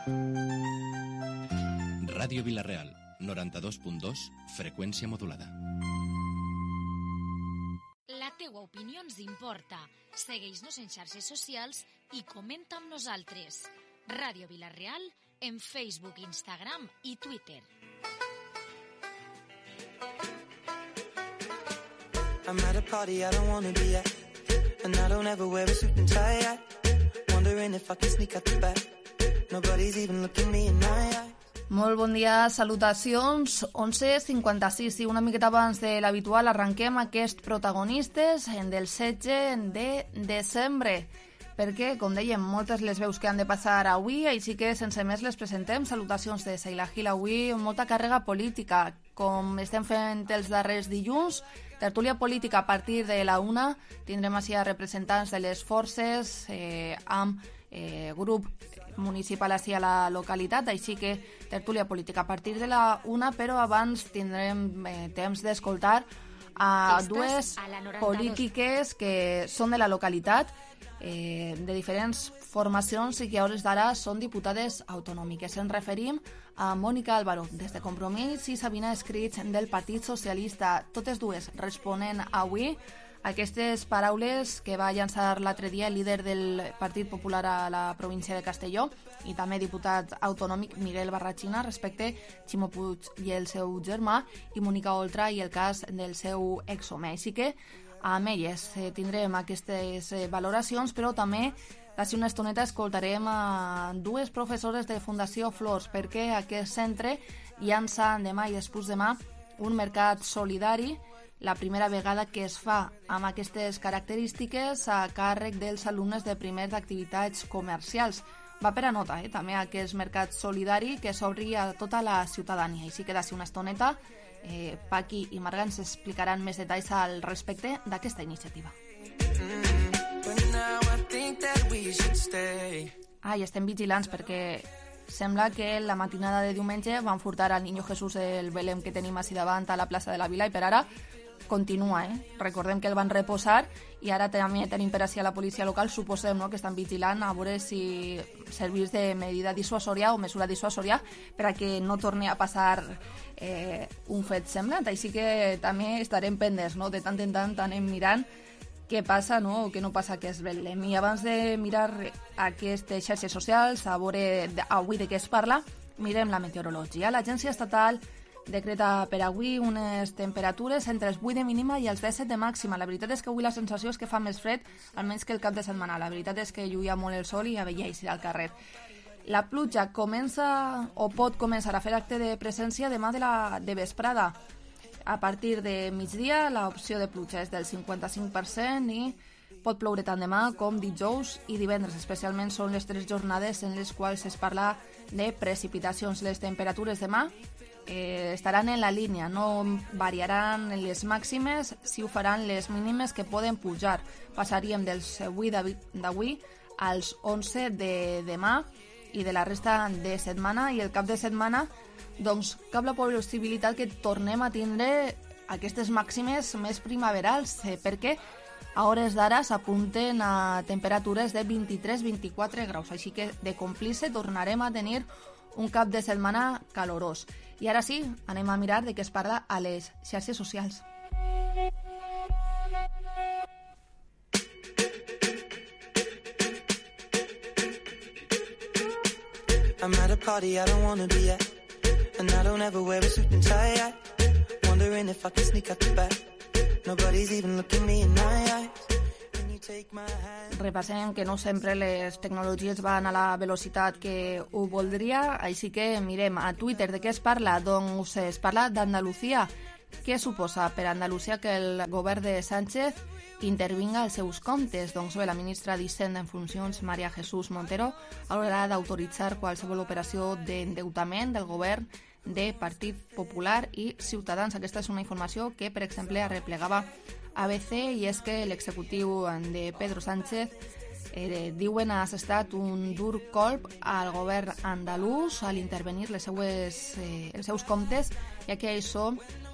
Ràdio Vila-real, 92.2, freqüència modulada. La teua opinió ens importa. Segueix-nos en xarxes socials i comenta amb nosaltres. Ràdio Vila-real en Facebook, Instagram i Twitter. I'm at a party I don't wanna be at, and I don't ever wear a suit and tie at. Wondering if I can sneak out the back. Nobody's even looking me in my eyes. Molt bon dia, salutacions. 11:56 i una miqueta abans de l'habitual arrenquem aquest protagonistes del 16 de desembre. Perquè, com dèiem, moltes les veus que han de passar avui, així que sense més les presentem. Salutacions de Saila Gil avui, molta càrrega política. Com estem fent els darrers dilluns, tertúlia política a partir de la 1, tindrem així a representants de les forces amb grup municipal així a la localitat, així que tertúlia política a partir de la 1, però abans tindrem temps d'escoltar a dues polítiques que són de la localitat, de diferents formacions i que a hores d'ara són diputades autonòmiques. Ens referim a Mònica Álvaro, des de Compromís, i Sabina Escrits, del Partit Socialista. Totes dues responen avui aquestes paraules que va llançar l'altre dia el líder del Partit Popular a la província de Castelló i també diputat autonòmic Miguel Barrachina respecte Ximo Puig i el seu germà i Mónica Oltra i el cas del seu exhome. Així que amb elles tindrem aquestes valoracions, però també d'ací una estoneta escoltarem a dues professores de Fundació Flors, perquè aquest centre llança demà i després demà un mercat solidari, la primera vegada que es fa amb aquestes característiques a càrrec dels alumnes de primer d'activitats comercials. Va per a nota, també aquest mercat solidari que s'obri a tota la ciutadania. Així que d'ací una estoneta Paqui i Marga ens explicaran més detalls al respecte d'aquesta iniciativa. I estem vigilants perquè sembla que la matinada de diumenge van furtar al Niño Jesús el Belém que tenim així davant a la plaça de la Vila i per ara continua. Recordem que el van reposar i ara també tenim per així a la policia local, suposem que estan vigilant a veure si serveix de medida dissuasòria o mesura dissuasòria per a que no torni a passar un fet semblant. Així que també estarem pendents, de tant en tant anem mirant què passa o què no passa que es Belém. I abans de mirar aquestes xarxes socials, a veure avui de què es parla, mirem la meteorologia. L'Agència Estatal decreta per avui unes temperatures entre els 8 de mínima i els 17 de màxima. La veritat és que avui la sensació és que fa més fred, almenys que el cap de setmana. La veritat és que lluïa molt el sol i avelleix al carrer. La pluja comença o pot començar a fer acte de presència demà de vesprada. A partir de migdia l'opció de pluja és del 55% i pot ploure tant demà com dijous i divendres. Especialment són les 3 jornades en les quals es parla de precipitacions. Les temperatures demà estaran en la línia, no variaran les màximes, si ho faran les mínimes que poden pujar. Passaríem dels 8 d'avui als 11 de demà i de la resta de setmana, i el cap de setmana doncs cap la possibilitat que tornem a tindre aquestes màximes més primaverals, perquè a hores d'ara s'apunten a temperatures de 23-24 graus, així que de còmplice tornarem a tenir un cap de setmana calorós. I ara sí, anem a mirar de què es parla a les xarxes socials. I'm at a party I don't wanna be at, and I don't ever wear a suit and tie at. Wondering if I can sneak out the back. Nobody's even looking me in my eyes. Repassem que no sempre les tecnologies van a la velocitat que ho voldria, així que mirem a Twitter de què es parla. Doncs es parla d'Andalusia. Què suposa per a Andalusia que el govern de Sánchez intervinga als seus comptes? Doncs bé, la ministra d'Hisenda en funcions, María Jesús Montero, haurà d'autoritzar qualsevol operació d'endeutament del govern de Partit Popular i Ciutadans. Aquesta és una informació que, per exemple, arreplegava ABC, i és que l'executiu de Pedro Sánchez diuen ha assestat un dur colp al govern andalús a l'intervenir els seus comptes, ja que això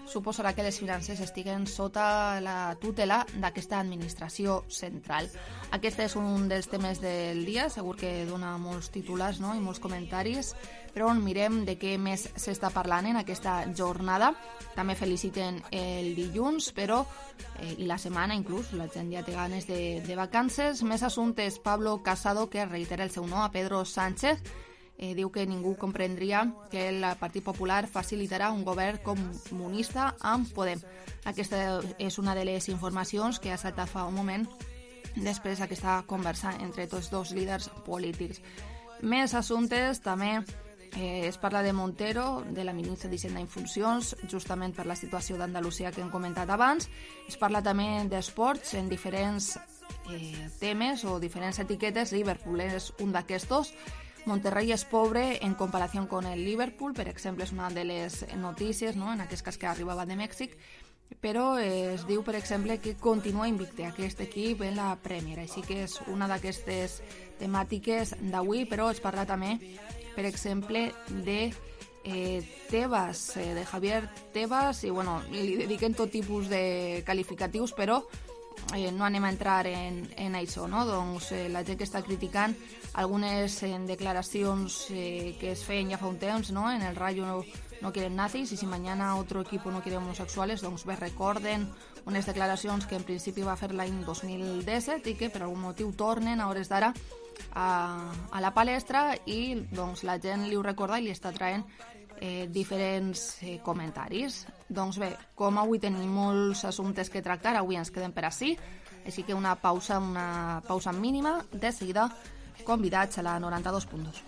suposarà que les finances estiguen sota la tutela d'aquesta administració central. Aquest és un dels temes del dia, segur que dona molts titulars, no?, i molts comentaris, però mirem de què més s'està parlant en aquesta jornada. També feliciten el dilluns, però i la setmana inclús, la gent ja té ganes de vacances. Més assumptes, Pablo Casado, que reitera el seu no a Pedro Sánchez, diu que ningú comprendria que el Partit Popular facilitarà un govern comunista amb Podem. Aquesta és una de les informacions que ha saltat fa un moment després d'aquesta conversa entre tots dos líders polítics. Més assumptes, també es parla de Montero, de la ministra d'Hisenda en funcions, justament per la situació d'Andalusia que hem comentat abans. Es parla també d'esports en diferents temes o diferents etiquetes. Liverpool és un d'aquestos. Monterrey és pobre en comparació con el Liverpool, per exemple, és una de les notícies, no?, en aquest cas que arribava de Mèxic, però es diu, per exemple, que continua invicte aquest equip en la Premier, així que és una d'aquestes temàtiques d'avui, però es parla també, per exemple, de Tebas, de Javier Tebas, i bueno, li dediquen tot tipus de qualificatius, però no anem a entrar en això, no? Doncs la gent que està criticant algunes declaracions que es feien ja fa un temps, no? En el Rayo no quieren nazis, y si mañana otro equipo no quiere homosexuales, doncs bé, recorden unes declaracions que en principi va fer l'any 2017 i que per algun motiu tornen a hores d'ara a la palestra, i doncs la gent li ho recorda i li està traient diferents comentaris. Doncs bé, com avui tenim molts assumptes que tractar, avui ens quedem per ací, així que una pausa mínima. De seguida, convidats a la 92.2.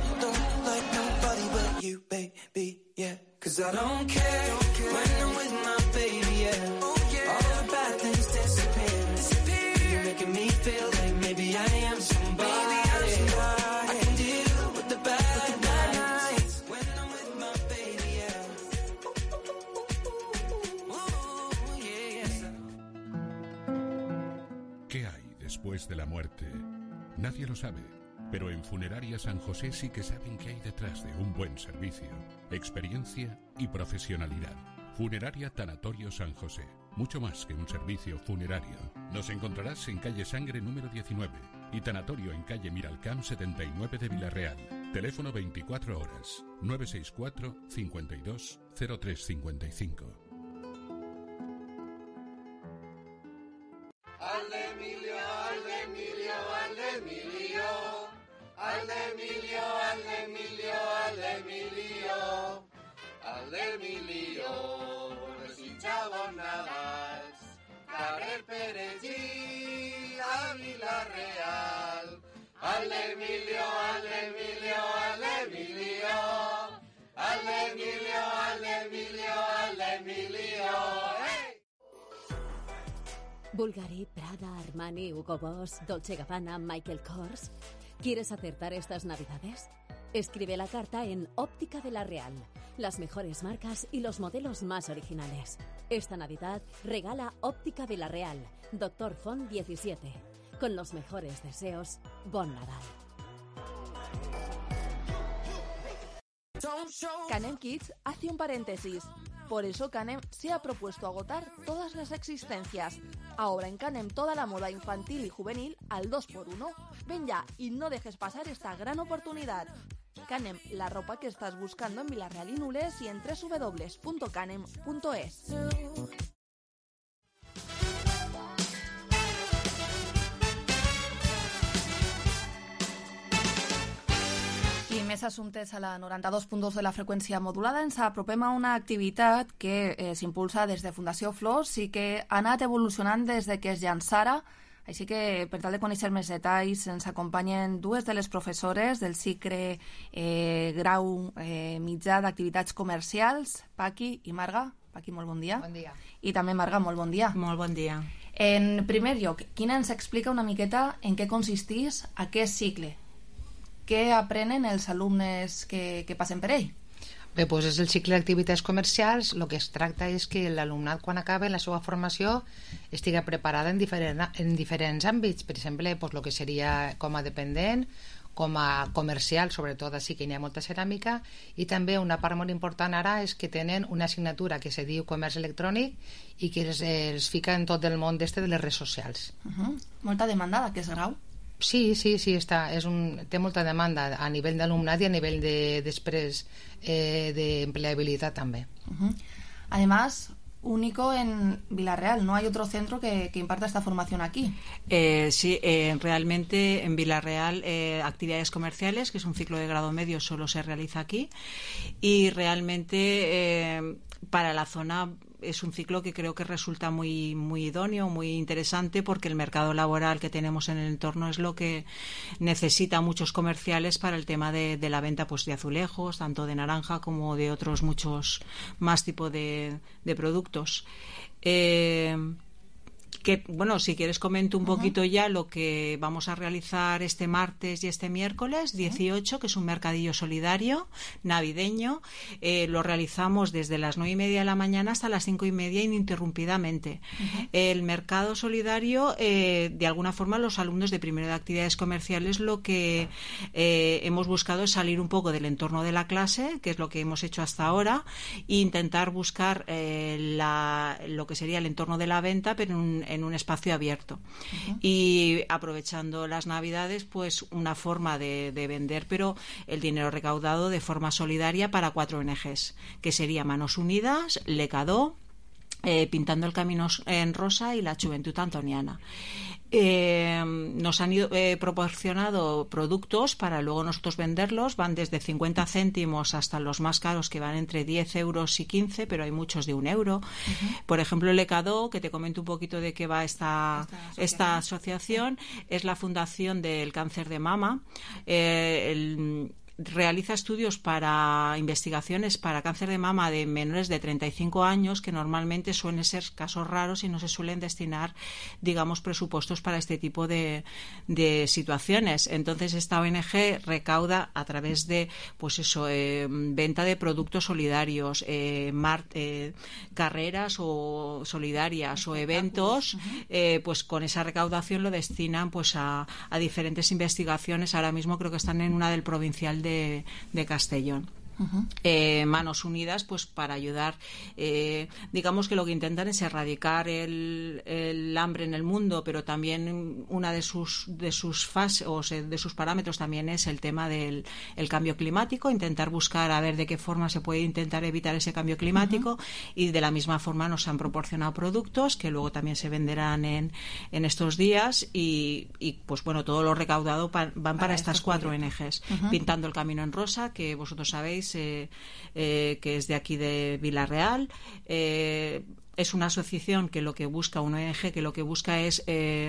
¿Qué hay después de la muerte? Nadie lo sabe, pero en Funeraria San José sí que saben qué hay detrás de un buen servicio, experiencia y profesionalidad. Funeraria Tanatorio San José, mucho más que un servicio funerario. Nos encontrarás en calle Sangre número 19 y Tanatorio en calle Miralcamp 79 de Villarreal. Teléfono 24 horas, 964 52 0355. Aldemilio, desitjava Navals, carrer Perellí, a Vila-real. Aldemilio, Aldemilio, Aldemilio, Aldemilio, Aldemilio, Aldemilio, hey! Bulgari, Prada, Armani, Hugo Boss, Dolce & Gabbana, Michael Kors. ¿Quieres acertar estas navidades? Escribe la carta en Óptica de la Real. Las mejores marcas y los modelos más originales. Esta Navidad regala Óptica de la Real, Doctor Font 17. Con los mejores deseos, Bon Nadal. Canem Kids hace un paréntesis. Por eso Canem se ha propuesto agotar todas las existencias. Ahora en Canem toda la moda infantil y juvenil al 2x1. Ven ya y no dejes pasar esta gran oportunidad. Canem, la ropa que estás buscando en Villarreal y Nules y en www.canem.es. I més assumptes a la 92.2 de la freqüència modulada. Ens apropem a una activitat que s'impulsa des de Fundació Flors i que ha anat evolucionant des de que es llançara. Així que, per tal de conèixer més detalls, ens acompanyen dues de les professores del cicle grau mitjà d'activitats comercials, Paqui i Marga. Paqui, molt bon dia. Bon dia. I també Marga, molt bon dia. Molt bon dia. En primer lloc, Quina ens explica una miqueta en què consisteix aquest cicle? Què aprenen els alumnes que passen per ell? Bé, doncs és el cicle d'activitats comercials. El que es tracta és que l'alumnat, quan acabe la seva formació, estigui preparada en diferents àmbits. Per exemple, doncs, el que seria com a dependent, com a comercial, sobretot així que hi ha molta ceràmica, i també una part molt important ara és que tenen una assignatura que se diu comerç electrònic i que els fica en tot el món de les redes socials. Molta demanda d'aquest grau? Sí, té molta demanda a nivell d'alumnat i a nivell després d'empleabilitat també. Además, único en Villarreal, no hay otro centro que imparta esta formación aquí. Sí, realmente en Villarreal actividades comerciales, que es un ciclo de grado medio, solo se realiza aquí, y realmente para la zona es un ciclo que creo que resulta muy, muy idóneo, muy interesante, porque el mercado laboral que tenemos en el entorno es lo que necesita muchos comerciales para el tema de la venta pues de azulejos, tanto de naranja como de otros muchos más tipos de productos. Que, bueno, si quieres comento un poquito ya lo que vamos a realizar este martes y este miércoles 18, que es un mercadillo solidario navideño. Lo realizamos desde las 9:30 de la mañana hasta las 5:30 ininterrumpidamente. El mercado solidario, de alguna forma, los alumnos de primero de actividades comerciales, lo que hemos buscado es salir un poco del entorno de la clase, que es lo que hemos hecho hasta ahora, e intentar buscar lo que sería el entorno de la venta, pero en un espacio abierto. Y aprovechando las Navidades, pues una forma de vender, pero el dinero recaudado de forma solidaria para 4 ONGs, que sería Manos Unidas, Lecadó, Pintando el Camino en Rosa y la Juventud Antoniana. Nos han proporcionado productos para luego nosotros venderlos. Van desde 50 céntimos hasta los más caros, que van entre 10 euros y 15, pero hay muchos de 1 euro. Por ejemplo, Lecadó, que te comento un poquito de qué va esta asociación, es la Fundación del Cáncer de Mama. Realiza estudios para investigaciones para cáncer de mama de menores de 35 años, que normalmente suelen ser casos raros y no se suelen destinar, digamos, presupuestos para este tipo de situaciones. Entonces, esta ONG recauda a través de, pues eso, venta de productos solidarios, carreras o solidarias o eventos, pues con esa recaudación lo destinan pues a diferentes investigaciones. Ahora mismo creo que están en una del provincial de Castellón. Manos Unidas, pues para ayudar, digamos que lo que intentan es erradicar el hambre en el mundo, pero también una de sus fases o de sus parámetros también es el tema del cambio climático, intentar buscar a ver de qué forma se puede intentar evitar ese cambio climático, y de la misma forma nos han proporcionado productos que luego también se venderán en estos días, y pues bueno, todo lo recaudado van para estas 4 ONGs. Pintando el Camino en Rosa, que vosotros sabéis que es de aquí de Villarreal. Es una asociación que lo que busca, una ONG que lo que busca es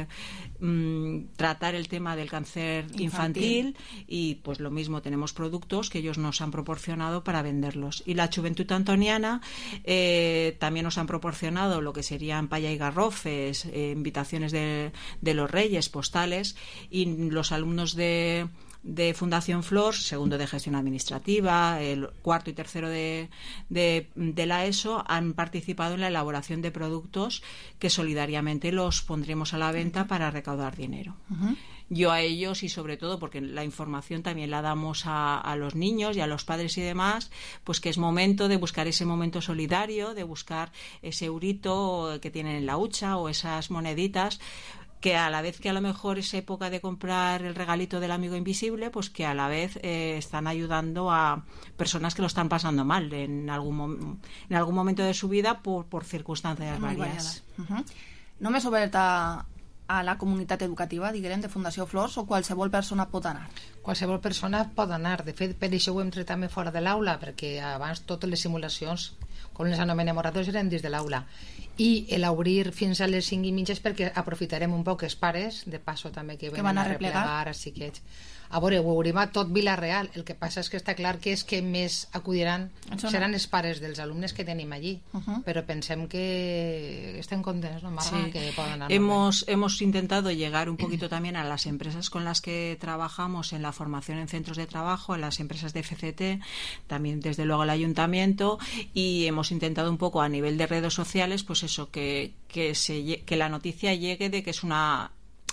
tratar el tema del cáncer infantil, y pues lo mismo, tenemos productos que ellos nos han proporcionado para venderlos. Y la Juventud Antoniana también nos han proporcionado lo que serían paya y garrofes, invitaciones de los Reyes, postales, y los alumnos de Fundación Flor, segundo de Gestión Administrativa, el cuarto y tercero de la ESO, han participado en la elaboración de productos que solidariamente los pondremos a la venta para recaudar dinero. Yo a ellos, y sobre todo porque la información también la damos a los niños y a los padres y demás, pues que es momento de buscar ese momento solidario, de buscar ese eurito que tienen en la hucha o esas moneditas, que a la vez que a lo mejor es época de comprar el regalito del amigo invisible, pues que a la vez están ayudando a personas que lo están pasando mal en algún momento de su vida por circunstàncies variades. Només oberta a la comunitat educativa, diguem, de Fundació Flors, o qualsevol persona pot anar? Qualsevol persona pot anar. De fet, per això ho hem tret també fora de l'aula, perquè abans totes les simulacions, com les anomenem oradors, eren dins de l'aula. I l'obrir fins a les 5:30 és perquè aprofitarem un poc els pares, de passo també que venen a replegar els xiquets. A veure, ho obrim a tot Vila-real. El que passa és que està clar que és que més acudiran seran els pares dels alumnes que tenim allí, però pensem que estem contents, ¿no, Marga? Sí. Que poden anar. Hemos intentado llegar un poquito también a las empresas con las que trabajamos en la formación en centros de trabajo, a las empresas de FCT, también desde luego al ayuntamiento, y hemos intentado un poco a nivel de redes sociales, pues eso, que la noticia llegue de que es una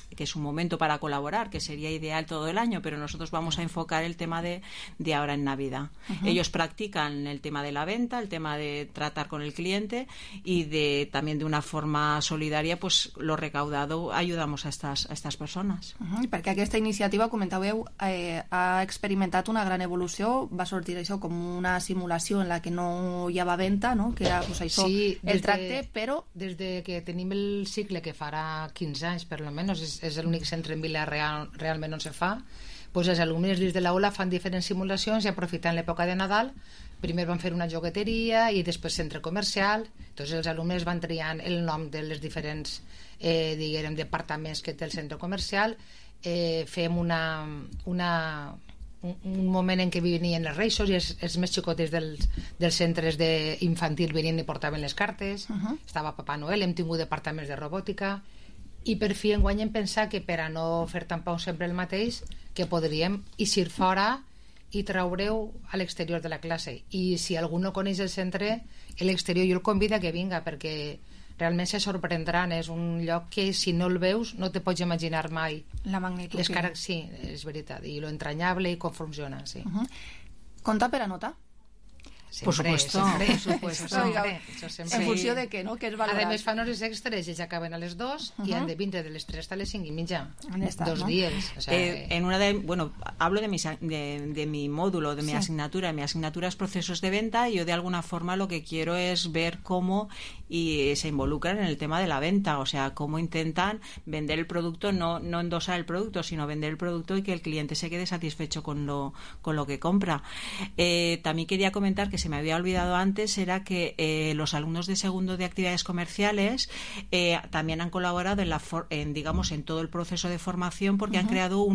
que es un momento para colaborar, que sería ideal todo el año, pero nosotros vamos a enfocar el tema de ahora en Navidad. Ellos practican el tema de la venta, el tema de tratar con el cliente y también de una forma solidaria, pues lo recaudado ayudamos a estas persones. Perquè aquesta iniciativa, comentàveu, ha experimentat una gran evolució, va sortir això com una simulació en la que no hi havia venda, no? Que era pues, això, sí, el tracte, però... Des de que tenim el cicle, que farà 15 anys per almenys, és l'únic centre en Vila-real realment on se fa, pues els alumnes des de l'aula fan diferents simulacions i aprofitant l'època de Nadal, primer van fer una jogueteria i després centre comercial, doncs els alumnes van triant el nom de les diferents departaments que té el centre comercial, fem un moment en què venien els reixos i els més xicotes dels centres infantil venien i portaven les cartes, estava Papà Noel, hem tingut departaments de robòtica i per fi enguany hem pensat que per a no fer tampoc sempre el mateix, que podríem eixir fora i traureu a l'exterior de la classe, i si algú no coneix el centre, l'exterior jo el convido a que vinga, perquè realment se sorprendran, és un lloc que si no el veus no te pots imaginar mai la magnitud. Sí, és veritat, i lo entrañable i com funciona, sí. Compta per anotar? Por supuesto. Siempre. En funció de què, no? Que és valorat. A més fan hores extres, ells acaben a les 2 i han de vindre de les 3 hasta les 5:30. 2 días. O sea, hablo de mi módulo, de mi asignatura. Mi asignatura es procesos de venta y yo de alguna forma lo que quiero es ver cómo se involucran en el tema de la venta, o sea, cómo intentan vender el producto, no endosar el producto, sino vender el producto y que el cliente se quede satisfecho con lo que compra. También quería comentar que se me había olvidado antes, era que los alumnos de segundo de actividades comerciales también han colaborado en todo el proceso de formación, porque han creado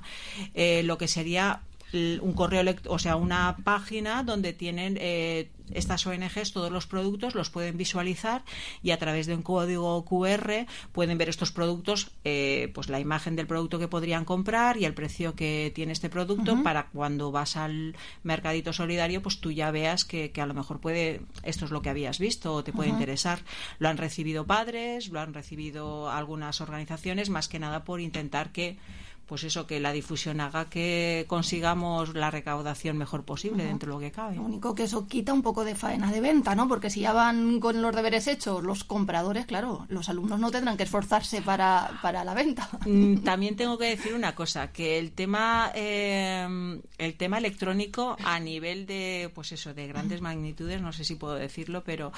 lo que sería un correo, o sea, una página donde tienen estas ONGs todos los productos, los pueden visualizar y a través de un código QR pueden ver estos productos, pues la imagen del producto que podrían comprar y el precio que tiene este producto, para cuando vas al mercadito solidario pues tú ya veas que a lo mejor esto es lo que habías visto o te puede interesar. Lo han recibido padres, lo han recibido algunas organizaciones, más que nada por intentar que la difusión haga que consigamos la recaudación mejor posible dentro de lo que cabe. Lo único que eso quita un poco de faena de venta, ¿no? Porque si ya van con los deberes hechos los compradores, claro, los alumnos no tendrán que esforzarse para la venta. También tengo que decir una cosa, que el tema electrónico a nivel de grandes magnitudes, no sé si puedo decirlo, pero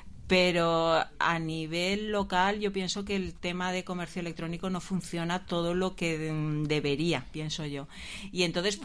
a nivel local yo pienso que el tema de comercio electrónico no funciona todo lo que debería, pienso yo. Y entonces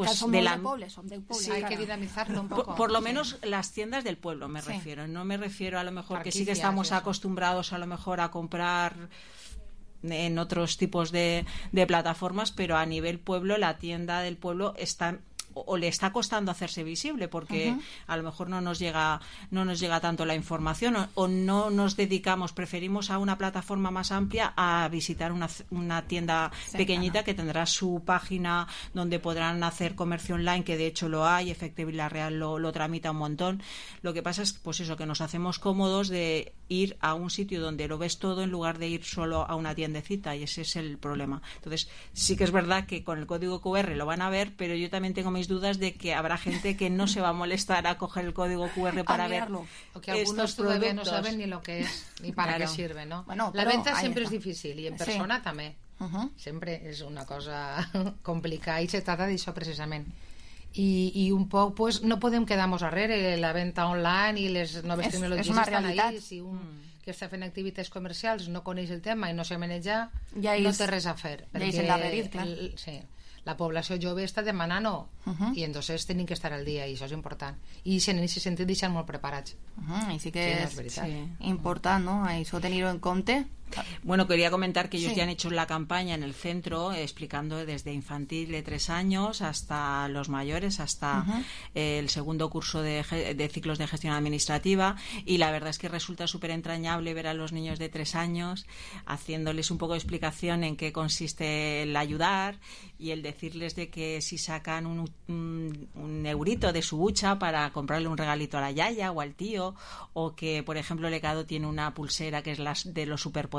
hay que dinamizarlo un poco. Por lo menos las tiendas del pueblo me refiero. No me refiero a lo mejor que sí que estamos acostumbrados a lo mejor a comprar en otros tipos de plataformas, pero a nivel pueblo, la tienda del pueblo está o le está costando hacerse visible porque a lo mejor no nos llega tanto la información o no nos dedicamos, preferimos a una plataforma más amplia a visitar una tienda pequeñita que tendrá su página donde podrán hacer comercio online, que de hecho lo hay, Efecte Vila-real lo tramita un montón. Lo que pasa es que nos hacemos cómodos de ir a un sitio donde lo ves todo en lugar de ir solo a una tiendecita, y ese es el problema. Entonces sí que es verdad que con el código QR lo van a ver, pero yo también tengo mis dudas de que habrá gente que no se va a molestar a coger el código QR para verlo. O que algunos todavía no saben ni lo que es ni para qué sirve, ¿no? Bueno, la venta siempre es difícil y en persona també. Sempre és una cosa complicada i se trata d'això precisament. I un poc pues, no podem quedar-nos darrere, la venta online i les noves tecnologies estan ahí. Si un que està fent activitats comercials no coneix el tema i no se maneja, no té res a fer. Perquè la població jove està demanant-ho i entonces tenim que estar al dia i això és important. I en aquest sentit deixen molt preparats. I sí que és important, ¿no? Això tenir-ho en compte. Bueno, quería comentar que ellos ya han hecho la campaña en el centro explicando desde infantil de 3 años hasta los mayores, hasta el segundo curso de ciclos de gestión administrativa, y la verdad es que resulta súper entrañable ver a los niños de 3 años haciéndoles un poco de explicación en qué consiste el ayudar y el decirles de que si sacan un eurito de su hucha para comprarle un regalito a la yaya o al tío, o que por ejemplo el Lecado tiene una pulsera que es de los superpoderes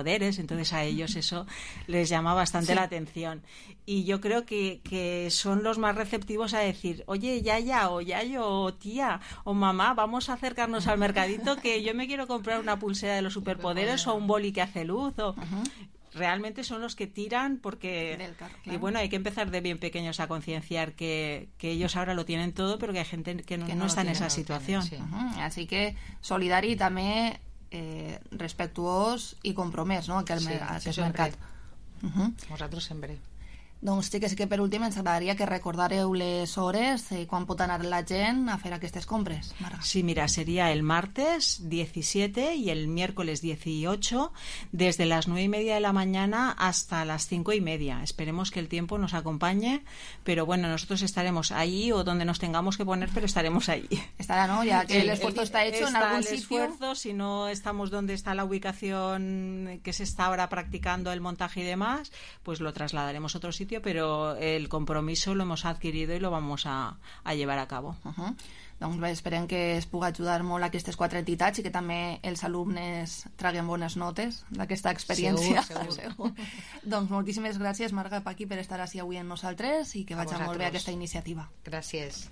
superpoderes, entonces a ellos eso les llama bastante la atención. Y yo creo que son los más receptivos a decir, oye, yaya o yayo o tía o mamá, vamos a acercarnos al mercadito que yo me quiero comprar una pulsera de los superpoderes o un boli que hace luz. Realmente son los que tiran porque carro, y bueno, hay que empezar de bien pequeños a concienciar que ellos ahora lo tienen todo, pero que hay gente que no está en esa situación. Así que solidari també respectuós i compromès, no? Aquest mercat. Nosaltres sempre. Doncs sí que per últim ens agradaria que recordareu les hores i quan pot anar la gent a fer aquestes compres, Marga. Sí, mira, sería el martes 17 y el miércoles 18 desde las 9:30 de la mañana hasta las 5:30. Esperemos que el tiempo nos acompañe, pero bueno, nosotros estaremos ahí o donde nos tengamos que poner, pero estaremos ahí. Estará, ¿no? Ya que el esfuerzo está hecho en algún sitio. Esfuerzo, si no estamos donde está la ubicación que se está ahora practicando el montaje y demás, pues lo trasladaremos a otro sitio, pero el compromiso lo hemos adquirido y lo vamos a llevar a cabo. Doncs bé, esperem que es pugui ajudar molt a aquestes 4 entitats i que també els alumnes traguen bones notes d'aquesta experiència. Segur. Doncs moltíssimes gràcies, Marga Paqui, per estar així avui amb nosaltres i que vagi molt bé aquesta iniciativa. Gràcies.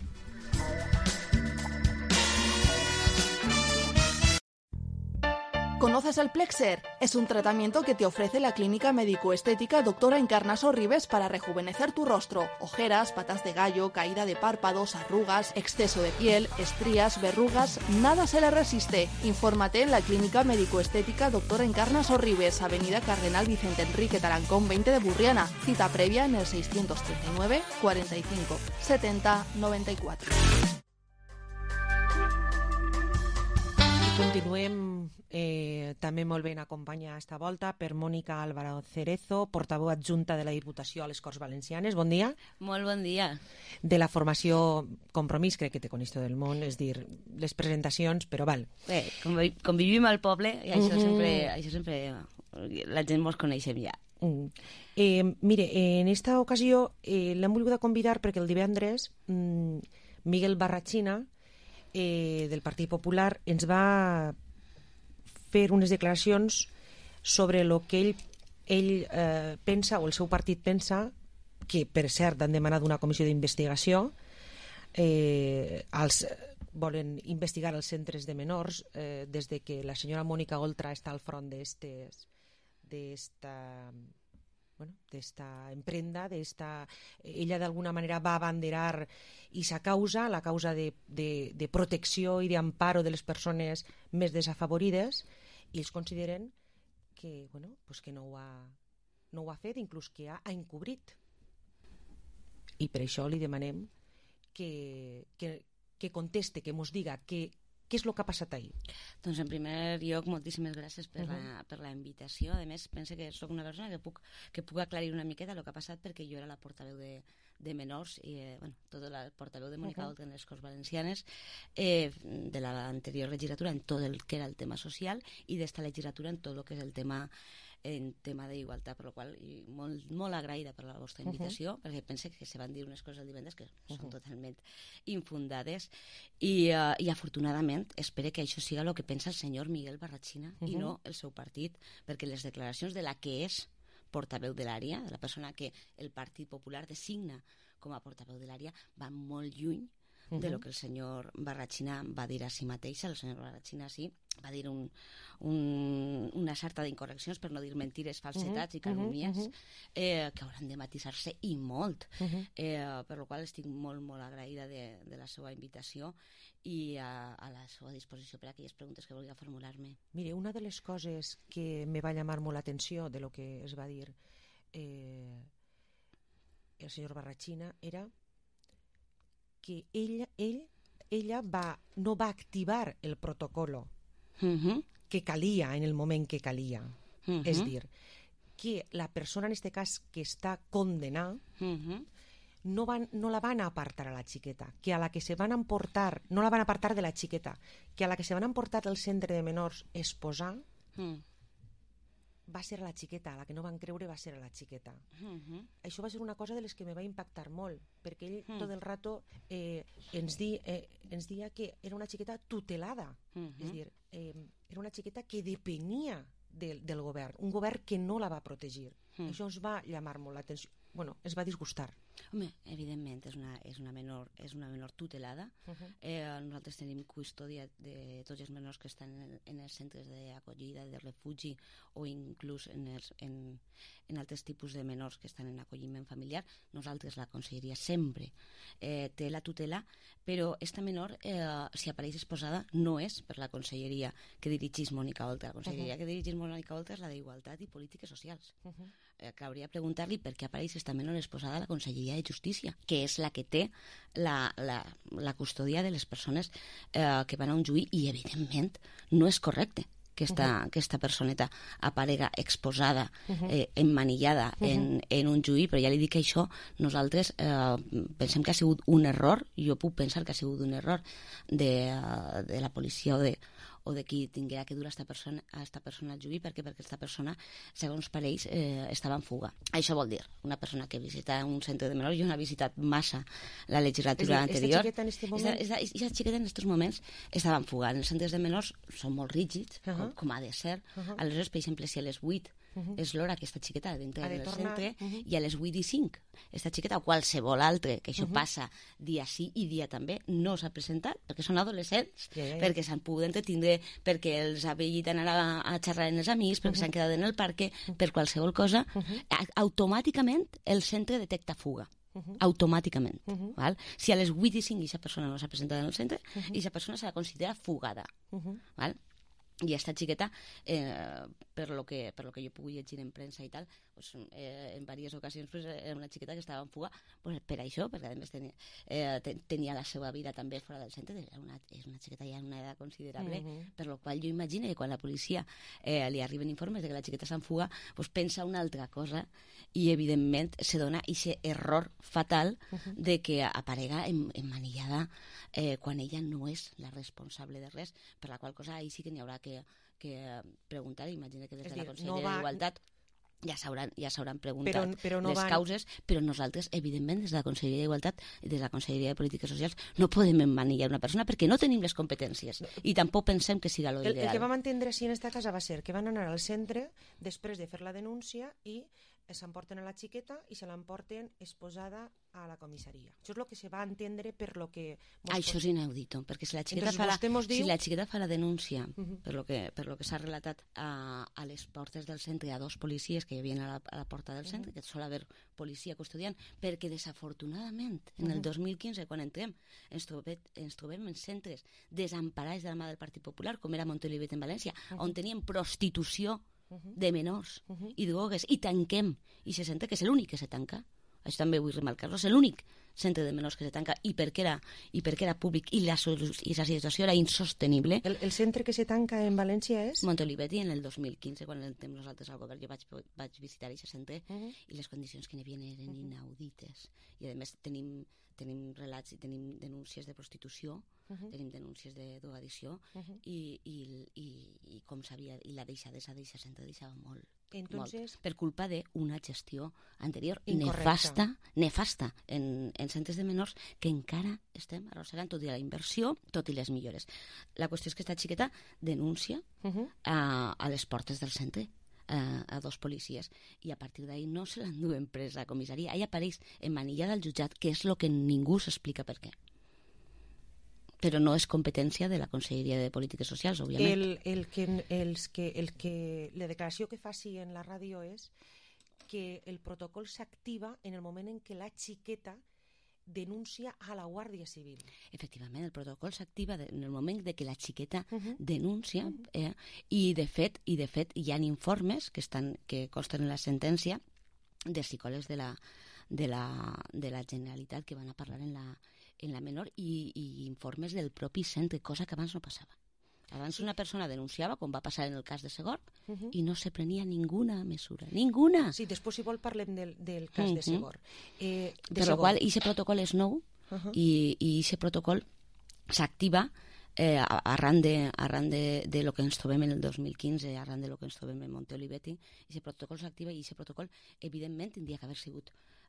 ¿Conoces el Plexer? Es un tratamiento que te ofrece la clínica médico-estética Dra. Encarnaso Ribes para rejuvenecer tu rostro. Ojeras, patas de gallo, caída de párpados, arrugas, exceso de piel, estrías, verrugas, nada se le resiste. Infórmate en la clínica médico-estética Dra. Encarnaso Ribes, Avenida Cardenal Vicente Enrique Tarancón 20 de Burriana. Cita previa en el 639 45 70 94. Continuem també molt ben acompanyada esta volta per Mònica Álvaro Cerezo, portaveu adjunta de la Diputació a les Corts Valencianes. Bon dia. Molt bon dia. De la formació Compromís, crec que té con esto del món, és dir, les presentacions, però val. Bé, convivim al poble i això sempre la gent mos coneixem ja. Mire, en esta ocasió l'hem volgut convidar perquè el divendres Miguel Barrachina del Partit Popular ens va fer unes declaracions sobre el que ell pensa, o el seu partit pensa, que per cert han demanat una comissió d'investigació, volen investigar els centres de menors des de que la senyora Mònica Oltra està al front d'esta emprenda, ella d'alguna manera va abanderar esa causa, la causa de protecció i d'amparo de les persones més desafavorides, i ells consideren que, que no ho ha fet, inclús que ha encobrit. I per això li demanem que conteste, que mos diga què és el que ha passat ahir. Doncs en primer lloc, moltíssimes gràcies per la invitació. A més, penso que soc una persona que puc aclarir una miqueta el que ha passat, perquè jo era la portaveu de menors i tota la portaveu de Mònica Oltra en les Corts Valencianes de l'anterior legislatura en tot el que era el tema social i d'esta legislatura en tot el que és el tema d'igualtat, per la qual molt agraïda per la vostra invitació, perquè pense que se van dir unes coses el divendres que són totalment infundades i afortunadament espero que això siga el que pensa el senyor Miguel Barrachina i no el seu partit, perquè les declaracions de la que és portaveu de l'àrea, de la persona que el Partit Popular designa com a portaveu de l'àrea, van molt lluny de lo que el senyor Barrachina va dir a si mateixa. El senyor Barrachina va dir una sarta d'incorreccions, per no dir mentires, falsetats i calúmnies que hauran de matisar-se i molt, per la qual estic molt, molt agraïda de la seva invitació i a la seva disposició per a aquelles preguntes que vulgui formular-me. Mire, una de les coses que me va llamar molt l'atenció de lo que es va dir el senyor Barrachina era que ella no va activar el protocolo que calia en el moment que calia. És dir, que la persona en este cas que està condenada no la van apartar a la xiqueta, que a la que se van emportar, no la van apartar de la xiqueta, que a la que se van emportar al centre de menors esposar va ser a la xiqueta, a la que no van creure va ser a la xiqueta. Això va ser una cosa de les que me va impactar molt, perquè ell tot el rato ens dia que era una xiqueta tutelada, és dir, era una xiqueta que depenia del govern, un govern que no la va protegir. Això ens va llamar molt l'atenció, bueno, ens va disgustar. Home, evidentment és una menor tutelada. Nosaltres tenim custòdia de tots els menors que estan en els centres d'acollida, de refugi o inclús en altres tipus de menors que estan en acolliment familiar. Nosaltres, la Conselleria, sempre té la tutela, però esta menor, si apareix exposada, no és per la Conselleria que dirigís Mònica Oltra. La Conselleria que dirigís Mònica Oltra és la d'Igualtat i Polítiques Socials. Caldria preguntar-li per què apareix esta menor exposada a la Conselleria de Justícia, que és la que té la custòdia de les persones que van a un juí, i evidentment no és correcte que esta personeta aparega exposada, emmanillada en un juí, però ja li dic que això nosaltres pensem que ha sigut un error, jo puc pensar que ha sigut un error de la policia o de qui tinguera que dur esta persona al juí, perquè aquesta persona, segons parells, estava en fuga. Això vol dir, una persona que visita un centre de menors, jo no he visitat massa la legislatura anterior. Esta xiqueta en este moment? Esta xiqueta en aquests moments estava en fuga. Els centres de menors són molt rígids, com ha de ser. Aleshores, per exemple, si a les 8 és l'hora que esta xiqueta ha d'entrar en el centre, i a les 8:05 esta xiqueta o qualsevol altre, que això passa dia sí i dia també, no s'ha presentat, perquè són adolescents, perquè s'han pogut entretindre, perquè els ha vellit anar a xerrar amb els amics, perquè s'han quedat en el parc, per qualsevol cosa, automàticament el centre detecta fuga. Automàticament. Val? Si a les 8:05 aquesta persona no s'ha presentat en el centre, aquesta persona se la considera fugada. Val? I esta xiqueta, per lo que jo he pogut llegir en premsa i tal, pues, en diverses ocasions pues, era una xiqueta que estava en fuga pues, per això, perquè a més tenia la seva vida també fora del centre. És una xiqueta ja en una edat considerable, per lo qual jo imagino que quan la policia li arriben informes de que la xiqueta s'en fuga, pues, pensa una altra cosa, i evidentment se dona aquest error fatal de que aparega emmanillada quan ella no és la responsable de res, per la qual cosa ahí sí que n'hi haurà que preguntar. Imagina que des de la Conselleria d'Igualtat ja s'hauran preguntat les causes, però nosaltres, evidentment, des de la Conselleria d'Igualtat i des de la Conselleria de Polítiques Socials no podem emmanillar una persona perquè no tenim les competències i tampoc pensem que siga lo ideal. El que vam entendre així en esta casa va ser que van anar al centre després de fer la denúncia i s'emporten a la xiqueta i se l'emporten exposada a la comissaria. Això és el que se va entendre per lo que... Això és inaudito, perquè si la xiqueta fa la denúncia, per lo que s'ha relatat a les portes del centre, a dos policies que hi havia a la porta del centre, que sol haver policia custodiant, perquè desafortunadament en el 2015, quan entrem, ens trobem en centres desemparats de la mà del Partit Popular, com era Montolivet en València, on tenien prostitució de menors i drogues, i tanquem, i se centre que és l'únic que se tanca. Això també vull remarcar-lo, és l'únic centre de menors que se tanca, i perquè era públic i la situació era insostenible. El centre que se tanca en València és? Montolivet, en el 2015, quan entrem nosaltres al govern, jo vaig visitar aquest centre i les condicions que n'hi havia eren inaudites, i a més tenim relats i tenim denúncies de prostitució, tenim denúncies de drogadicció, i com sabia, i la deixadesa d'aquest centre deixava molt. Entonces, per culpa d'una gestió anterior nefasta en centres de menors que encara estem arrossegant, tot i la inversió, tot i les millores. La qüestió és que esta xiqueta denuncia a les portes del centre a dos policies, i a partir d'ahir no se l'enduen presa a comissaria. Ella apareix emmanillada al jutjat, que és el que ningú s'explica per què. Però no és competència de la Conselleria de Polítiques Socials, òbviament. La declaració que faci en la ràdio és que el protocol s'activa en el moment en què la xiqueta denuncia a la Guàrdia Civil. Efectivament, el protocol s'activa en el moment de que la xiqueta denuncia, i de fet hi ha informes que consten en la sentència de psicòlegs de la Generalitat que van a parlar en la menor, i informes del propi centre, cosa que abans no passava. Abans una persona denunciava, com va passar en el cas de Segor, i no se prenia ninguna mesura. Ninguna! Sí, després si vol parlem del cas de Segor. Per la qual aquest protocol és nou, i aquest protocol s'activa arran de lo que ens trobem en el 2015, arran de lo que ens trobem en Monte Olivetti. Aquest protocol s'activa, i aquest protocol evidentment tindria que haver sigut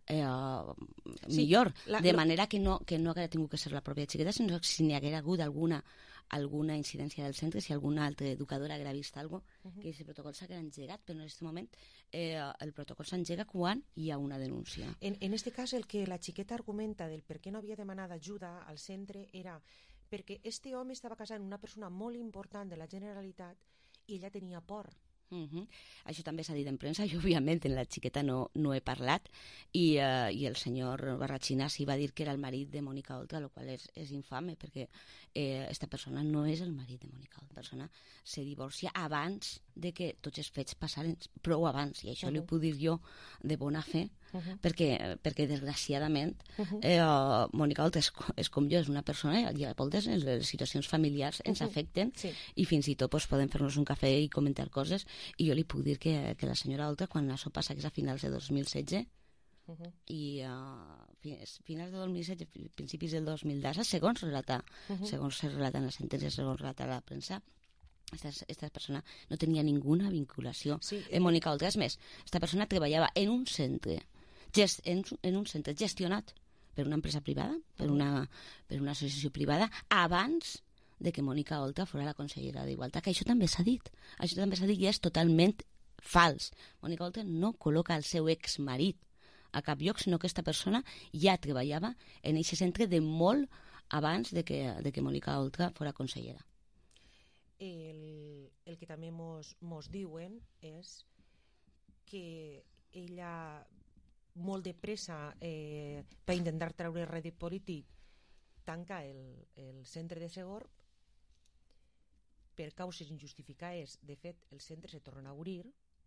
millor, de manera que no haguera tingut que ser la pròpia xiqueta, sinó que si n'hi haguera hagut alguna incidència del centre, si alguna altra educadora haguera vist alguna cosa, que aquest protocol s'haguera engegat, però en aquest moment el protocol s'engega quan hi ha una denúncia. En este cas, el que la xiqueta argumenta del per què no havia demanat ajuda al centre era perquè este home estava casat amb una persona molt important de la Generalitat i ella tenia por. Això també s'ha dit en premsa. Jo, òbviament, en la xiqueta no he parlat i el senyor Barrachina sí va dir que era el marit de Mónica Oltra, el qual és infame, perquè esta persona no és el marit de Mónica Oltra. La persona se divorcia abans de que tots els fets passaren, prou abans, i això li puc dir jo de bona fe, perquè desgraciadament Mónica Oltra és com jo, és una persona, i a voltes les situacions familiars ens afecten i fins i tot podem fer-nos un cafè i comentar coses, i jo li puc dir que la senyora Oltra, quan això passa a finals de 2016 i finals de 2016, principis del 2010, segons se relata en la sentència, segons relata la premsa, esta persona no tenia ninguna vinculació amb Mónica Oltra. És més, esta persona treballava en un centre gestionat per una empresa privada, per una associació privada, abans de que Mónica Oltra fos la consellera d'Igualtat, que això també s'ha dit. Això també s'ha dit i és totalment fals. Mónica Oltra no col·loca el seu exmarit a cap lloc, sinó que aquesta persona ja treballava en aquest centre de molt abans de que Mónica Oltra fos consellera. El que també mos diuen és que ella molt de pressa per intentar treure rèdit polític tanca el centre de Segorb per causes injustificades. De fet, el centre se torna a obrir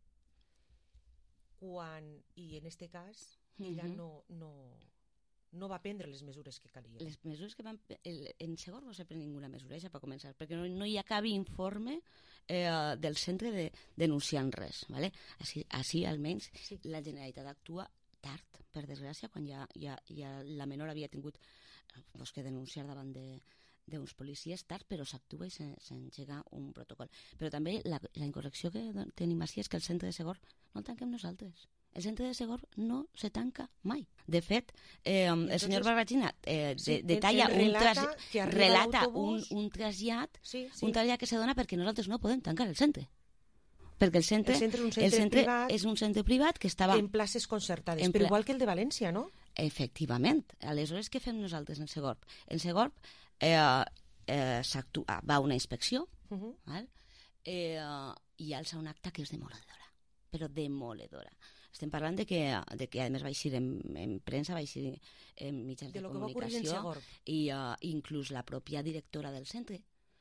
i en aquest cas ella no va prendre les mesures que calien. Les mesures que en Segorb no se pren ninguna mesura, ja per començar, perquè no hi ha cap informe del centre denunciant res. ¿Vale? Així almenys la Generalitat actua tard, per desgràcia, quan ja la menor havia tingut que denunciar davant d'uns policies tard, però s'actua i s'engega un protocol. Però també la incorrecció que tenim així és que el centre de Segorb no el tanquem nosaltres. El centre de Segorb no se tanca mai. De fet, el senyor Barrachina relata un trasllat que se dona perquè nosaltres no podem tancar el centre. Perquè el centre és un centre privat que estava en places concertades, però igual que el de València, no? Efectivament. Aleshores, què fem nosaltres en Segorb? En Segorb va una inspecció i alça un acte que és demoledora, però demoledora. Estem parlant de que a més va eixir en premsa, va eixir en mitjans de comunicació, i inclús la pròpia directora del centre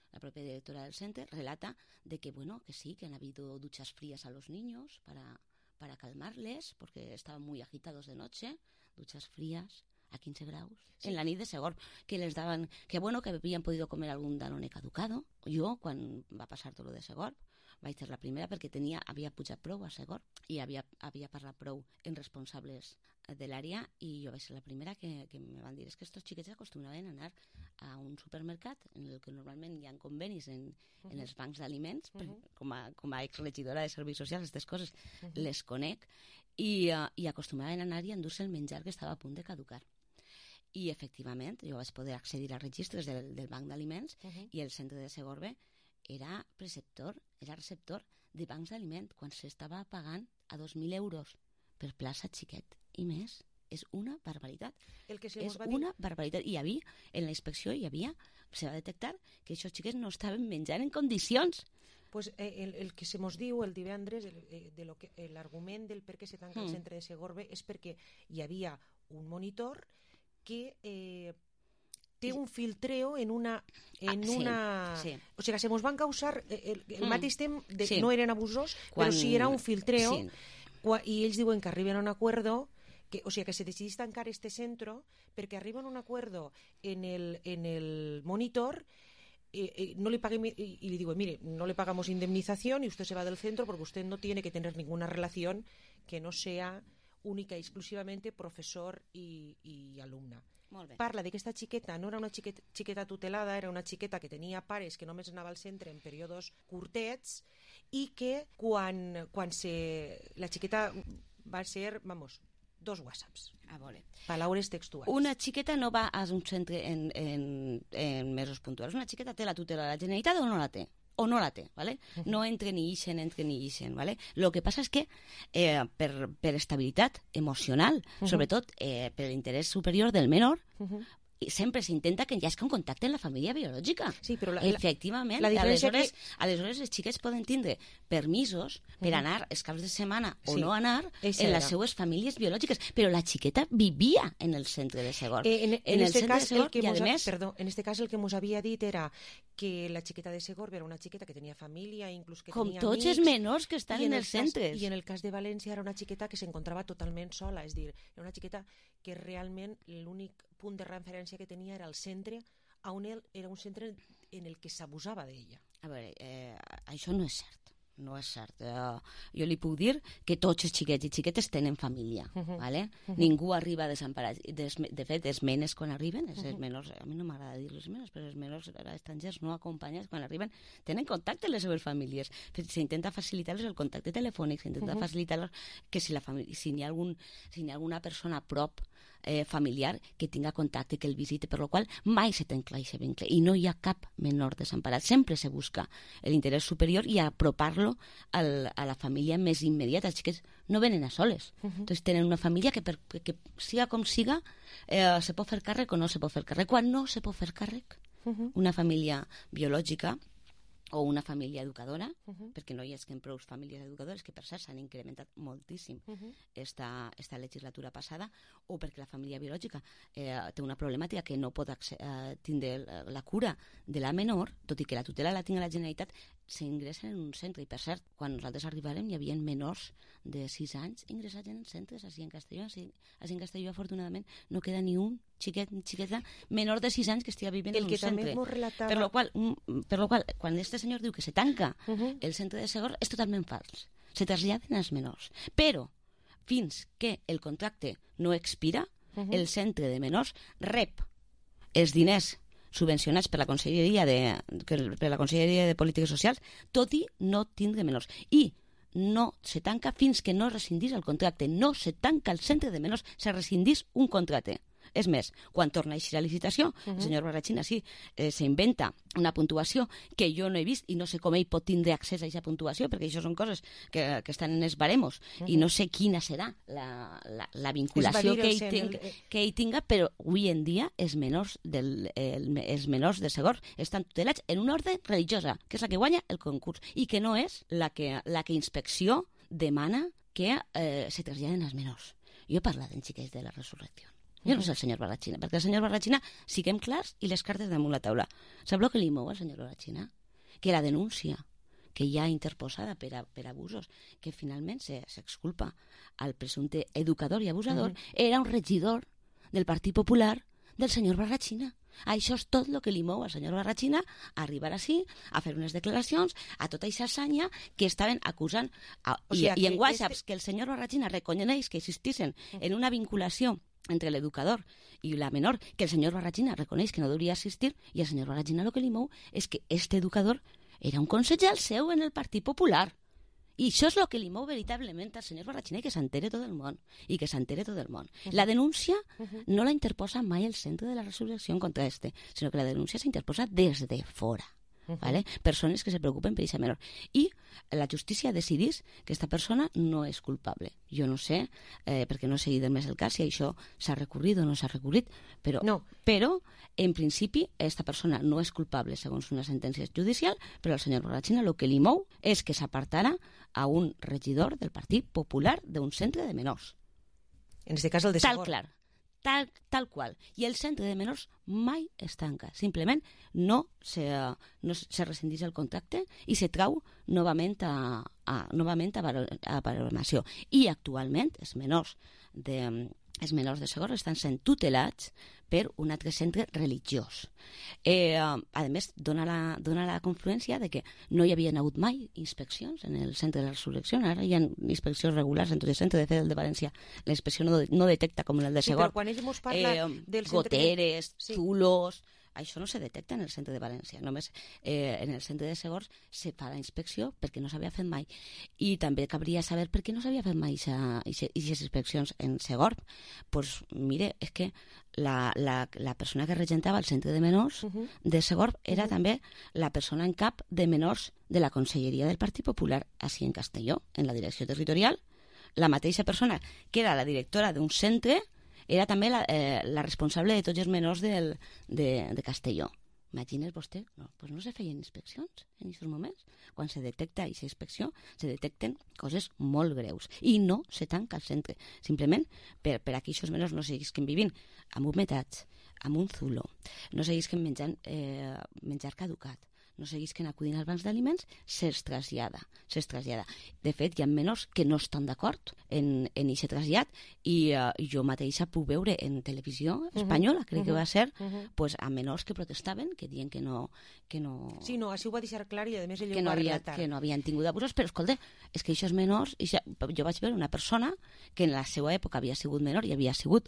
relata de que, que sí, que han habido duchas frías a los niños para calmarles, porque estaban muy agitados de noche, duchas frías a 15 graus, en la nit de Segorb, que les daban, que habían podido comer algún Danone caducado. Jo, quan va passar tot lo de Segorb, vaig ser la primera perquè havia pujat prou a Segorb i havia parlat prou en responsables de l'àrea, i jo vaig ser la primera que me van dir que estos xiquets acostumaven a anar a un supermercat en el que normalment hi ha convenis en els bancs d'aliments, com a exregidora de serveis socials, aquestes coses les conec, i acostumaven a anar i a endur-se el menjar que estava a punt de caducar. I efectivament jo vaig poder accedir a registres del banc d'aliments i el centre de Segorb era receptor de bancs d'aliment quan s'estava pagant a 2.000 euros per plaça xiquet i més. És una barbaritat. Una barbaritat. I en la inspecció se va detectar que aquests xiquets no estaven menjant en condicions. Pues el que se mos diu el divendres, l'argument del per què se tanca el centre de Segorb és perquè hi havia un monitor que té un filtreo en una... O sigui, se mos van causar el mateix temps no eren abusos, però sí era un filtreo, i ells diuen que arriben a un acuerdo, o sigui, que se decidís tancar este centro perquè arriben a un acuerdo en el monitor, no le pagué, y le digo, mire, no le pagamos indemnización y usted se va del centro porque usted no tiene que tener ninguna relación que no sea única y exclusivamente profesor y alumna. Parla de que esta xiqueta no era una xiqueta tutelada, era una xiqueta que tenia pares que només anava al centre en períodes curtets, i que quan la xiqueta va ser, 2 whatsapps. A veure. Paraules textuals. Una xiqueta no va a un centre en mesos puntuals. Una xiqueta té la tutela de la Generalitat o no la té? O no la té, ¿vale? No entre ni ixen, ¿vale? Lo que passa és que per estabilitat emocional, sobretot per l'interès superior del menor, sempre s'intenta que hi hagi un contacte amb la família biològica. Sí, però efectivament, la diferència aleshores els xiquets poden tindre permisos per anar els caps de setmana o no anar en les seues famílies biològiques, però la xiqueta vivia en el centre de Segor. En este cas el que mos havia dit era que la xiqueta de Segor era una xiqueta que tenia família, inclús que com tenia tots amics, els menors que estan en els centres. I en el cas de València era una xiqueta que s'encontrava totalment sola, és dir, era una xiqueta que realment l'únic punt de referència que tenia era el centre, on era un centre en el que s'abusava d'ella. A veure, això no és cert. No és cert. Jo li puc dir que tots els xiquets i xiquetes tenen família, ¿vale? Ningú arriba desemparat. De fet, els menes quan arriben, els menors, a mi no m'agrada dir els menors, però els menors estrangers no acompanyats quan arriben tenen contacte amb les seves famílies. S'intenta facilitar-los el contacte telefònic, s'intenta facilitar-los que si hi ha alguna persona a prop familiar que tinga contacte, que el visite, per lo qual mai se tanca aquest vincle i no hi ha cap menor desemparat. Sempre se busca l'interès superior i apropar-lo a la família més immediata. Els xiquets no venen a soles. Entonces tenen una família que siga com siga se pot fer càrrec o no se pot fer càrrec. Quan no se pot fer càrrec, una família biològica o una família educadora, perquè no hi ha prou famílies educadores, que per cert s'han incrementat moltíssim esta legislatura passada, o perquè la família biològica té una problemàtica que no pot tindre la cura de la menor, tot i que la tutela la tingui la Generalitat, s'ingressen en un centre. I per cert, quan nosaltres arribarem hi havia menors de 6 anys ingressats en centres així en Castelló. Així en Castelló, afortunadament, no queda ni un xiquet ni xiqueta menor de 6 anys que estigui vivint en un centre. Per lo qual, quan este senyor diu que se tanca el centre de Segor, és totalment fals. Se traslladen els menors. Però, fins que el contracte no expira, el centre de menors rep els diners subvencionats per la Conselleria de Polítiques Socials, tot i no tindre menors. I no se tanca fins que no rescindís el contracte. No se tanca el centre de menors, se rescindís un contracte. És més, quan torna a eixir la licitació, el senyor Barrachina s'inventa una puntuació que jo no he vist i no sé com ell pot tindre accés a aquesta puntuació, perquè això són coses que estan en els baremos i no sé quina serà la vinculació que ell tinga, però avui en dia els menors de Segor estan tutelats en una ordre religiosa, que és la que guanya el concurs i que no és la que inspecció demana que se traslladen els menors. Jo he parlat en xiquets de la resurrecció. Jo no sé el senyor Barrachina, perquè el senyor Barrachina, siguem clars, i les cartes damunt la taula. Sap el que li mou al senyor Barrachina? Que la denúncia que hi ha interposada per abusos, que finalment s'exculpa al presumpte educador i abusador, era un regidor del Partit Popular del senyor Barrachina. Això és tot el que li mou al senyor Barrachina a arribar així, a fer unes declaracions, a tota aquesta hassanya que estaven acusant, i en whatsapps que el senyor Barrachina reconeix que existissin en una vinculació entre l'educador i la menor, que el senyor Barrachina reconeix que no hauria assistir, i el senyor Barrachina el que li mou és que este educador era un consellal seu en el Partit Popular. I això és el que li mou veritablement al senyor Barrachina, i que s'entere tot el món. La denúncia no la interposa mai el centre de la resurrecció contra este, sinó que la denúncia s'interposa des de fora. ¿Vale? Persones que se preocupen per aquesta menor. I la justícia decidís que aquesta persona no és culpable. Jo no sé, perquè no he seguit més el cas, si això s'ha recorrit o no s'ha recorrit, però en principi aquesta persona no és culpable segons una sentència judicial, però el senyor Barrachina el que li mou és que s'apartara a un regidor del Partit Popular d'un centre de menors. En aquest cas el de Segor. Tal qual. I el centre de menors mai es tanca. Simplement no se rescindeix el contracte i se trau novament a valoració. I actualment els menors de Segor estan sent tutelats per un altre centre religiós. A més, dona la confluència de que no hi havien hagut mai inspeccions en el centre de la resurrecció. Ara hi ha inspeccions regulars en tot el centre. De fet, el de València la inspecció no detecta com el de Segor. Però quan ells mos parla del centre... goteres, zulos, Això no se detecta en el centre de València, només en el centre de Segors se fa la inspecció perquè no s'havia fet mai. I també cabria saber per què no s'havia fet mai aquestes inspeccions en Segors. Doncs mire, és que la persona que regentava el centre de menors de Segors era també la persona en cap de menors de la Conselleria del Partit Popular així en Castelló, en la direcció territorial. La mateixa persona que era la directora d'un centre era també la responsable de tots els menors de Castelló. Imagines vostè? Doncs no se feien inspeccions en aquests moments. Quan se detecta aquesta inspecció, se detecten coses molt greus. I no se tanca el centre. Simplement per a que aquests menors no seguisquen vivint amb humetats, amb un zulo, no seguisquen menjant menjar caducat, no seguisquen acudint als bancs d'aliments, se'ls trasllada. De fet, hi ha menors que no estan d'acord en aquest trasllat i jo mateixa puc veure en televisió espanyola, crec que va ser, pues, a menors que protestaven, que diuen que no... Sí, no, així ho va deixar clar i a més ell ho va relatar. Que no havien tingut abusos, però escolta, és que aquests menors... Jo vaig veure una persona que en la seva època havia sigut menor i havia sigut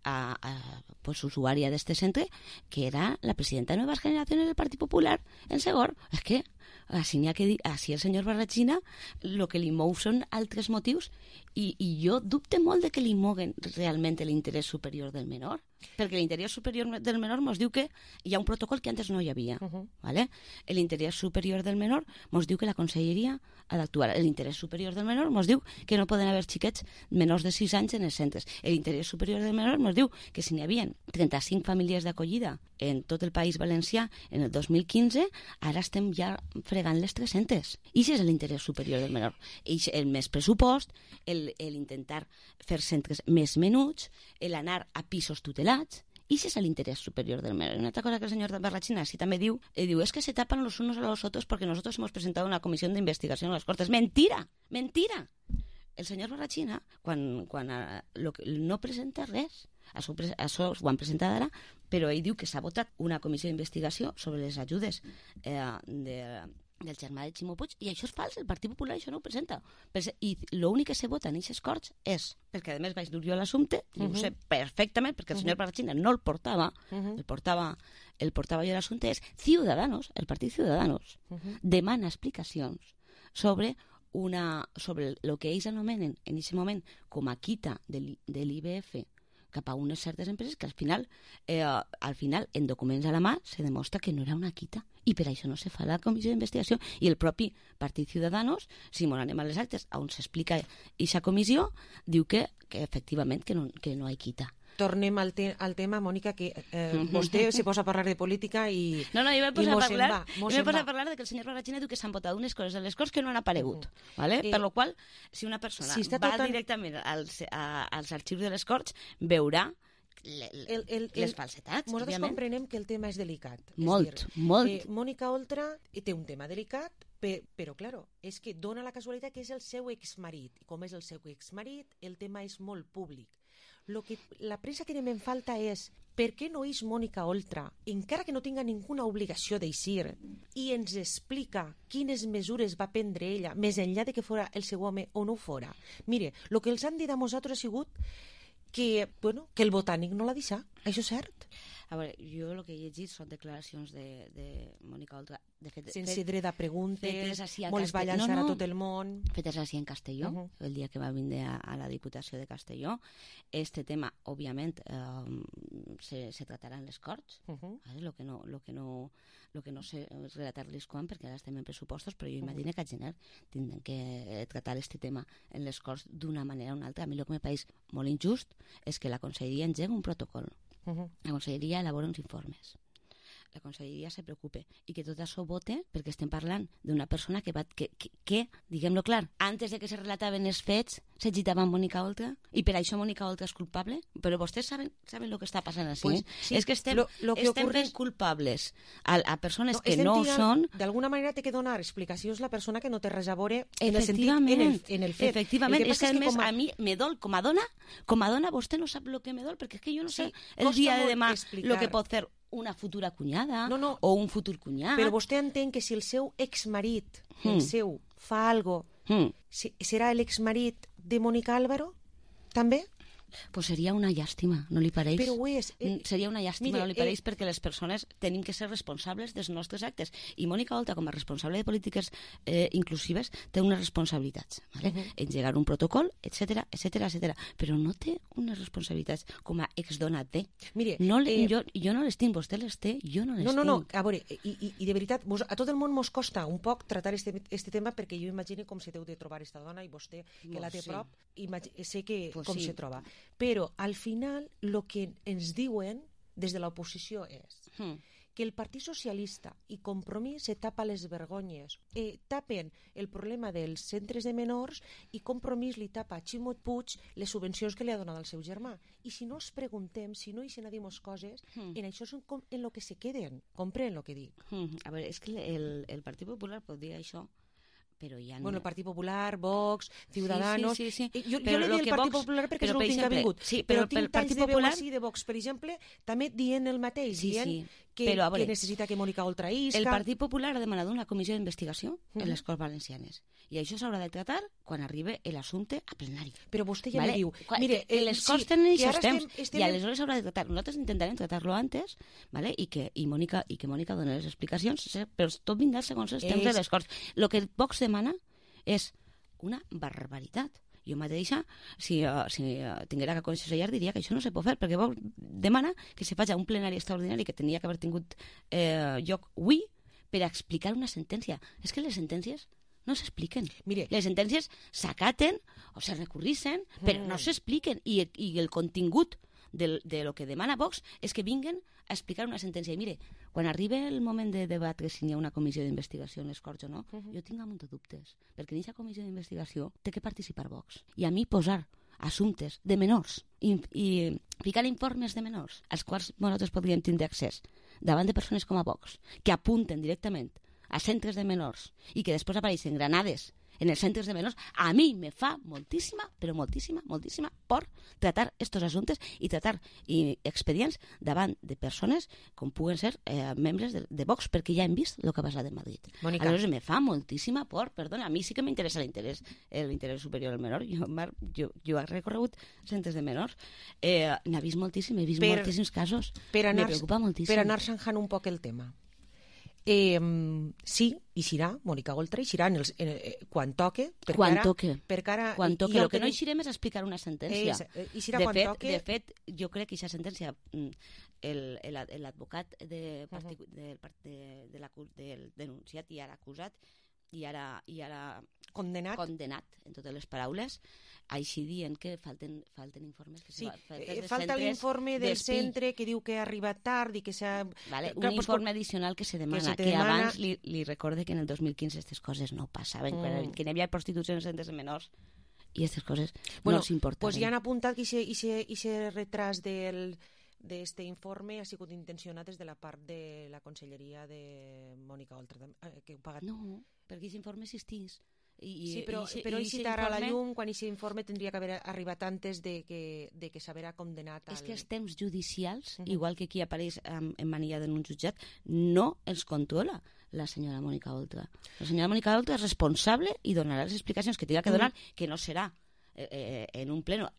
pues, usuària d'este centre, que era la presidenta de Nuevas Generaciones del Partit Popular en Segor. És que així n'hi ha que dir, així el senyor Barrachina el que li mou són altres motius i jo dubte molt de que li moguen realment l'interès superior del menor, perquè l'interès superior del menor ens diu que hi ha un protocol que antes no hi havia. ¿Vale? L'interès superior del menor ens diu que la conselleria ha d'actuar. L'interès superior del menor ens diu que no poden haver xiquets menors de 6 anys en els centres. L'interès superior del menor ens diu que si n'hi havia 35 famílies d'acollida en tot el País Valencià en el 2015, ara estem ja fregant les 300. I això és l'interès superior del menor. I el més pressupost, l'intentar fer centres més menuts, l'anar a pisos tutelats, i ese es el interés superior del menor. Una altra cosa que el señor Barrachina sí també diu, es que se tapan los unos a los otros porque nosotros hemos presentado una comisión de investigación a las Cortes. ¡Mentira! ¡Mentira! El señor Barrachina, quan no presenta res, això ho han presentat ara, però ell diu que s'ha votat una comissió d'investigació sobre les ajudes del germà de Ximo Puig, i això és fals, el Partit Popular això no ho presenta. I l'únic que se vota en aquestes Corts és, perquè a més vaig dur jo l'assumpte, i ho sé perfectament, perquè el senyor Barrachina no el portava, el portava jo l'assumpte, és Ciudadanos, el Partit Ciudadanos, demana explicacions sobre el que ells anomenen en aquest moment com a quita de l'IBF cap a unes certes empreses que al final, en documents a la mà, se demostra que no era una quita. I per això no se fa la comissió d'investigació. I el propi Partit Ciudadanos, si mos anem a les actes on s'explica aquesta comissió, diu que efectivament que no hi quita. Tornem al tema, Mònica, que vostè se posa a parlar de política i... No, jo me poso a parlar de que el senyor Barrachina diu que s'han votat unes coses de les coses que no han aparegut. Per lo qual, si una persona va directament als arxius de les Corts, veurà les falsetats. Nosaltres comprenem que el tema és delicat. Molt. Mònica Oltra té un tema delicat, però, claro, és que dona la casualitat que és el seu exmarit. I com és el seu exmarit, el tema és molt públic. Lo que la premsa tiene en falta és per què no és Mònica Oltra, encara que no tinga ninguna obligació d'eixir, i ens explica quines mesures va prendre ella, més enllà de que fora el seu home o no ho fora. Mire, el que els han dit a nosaltres ha sigut que el botànic no l'ha deixat. Això és cert? A veure, jo el que he llegit són declaracions de Mònica Oltra. Sense dret a preguntes, molts va llançar a tot el món. Fetes així en Castelló, el dia que va vindre a la Diputació de Castelló. Este tema, òbviament, se tratarà en les Corts. Lo que no sé és relatar-les quan, perquè ara estem en pressupostos, però jo imagino que a gener tindrem que tratar este tema en les Corts d'una manera o una altra. A mi el que me pareix molt injust és que la Conselleria engega un protocol. La Conselleria elabora uns informes, la Conselleria se preocupe i que tot això vote, perquè estem parlant d'una persona que diguem-lo clar, antes de que se relataven els fets s'agitava amb Mònica Oltra i per això Mònica Oltra és culpable, però vostès saben el que està passant així, pues, sí, és que estem fent culpables a persones que no són. D'alguna manera té que donar explicacions la persona que no té res a veure en el fet. Efectivament, és que a més a mi me dol com a dona vostè no sap el que me dol, perquè és que jo no sé el dia de demà el que pot fer una futura cunyada o un futur cunyat. Però vostè entén que si el seu exmarit, fa algo, serà l'exmarit de Mónica Álvaro? També? Pues seria una llàstima, no li pareix? Però ho és. Seria una llàstima, no li pareix, perquè les persones tenim que ser responsables dels nostres actes. I Mònica Oltra, com a responsable de polítiques inclusives, té unes responsabilitats. ¿vale? Engegar un protocol, etcètera, etcètera, etcètera. Però no té unes responsabilitats com a exdona té. Mire, jo no les tinc, vostè les té, jo no les tinc. No, a veure, i de veritat, a tot el món mos costa un poc tratar este tema, perquè jo imagino com se deu de trobar esta dona, i vostè, que la té a prop, sé com se troba. Però, al final, el que ens diuen des de l'oposició és que el Partit Socialista i Compromís se tapa les vergonyes, tapen el problema dels centres de menors i Compromís li tapa a Ximot Puig les subvencions que li ha donat al seu germà. I si no ens preguntem, si no hi se n'adimos coses, en això és en lo que se queden. Comprèn el que dic. A veure, és que el Partit Popular pot dir això, però ja no... Bueno, el Partit Popular, Vox, Ciudadanos... Sí. Jo li dic el Partit Popular perquè és l'últim que ha vingut. Però tinc talls de veu així de Vox, per exemple, també dient el mateix, dient que necessita que Mònica Oltra isca... El Partit Popular ha demanat una comissió d'investigació en les Corts Valencianes. I això s'haurà de tratar quan arribi l'assumpte a plenari. Però vostè ja me diu... Mire, les Corts tenen aquests temps i aleshores s'haurà de tratar. Nosaltres intentarem tratar-lo antes, i que Mònica doni les explicacions, però tot vindrà segons els temps de les Corts. El que Vox demana és una barbaritat. Jo mateixa, si tinguera que aconsellar, diria que això no se pot fer, perquè Vox demana que se faci un plenari extraordinari que tenia que haver tingut lloc avui per a explicar una sentència. És que les sentències no s'expliquen. Les sentències s'acaten o se recurrixen, però no s'expliquen. I el contingut de lo que demana Vox és que vinguen a explicar una sentència. I mire, quan arriba el moment de debatre si hi ha una comissió d'investigació en les Corts o no, jo tinc un munt de dubtes, perquè en aquesta comissió d'investigació té que participar Vox. I a mi posar assumptes de menors i ficar informes de menors als quals nosaltres podríem tindre accés davant de persones com a Vox, que apunten directament a centres de menors i que després apareixen granades en els centres de menors, a mi me fa moltíssima, però moltíssima por tratar estos assumptes i tratar expedients davant de persones com puguen ser membres de Vox, perquè ja hem vist el que ha passat a Madrid. Mónica. Aleshores me fa moltíssima por, perdona, a mi sí que m'interessa l'interès superior al menor. Jo he recorregut centres de menors, n'he vist moltíssim, he vist moltíssims casos, me preocupa moltíssim. Per anar zanjant un poc el tema. Sí, i serà, Mònica Oltra, i serà quan toque. Quan toque. El que no eixirem és explicar una sentència. De fet, jo crec que aquesta sentència, l'advocat del denunciat i ara acusat, i ara condenat en totes les paraules, així dient que falten informes. Falta l'informe del centre que diu que ha arribat tard i que s'ha... Un informe addicional que se demana, que abans li recorde que en el 2015 aquestes coses no passaven, que n'hi havia prostitució en centres de menors i aquestes coses no s'importaven. Doncs ja han apuntat que aquest retras d'este informe ha sigut intencionat des de la part de la conselleria de Mònica Oltra. No, perquè aquest informe existís. Sí, però citar a la llum quan aquest informe tindria que haver arribat antes de que s'haverà condenat. És que els temps judicials, igual que aquí apareix emmanillada en un jutjat, no els controla la senyora Mònica Oltra. La senyora Mònica Oltra és responsable i donarà les explicacions que tinga que donar, que no serà en un pleno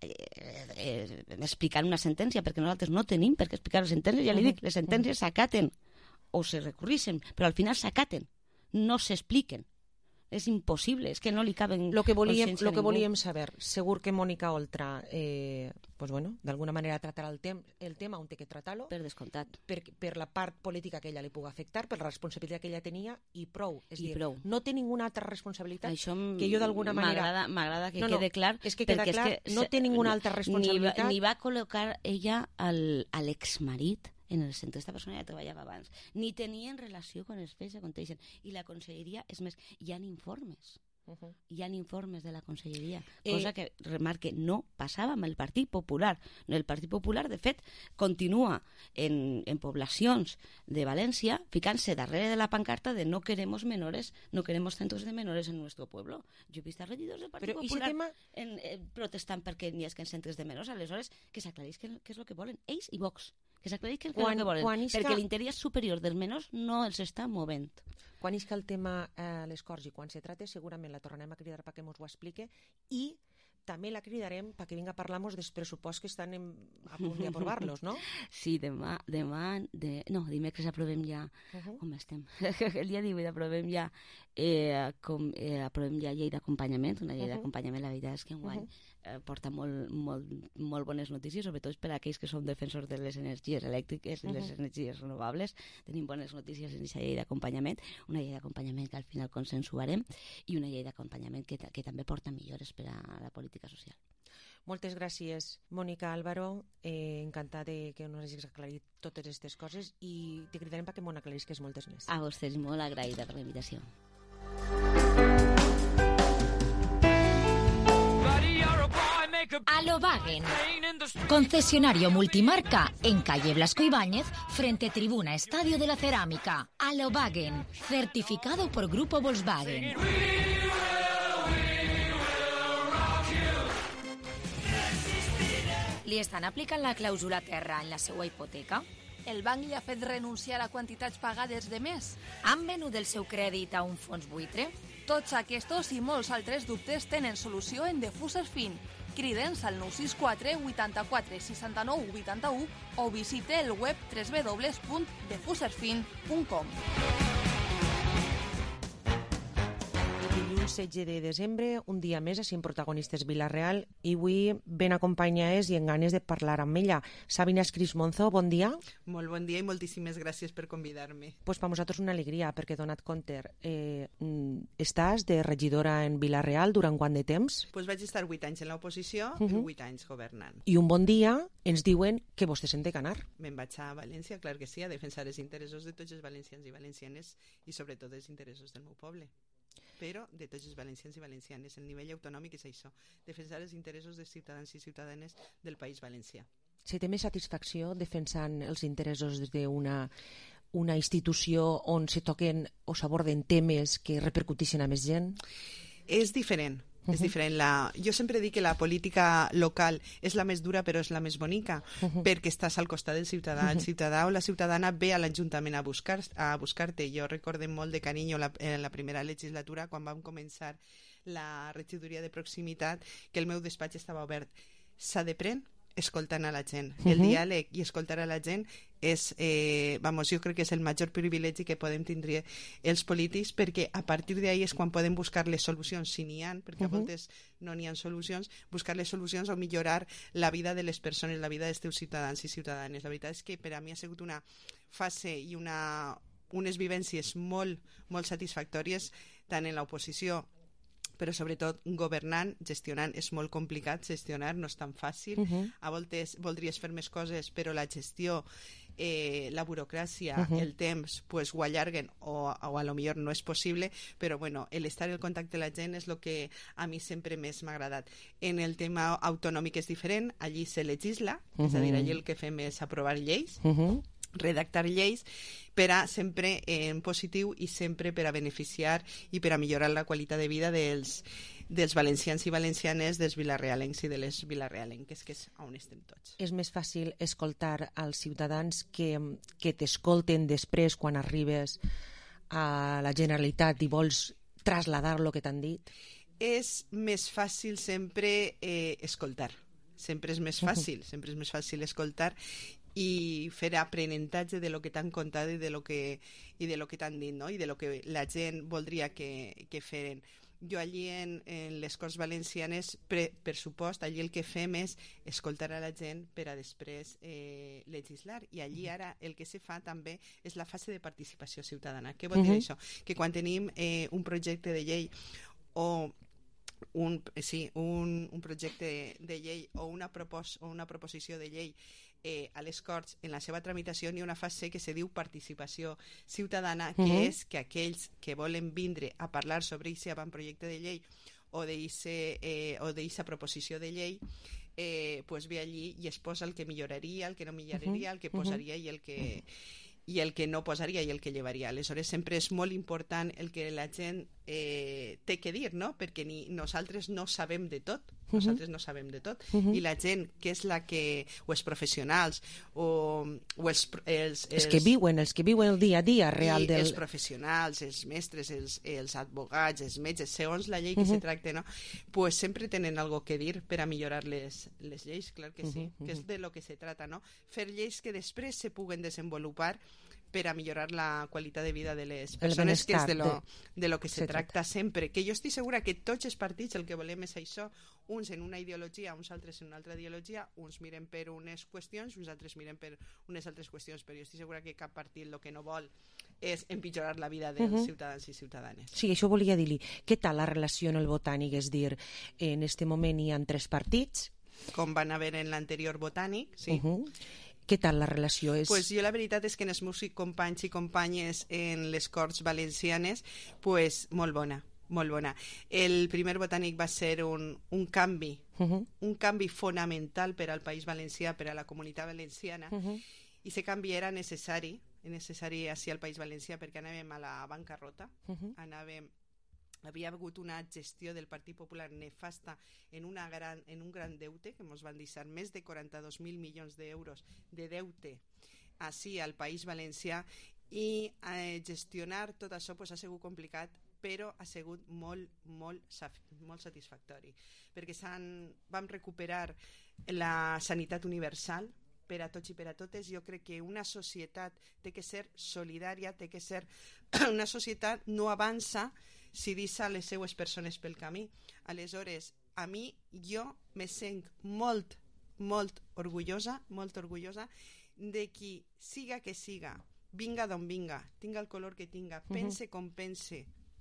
explicant una sentència, perquè nosaltres no tenim per què explicar les sentències. Ja li dic, les sentències s'acaten o se recurreixen, però al final s'acaten, no s'expliquen. És impossible, és que no li caben... Lo que volíem saber, segur que Mònica Oltra d'alguna manera tratarà el tema on té que tratar-lo. Per descomptat. Per la part política que ella li puga afectar, per la responsabilitat que ella tenia, i prou. És dir, no té ninguna altra responsabilitat que jo d'alguna manera... M'agrada que quede clar. És que queda clar, no té ninguna altra responsabilitat. Ni va col·locar ella a l'exmarit en el centre. Esta persona ja treballava abans. Ni tenien relació amb els fets que aconteixen. I la conselleria, és més, hi ha informes. Hi ha informes de la conselleria, cosa que remarque no passava amb el Partit Popular. El Partit Popular, de fet, continua en poblacions de València ficant-se darrere de la pancarta de no queremos menores, no queremos centros de menores en nuestro pueblo. Jo he vist a regidors del Partit Popular protestant perquè n'hi hagi centres de menors. Aleshores, que s'aclarís què és el que volen ells i Vox, que s'aclarís què és el que volen, perquè l'interès superior dels menors no els està movent. Quan isca el tema a les Corts i quan se trata, segurament la tornarem a cridar perquè ens ho explique, i també la cridarem perquè vinga a parlar-nos dels pressuposts que estan a punt d'aprovar-los, no? Sí, dimecres aprovem ja... On estem? El dia 18 aprovem ja llei d'acompanyament, una llei d'acompanyament, la veritat és que enguany porta molt bones notícies, sobretot per a aquells que som defensors de les energies elèctriques i les energies renovables. Tenim bones notícies en aquesta llei d'acompanyament, una llei d'acompanyament que al final consensuarem i una llei d'acompanyament que també porta millores per a la política social. Moltes gràcies, Mònica Álvaro. Encantat que ens hagis aclarit totes aquestes coses i te cridarem perquè m'ho aclarisques moltes més. A vostès molt agraïda per la invitació. Alobagen, concesionario multimarca en calle Blasco Ibáñez, frente Tribuna Estadio de la Cerámica. Alobagen, certificado por Grupo Volkswagen. Li estan aplicant la clàusula terra en la seva hipoteca? El banc li ha fet renunciar a quantitats pagades de més? Han venut el seu crèdit a un fons buitre? Tots aquests i molts altres dubtes tenen solució en Defuser Fin. Crida'ns al 964 84 69 81 o visite el web www.defuserfin.com. Dilluns 16 de desembre, un dia més, a 5 protagonistes Vila-real, i avui ben acompanyades i en ganes de parlar amb ella. Sabina Escris-Monzo, bon dia. Molt bon dia i moltíssimes gràcies per convidar-me. Pues per nosaltres una alegria, perquè donat compte, estàs de regidora en Vila-real durant quant de temps? Pues vaig estar 8 anys en l'oposició i 8 anys governant. I un bon dia ens diuen que vostè se'n té que anar. Me'n vaig a València, clar que sí, a defensar els interessos de tots els valencians i valencianes i sobretot els interessos del meu poble. Però de tots els valencians i valencianes. El nivell autonòmic és això, defensar els interessos dels ciutadans i ciutadanes del País Valencià. Si té més satisfacció defensant els interessos d'una institució on se toquen o s'aborden temes que repercuteixen a més gent? És diferent. És diferent. Jo sempre dic que la política local és la més dura però és la més bonica, perquè estàs al costat del ciutadà. El ciutadà o la ciutadana ve a l'Ajuntament a buscar-te. Jo recorde molt de carinyo en la primera legislatura, quan vam començar la regidoria de proximitat, que el meu despatx estava obert. S'ha de prendre escoltant a la gent. El diàleg i escoltar a la gent és, jo crec que és el major privilegi que podem tindre els polítics, perquè a partir d'ahí és quan podem buscar les solucions, si n'hi ha, perquè a voltes no n'hi ha solucions, buscar les solucions o millorar la vida de les persones, la vida dels teus ciutadans i ciutadanes. La veritat és que per a mi ha sigut una fase i unes vivències molt, molt satisfactòries, tant en l'oposició però sobretot governant, gestionant. És molt complicat gestionar, no és tan fàcil. A voltes voldries fer més coses, però la gestió, la burocràcia, el temps, pues, ho allarguen o a lo millor no és possible, però bueno, l'estar en contacte amb la gent és el que a mi sempre més m'ha agradat. En el tema autonòmic és diferent, allí se legisla, és a dir, allí el que fem és aprovar lleis, redactar lleis per a sempre en positiu i sempre per a beneficiar i per a millorar la qualitat de vida dels valencians i valencianes, dels vilarealencs i de les vilarealenques, que és on estem tots. És més fàcil escoltar als ciutadans que t'escolten després quan arribes a la Generalitat i vols traslladar el que t'han dit? És més fàcil sempre escoltar. Sempre és més fàcil escoltar i fer aprenentatge de lo que t'han contat i de lo que t'han dit, no? I de lo que la gent voldria que feren. Jo allí en les Corts Valencianes, per supost, allí el que fem és escoltar a la gent per a després legislar. I allí ara el que se fa també és la fase de participació ciutadana. Què vol dir això? Que quan tenim un projecte de llei o un projecte de llei o una proposició de llei a les Corts, en la seva tramitació hi ha una fase que se diu participació ciutadana, que és que aquells que volen vindre a parlar sobre aquest avantprojecte de llei o d'aquesta proposició de llei pues ve allí i es posa el que milloraria, el que no milloraria, el que posaria i el que no posaria i el que llevaria. Aleshores sempre és molt important el que la gent té que dir, no? Perquè nosaltres no sabem de tot. nosaltres no sabem de tot, i la gent que és la que, o els professionals o els que viuen el dia a dia real els professionals, els mestres, els advocats, els metges, segons la llei que se tracta, no? Pues sempre tenen algo que dir per a millorar les lleis, clar que sí, que és de lo que se trata, no? Fer lleis que després se puguen desenvolupar per a millorar la qualitat de vida de les persones, que és de lo que se tracta sempre. Que jo estic segura que tots els partits el que volem és això, uns en una ideologia, uns altres en una altra ideologia, uns miren per unes qüestions, uns altres miren per unes altres qüestions, però jo estic segura que cap partit el que no vol és empitjorar la vida dels ciutadans i ciutadanes. Sí, això volia dir-li. Què tal la relació en el Botànic? És dir, en este moment hi ha 3 partits. Com van haver en l'anterior Botànic, sí. Què tal la relació? Pues jo la veritat és que en els meus companys i companyes en les Corts Valencianes, pues molt bona, molt bona. El primer Botànic va ser un canvi, un canvi fonamental per al País Valencià, per a la comunitat valenciana, i aquest canvi era necessari així al País Valencià, perquè anàvem a la bancarrota, havia hagut una gestió del Partit Popular nefasta en un gran deute, que ens van deixar més de 42.000 milions d'euros de deute així al País Valencià, i gestionar tot això pues, ha sigut complicat, però ha sigut molt satisfactori, perquè vam recuperar la sanitat universal per a tots i per a totes. Jo crec que una societat té que ser solidària, té que ser una societat no avança si deixa les seues persones pel camí. Aleshores, jo me sent molt orgullosa de qui siga que siga, vinga d'on vinga, tinga el color que tinga, pense com pense,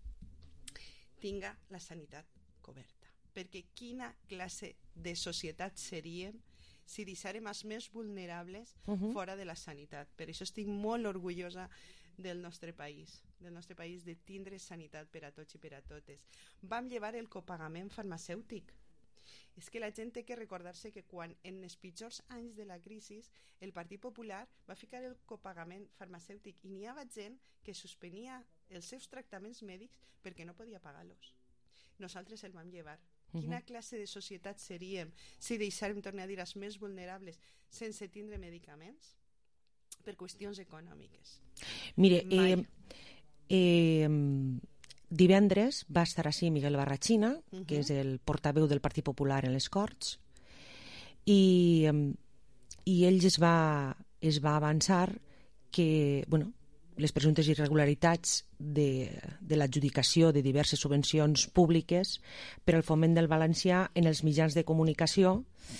tinga la sanitat coberta. Perquè quina classe de societat seríem si deixarem els més vulnerables fora de la sanitat. Per això estic molt orgullosa del nostre país de tindre sanitat per a tots i per a totes. Vam llevar el copagament farmacèutic. És que la gent té que recordar-se que quan en els pitjors anys de la crisi el Partit Popular va ficar el copagament farmacèutic i n'hi havia gent que suspenia els seus tractaments mèdics perquè no podia pagar-los. Nosaltres el vam llevar. Quina classe de societat seríem si deixàrem, tornar a dir, els més vulnerables sense tindre medicaments per qüestions econòmiques? Mire, divendres va estar així Miguel Barrachina, que és el portaveu del Partit Popular en les Corts, i ell es va avançar que, les presumptes irregularitats de l'adjudicació de diverses subvencions públiques per al foment del valencià en els mitjans de comunicació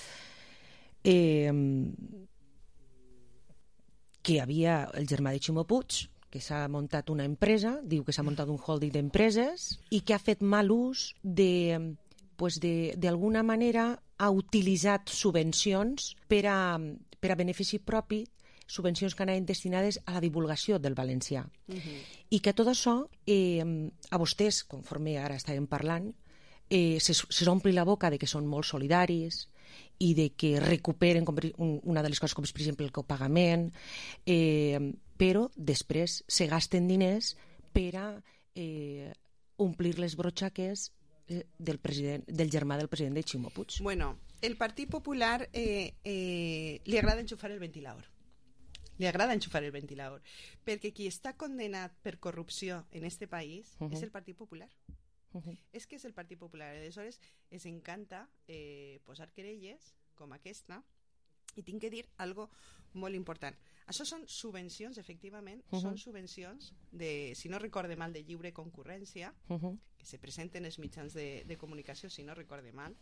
que havia el germà de Ximo Puig, que s'ha muntat una empresa, diu que s'ha muntat un holding d'empreses i que ha fet mal ús d'alguna manera ha utilitzat subvencions per a benefici propi, subvencions que anaven destinades a la divulgació del valencià. I que tot això, a vostès, conforme ara estàvem parlant, se s'ompli la boca de que són molt solidaris i de que recuperen una de les coses com és, per exemple, el copagament, però després se gasten diners per a omplir les brotxaques del germà del president de Ximo Puig. Bueno, el Partit Popular li agrada enxufar el ventilador. Perquè qui està condenat per corrupció en este país és el Partit Popular. És que és el Partit Popular. Aleshores, es encanta posar querelles com aquesta, i tinc que dir algo molt important. Això són subvencions, efectivament, són subvencions si no recorde mal, de lliure concurrència, que se presenten els mitjans de comunicació, si no recorde mal,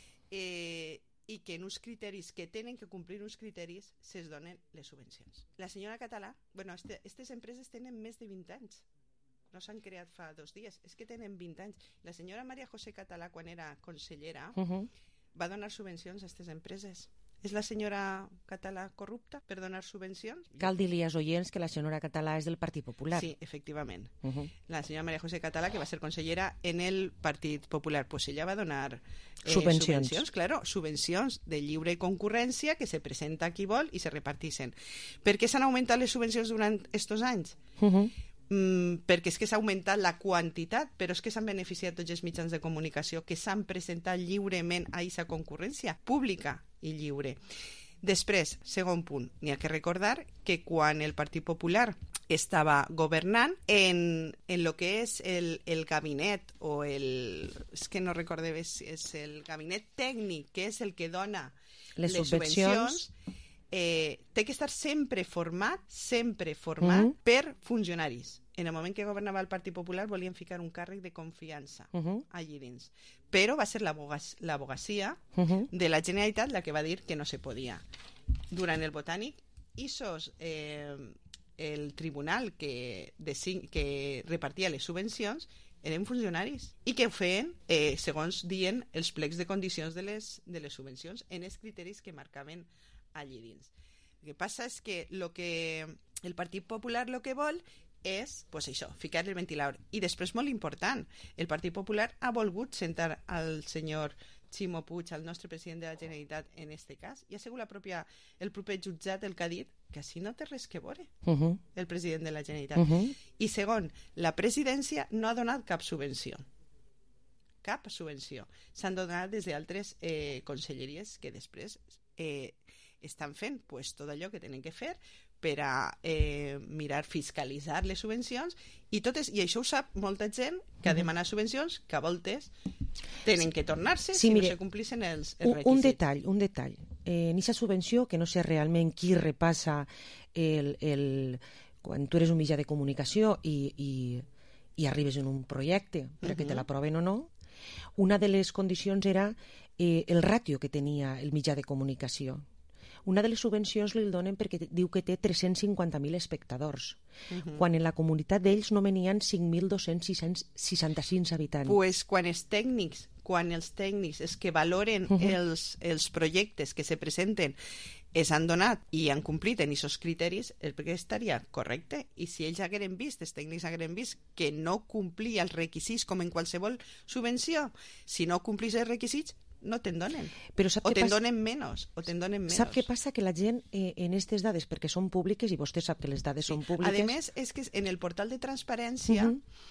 i que en uns criteris, que tenen que complir uns criteris, se'ls donen les subvencions. La senyora Català, aquestes empreses tenen més de 20 anys, no s'han creat fa 2 dies, és que tenen 20 anys. La senyora María José Català, quan era consellera, va donar subvencions a aquestes empreses. És la senyora Català corrupta per donar subvencions? Cal dir-li als oients que la senyora Català és del Partit Popular. Sí, efectivament. La senyora María José Català, que va ser consellera en el Partit Popular, pues ella va donar subvencions, claro, subvencions de lliure concurrència que se presenta a qui vol i se repartixen. Per què s'han augmentat les subvencions durant estos anys? perquè és que s'ha augmentat la quantitat, però és que s'han beneficiat tots els mitjans de comunicació que s'han presentat lliurement a aquesta concurrència pública i lliure. Després, segon punt, n'hi ha que recordar que quan el Partit Popular estava governant, en lo que és el gabinet o és que no recorde bé si és el gabinet tècnic, que és el que dona les subvencions, té que estar sempre format per funcionaris. En el moment que governava el Partit Popular volien ficar un càrrec de confiança allí dins. Però va ser l'abogacia de la Generalitat la que va dir que no se podia. Durant el Botànic, el tribunal que repartia les subvencions eren funcionaris i que ho feien, segons diuen, els plecs de condicions de les subvencions en els criteris que marcaven allí dins. El que passa és que el Partit Popular el que vol és, pues això, ficar el ventilador. I després, molt important, el Partit Popular ha volgut sentar al senyor Ximo Puig, el nostre president de la Generalitat, en este cas, i ha sigut el proper jutjat el que ha dit que així no té res que veure el president de la Generalitat. I segon, la presidència no ha donat cap subvenció. Cap subvenció. S'han donat des d'altres conselleries que després estan fent tot allò que tenen que fer per a mirar, fiscalitzar les subvencions i això ho sap molta gent que ha demanat subvencions que a voltes tenen que tornar-se si no se complissin els requisits. Un detall. En aquesta subvenció, que no sé realment qui repassa quan tu eres un mitjà de comunicació i arribes en un projecte perquè te l'aproven o no, una de les condicions era el ràtio que tenia el mitjà de comunicació. Una de les subvencions li donen perquè diu que té 350.000 espectadors, quan en la comunitat d'ells no venien 5.265 habitants. Pues quan els tècnics és que valoren els projectes que se presenten s'han donat i han complit en aquests criteris, és perquè estaria correcte. I si ells hagueren vist, els tècnics hagueren vist que no complia els requisits com en qualsevol subvenció, si no complís els requisits, no te'n donen. O te'n donen menys. Sap què passa? Que la gent en aquestes dades, perquè són públiques, i vostè sap que les dades són públiques... A més, és que en el portal de transparència,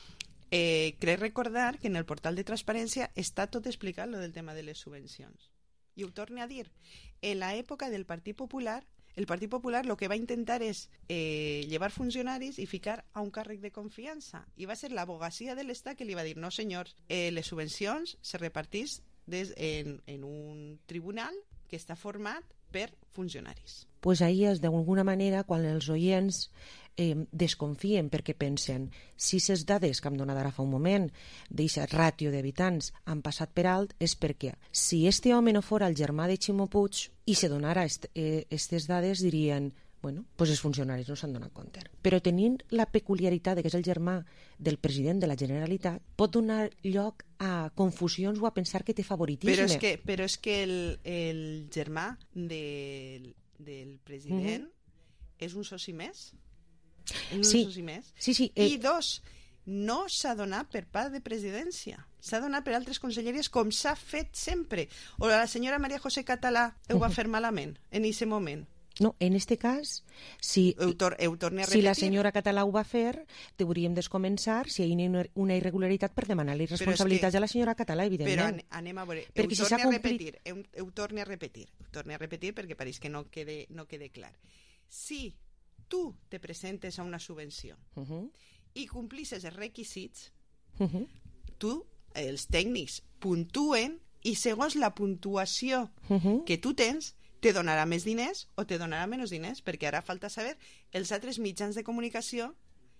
crec recordar que en el portal de transparència està tot explicat lo del tema de les subvencions. I ho torno a dir. En l'època del Partit Popular, el Partit Popular el que va intentar és llevar funcionaris i ficar a un càrrec de confiança. I va ser l'abogacia de l'Estat que li va dir, no senyors, les subvencions se repartís en un tribunal que està format per funcionaris. Pues ahí és d'alguna manera quan els oients desconfien perquè pensen si les dades que hem donat ara fa un moment d'aquest ràtio d'habitants han passat per alt és perquè si este home no fora el germà de Ximo Puig i se donara aquestes dades dirien bueno, pues els funcionaris no s'han donat compte. Però tenint la peculiaritat que és el germà del president de la Generalitat pot donar lloc a confusions o a pensar que té favoritisme. Però és que el germà del president és un soci més. Sí. I dos, no s'ha donat per part de presidència. S'ha donat per altres conselleries com s'ha fet sempre. O la senyora María José Català ho va fer malament en aquest moment. No, en este cas, si la senyora Català ho va fer, hauríem de començar si hi ha una irregularitat per demanar les responsabilitats a la senyora Català, evidentment. Però anem a veure, ho torno a repetir perquè pareix que no quede clar. Si tu te presentes a una subvenció i complisses els requisits, els tècnics puntuen i segons la puntuació que tu tens te donarà més diners o te donarà menys diners, perquè ara falta saber els altres mitjans de comunicació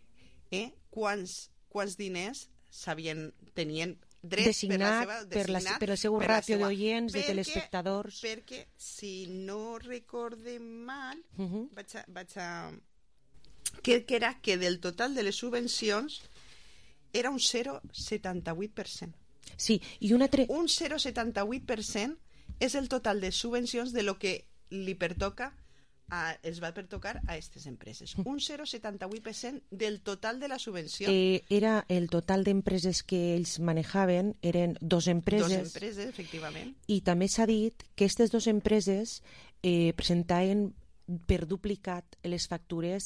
quants diners tenien dret per el seu ràtio d'oients, de telespectadors. Perquè, si no recorde mal, que era que del total de les subvencions era un 0,78%. Sí, i un 0,78% és el total de subvencions de lo que els va pertocar a aquestes empreses. Un 0,78% del total de la subvenció. Era el total d'empreses que ells manejaven, eren dos empreses. Dos empreses, efectivament. I també s'ha dit que aquestes dues empreses presentaven per duplicat les factures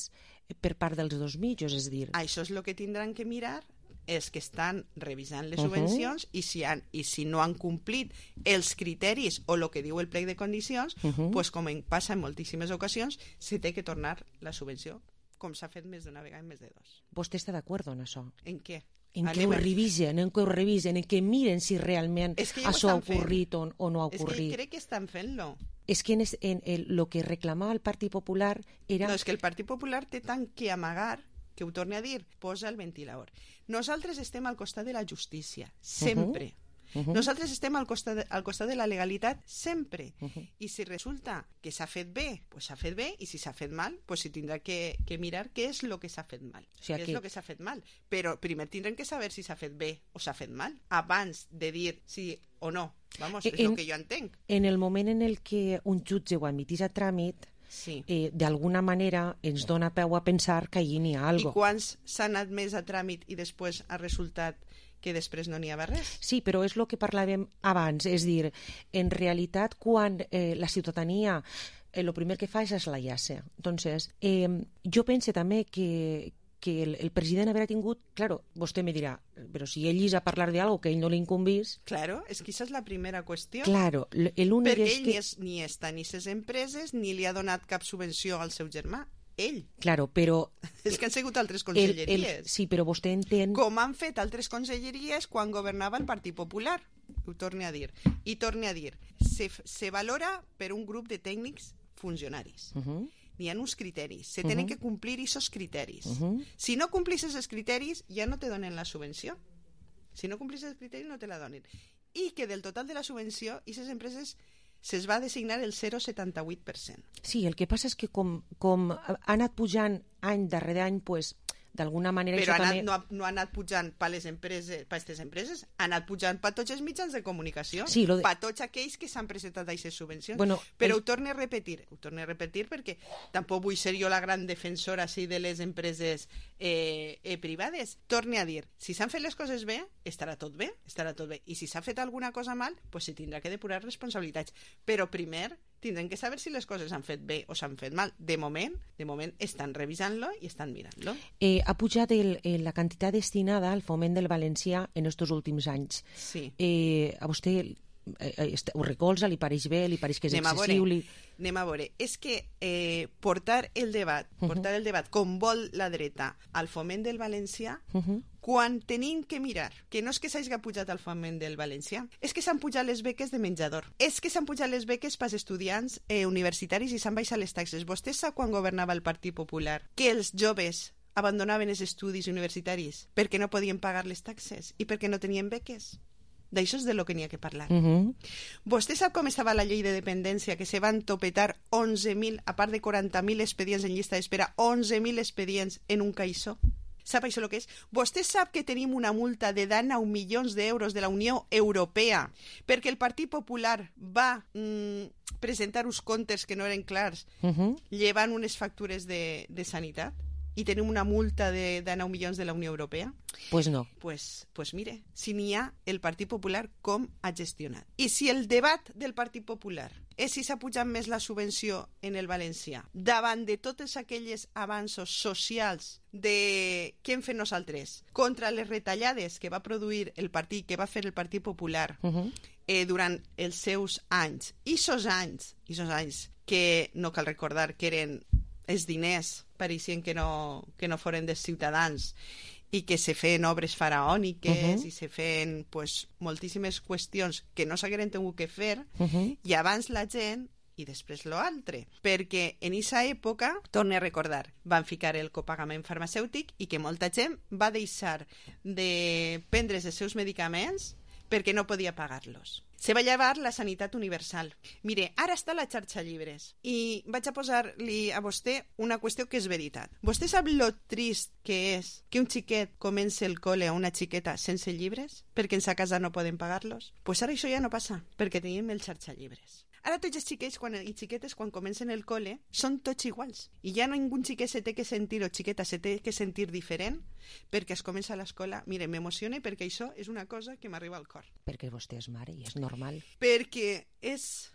per part dels dos mitjos, és dir... Això és el que tindran que mirar els que estan revisant les subvencions i si no han complit els criteris o el que diu el plec de condicions, pues, com passa en moltíssimes ocasions, se té que tornar la subvenció, com s'ha fet més d'una vegada en més de dos. Vostè està d'acord en això? En què? En què ho revisen, en què miren si realment això ha ocorrit o no ha ocorrit. És que crec que estan fent-lo. És que el que reclamava el Partit Popular era... No, és que el Partit Popular té tant que amagar, que ho torni a dir, posa el ventilador. Nosaltres estem al costat de la justícia, sempre. Nosaltres estem al costat de la legalitat sempre. I si resulta que s'ha fet bé, pues s'ha fet bé, i si s'ha fet mal, pues s'hi tindrà que mirar què és el que s'ha fet mal. Què és el que s'ha fet mal. Però primer tindrem que saber si s'ha fet bé o s'ha fet mal, abans de dir sí o no. Vamos, és el que jo entenc. En el moment en el que un jutge ho admitís a tràmit, d'alguna manera ens dona peu a pensar que allí n'hi ha alguna cosa. I quants s'han admès a tràmit i després ha resultat que després no n'hi havia res? Sí, però és el que parlàvem abans, és dir, en realitat quan la ciutadania el primer que fa és esglaiar-se. Entonces, jo penso també que el president haurà tingut... Claro, vostè me dirà, però si ell és a parlar d'algo que ell no li incumbís... Claro, és que aquesta és la primera qüestió. Claro, l'únic perquè és ell ni està ni ses empreses ni li ha donat cap subvenció al seu germà. Ell. Claro, però... És que han sigut altres conselleries. Sí, però vostè entén... Com han fet altres conselleries quan governava el Partit Popular. Ho torne a dir. I torne a dir. Se valora per un grup de tècnics funcionaris. N'hi ha uns criteris. Se tenen que complir aquests criteris. Si no complis aquests criteris, ja no te donen la subvenció. Si no complis aquests criteris, no te la donen. I que del total de la subvenció, aquestes empreses... se's va designar el 0,78%. Sí, el que passa és que com ha anat pujant any darrere any, pues, d'alguna manera... Però no ha anat pujant per les empreses, per aquestes empreses, ha anat pujant per tots els mitjans de comunicació, per tots aquells que s'han presentat a aquestes subvencions. Bueno, però ho torno a repetir perquè tampoc vull ser jo la gran defensora així de les empreses privades. Torne a dir, si s'han fet les coses bé, estarà tot bé, i si s'ha fet alguna cosa mal, pues se tindrà que depurar responsabilitats. Però primer tindrem que saber si les coses s'han fet bé o s'han fet mal. De moment estan revisant-lo i estan mirant-lo. Ha pujat la quantitat destinada al foment del valencià en aquests últims anys. Sí. A vostè ho recolza, li pareix bé, li pareix que és excessiu? Anem a veure. És que portar el debat com vol la dreta al foment del valencià, quan tenim que mirar que no és que s'hagi pujat al foment del valencià, és que s'han pujat les beques de menjador, és que s'han pujat les beques pels estudiants universitaris i s'han baixat les taxes. Vostè sap quan governava el Partit Popular que els joves abandonaven els estudis universitaris perquè no podien pagar les taxes i perquè no tenien beques? D'això és de lo que n'hi ha que parlar. Vostè sap com estava la llei de dependència, que se van topetar 11.000, a part de 40.000 expedients en llista d'espera, 11.000 expedients en un caixó? Sap això el que és? Vostè sap que tenim una multa de 19 milions d'euros de la Unió Europea perquè el Partit Popular va presentar uns comptes que no eren clars, llevant unes factures de sanitat? I tenim una multa de 9 milions de la Unió Europea? Pues no. Pues mire, si n'hi ha el Partit Popular com ha gestionat. I si el debat del Partit Popular és si s'ha pujat més la subvenció en el valencià, davant de totes aquelles avanços socials de què hem fet nosaltres contra les retallades que va produir el partit, que va fer el Partit Popular durant els seus anys, i esos anys que no cal recordar que eren els diners pareixien que no foren dels ciutadans i que se feien obres faraòniques i se feien moltíssimes qüestions que no s'hagueren tingut que fer, i abans la gent i després l'altre, perquè en aquesta època, torne a recordar, van ficar el copagament farmacèutic i que molta gent va deixar de prendre els seus medicaments perquè no podia pagar-los. Se va llevar la sanitat universal. Mire, ara està la xarxa llibres i vaig a posar-li a vostè una qüestió que és veritat. Vostè sap lo trist que és que un xiquet comenci el col·le o una xiqueta sense llibres perquè en sa casa no poden pagar-los? Pues ara això ja no passa, perquè tenim el xarxa llibres. Ara tots els xiquets i xiquetes, quan comencen el col·le, són tots iguals. I ja ningú xiquet se té que sentir, o xiqueta se té que sentir diferent perquè es comença a l'escola. Mire, m'emociona perquè això és una cosa que m'arriba al cor. Perquè vostè és mare i és normal. Perquè és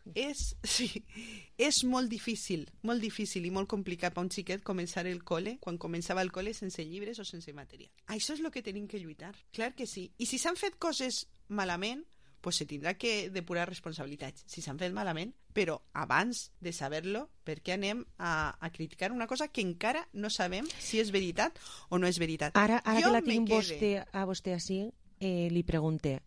molt difícil i molt complicat per un xiquet començar el col·le, quan començava el col·le sense llibres o sense material. Això és el que tenim que lluitar, clar que sí. I si s'han fet coses malament, pues se tindrà que depurar responsabilitats, si s'han fet malament, però abans de saber-lo, per què anem a criticar una cosa que encara no sabem si és veritat o no és veritat? Ara que la tinc a vostè així, li pregunte,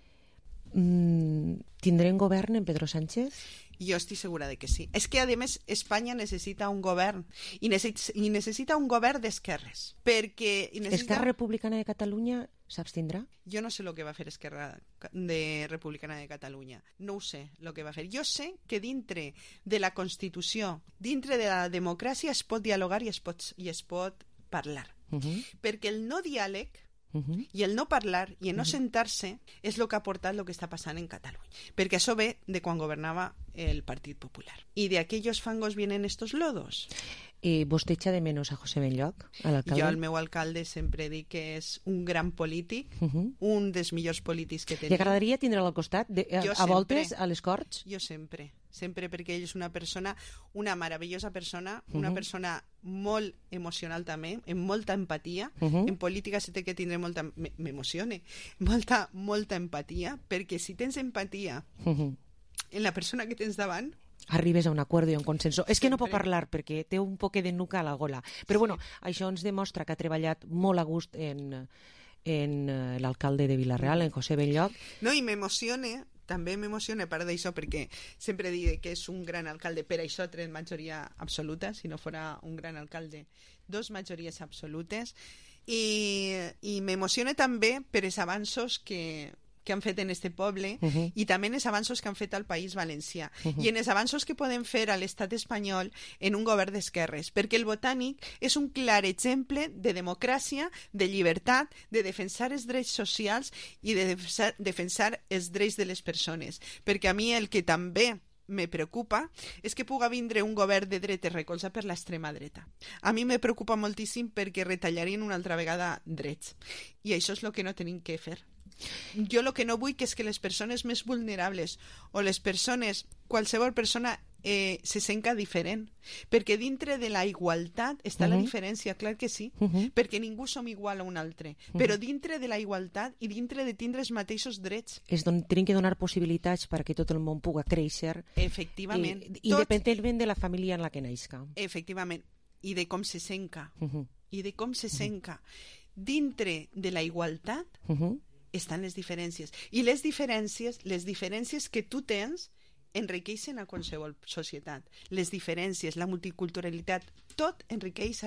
tindrem govern en Pedro Sánchez? Jo estic segura de que sí. És que, a més, Espanya necessita un govern i necessita un govern d'esquerres. Perquè Esquerra Republicana de Catalunya s'abstindrà? Jo no sé el que va fer Esquerra Republicana de Catalunya. No ho sé el que va fer. Jo sé que dintre de la Constitució, dintre de la democràcia, es pot dialogar i es pot parlar. Perquè el no diàleg i el no parlar i el no sentar-se és el que ha portat el que està passant en Catalunya. Perquè això ve de quan governava el Partit Popular. I de aquellos fangos vienen estos lodos. ¿Vostè echa de menos a José Benlloch, a l'alcalde? Jo, el meu alcalde, sempre dic que és un gran polític, un dels millors polítics que tenim. Li agradaria tindre'l al costat, a voltes, a les Corts? Jo sempre, perquè ell és una persona, una meravellosa persona, una persona molt emocional també, amb molta empatia. En política se té que tindre molta... M'emocione. Molta empatia, perquè si tens empatia en la persona que tens davant... Arribes a un acord i a un consenso. És que no pot parlar perquè té un poc de nuca a la gola. Però bueno, això ens demostra que ha treballat molt a gust en l'alcalde de Vila-real, en José Benlloch. No, i també m'emociona, a part d'això, perquè sempre dic que és un gran alcalde, per això tret majoria absoluta, si no fora un gran alcalde, 2 majories absolutes, i m'emociona també per els avanços que han fet en este poble i també en els avanços que han fet al País Valencià i en els avanços que podem fer a l'estat espanyol en un govern d'esquerres, perquè el Botànic és un clar exemple de democràcia, de llibertat, de defensar els drets socials i de defensar els drets de les persones, perquè a mi el que també me preocupa és que puga vindre un govern de dretes recolzat per l'extrema dreta. A mi me preocupa moltíssim perquè retallarien una altra vegada drets i això és el que no tenim que fer. Jo el que no vull és que les persones més vulnerables o les persones, qualsevol persona se senta diferent, perquè dintre de la igualtat està la diferència, clar que sí, perquè ningú som igual a un altre, però dintre de la igualtat i dintre de tindre els mateixos drets. Tenim que donar possibilitats perquè tot el món pugui créixer, efectivament, independentment de la família en la que naixca. Efectivament, i de com se senta, dintre de la igualtat estan les diferències. I les diferències que tu tens enriqueixen a qualsevol societat. Les diferències, la multiculturalitat, tot enriqueix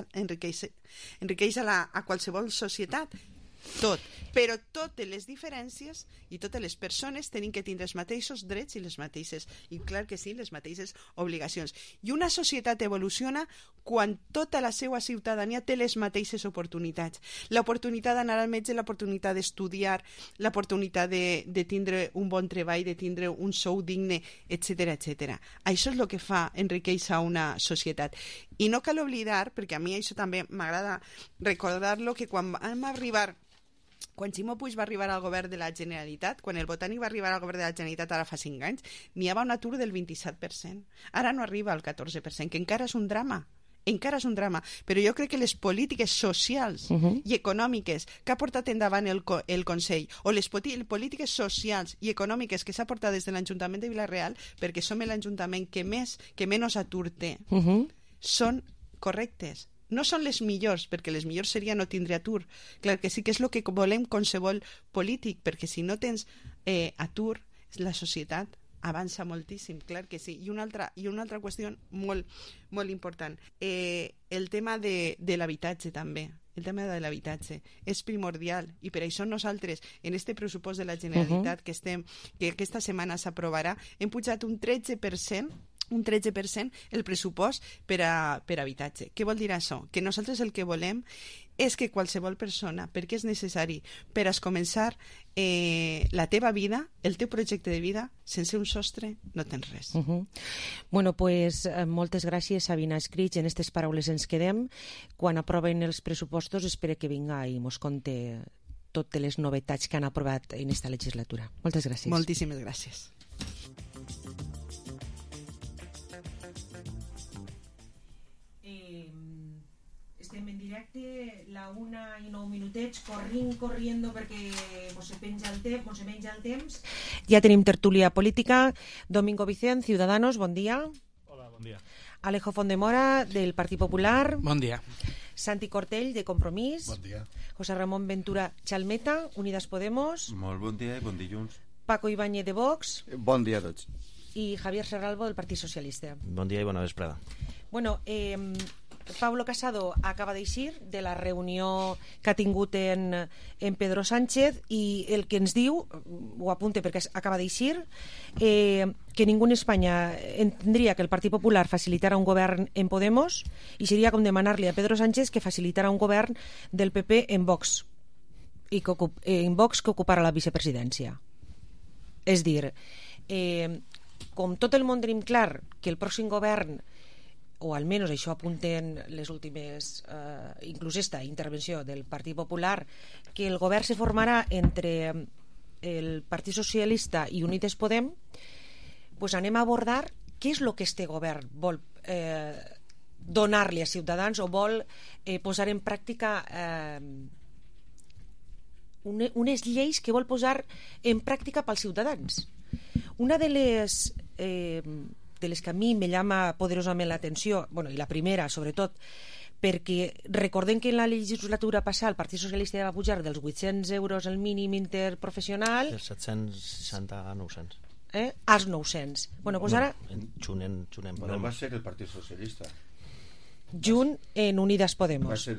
a qualsevol societat. Tot. Però totes les diferències i totes les persones tenen que tindre els mateixos drets i les mateixes, i clar que sí, les mateixes obligacions. I una societat evoluciona quan tota la seva ciutadania té les mateixes oportunitats. L'oportunitat d'anar al metge, l'oportunitat d'estudiar, l'oportunitat de tindre un bon treball, de tindre un sou digne, etc etc. Això és el que fa enriqueixer una societat. I no cal oblidar, perquè a mi això també m'agrada recordar-lo, que quan Ximo Puig va arribar al govern de la Generalitat, quan el Botànic va arribar al govern de la Generalitat ara fa 5 anys, n'hi havia un atur del 27%. Ara no arriba al 14%, que encara és un drama. Però jo crec que les polítiques socials i econòmiques que ha portat endavant el Consell, o les polítiques socials i econòmiques que s'ha portat des de l'Ajuntament de Vila-real, perquè som l'Ajuntament que menys atur té, són correctes. No són les millors, perquè les millors seria no tindre atur. Clar que sí que és el que volem qualsevol polític, perquè si no tens atur, la societat avança moltíssim, clar que sí. I una altra qüestió molt important, el tema de l'habitatge també. El tema de l'habitatge és primordial i per això nosaltres en este pressupost de la Generalitat que aquesta setmana s'aprovarà hem pujat un 13% el pressupost per a habitatge. Què vol dir això? Que nosaltres el que volem és que qualsevol persona, perquè és necessari per a començar la teva vida, el teu projecte de vida, sense un sostre no tens res. Bueno, pues moltes gràcies, Sabina Escrig. En aquestes paraules ens quedem. Quan aproven els pressupostos, espero que vinga i mos conte totes les novetats que han aprovat en esta legislatura. Moltes gràcies. Moltíssimes gràcies. Estem en directe, la 1:09, corriendo perquè mos menja el temps. Ja tenim tertúlia política. Domingo Vicent, Ciudadanos, bon dia. Hola, bon dia. Alejo Fondemora, del Partit Popular. Bon dia. Santi Cortell, de Compromís. Bon dia. José Ramón Ventura Chalmeta, Unidas Podemos. Molt bon dia i bon dilluns. Paco Ibáñez, de Vox. Bon dia a tots. I Javier Serralbo, del Partit Socialista. Bon dia i bona vesprada. Bueno, Pablo Casado acaba d'eixir de la reunió que ha tingut en Pedro Sánchez i el que ens diu, ho apunte perquè acaba d'eixir, que ningú en Espanya entendria que el Partit Popular facilitara un govern en Podemos i seria com demanar-li a Pedro Sánchez que facilitara un govern del PP en Vox i en Vox que ocupara la vicepresidència. És dir, com tot el món tenim clar que el pròxim govern, o almenys això apunten les últimes, inclús esta intervenció del Partit Popular, que el govern se formarà entre el Partit Socialista i Unides Podem, pues anem a abordar què és el que este govern vol donar-li a Ciutadans o vol posar en pràctica unes lleis que vol posar en pràctica pels ciutadans. Una de les que a mi me llama poderosament l'atenció, bueno, i la primera, sobretot, perquè recordem que en la legislatura passada el Partit Socialista va pujar dels 800 euros el mínim interprofessional... Dels 760 a 900. Als 900. Bueno, doncs ara... Junt en Podem. No va ser el Partit Socialista. Junt en Unides Podemos. Va ser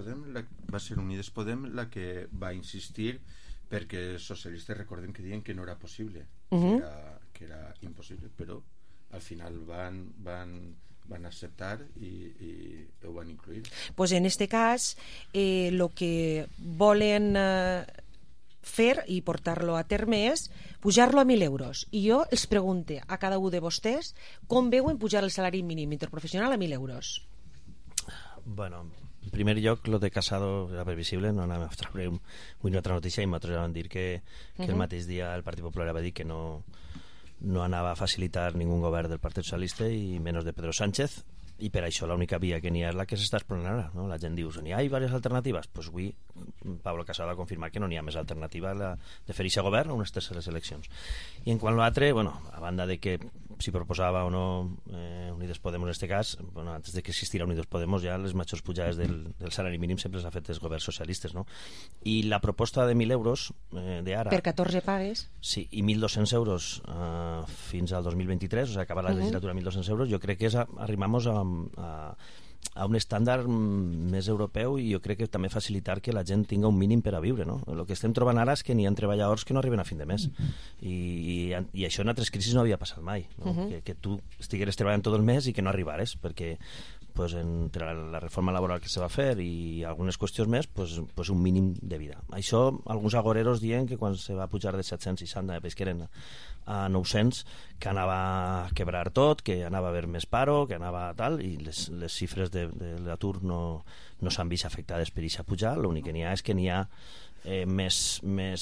Unides Podem la que va insistir perquè els socialistes recordem que diuen que no era possible, que era impossible, però al final van acceptar i ho van incluir. Pues en este cas lo que volen fer i portar-lo a terme és pujar-lo a 1.000 euros. I jo els pregunto a cada un de vostès com veuen pujar el salari mínim interprofessional a 1.000 euros. Bueno, en primer lloc, lo de Casado era previsible, no anàvem a treure una altra notícia i nosaltres vam dir que el mateix dia el Partit Popular va dir que no anava a facilitar ningú govern del Partit Socialista i menys de Pedro Sánchez, i per això l'única via que n'hi ha és la que s'està explorant ara, no? La gent diu, n'hi ha diverses alternatives? Doncs avui Pablo Casado ha confirmat que no n'hi ha més alternativa de fer aquest govern a unes terceres eleccions. I en quant a l'altre, bueno, a banda de que si proposava o no Unides Podemos en aquest cas, bueno, antes de que existira Unides Podemos ja les majors pujades del salari mínim sempre s'ha fet els governs socialistes, no? I la proposta de 1.000 euros d'ara... Per 14 pagues? Sí, i 1.200 euros fins al 2023, o sigui, acabar la legislatura a 1.200 euros, jo crec que arrimamos a un estàndard més europeu i jo crec que també facilitar que la gent tinga un mínim per a viure, no? El que estem trobant ara és que n'hi ha treballadors que no arriben a fin de mes i això en altres crisis no havia passat mai, no? Que tu estigueres treballant tot el mes i que no arribares, perquè pues, entre la reforma laboral que se va fer i algunes qüestions més, pues un mínim de vida. Això, alguns agoreros diuen que quan se va pujar de 760 de pesqueren a 900, que anava a quebrar tot, que anava a haver més paro, que anava tal, i les xifres de l'atur no s'han vist afectades per aquesta pujada. L'únic que n'hi ha és que n'hi ha més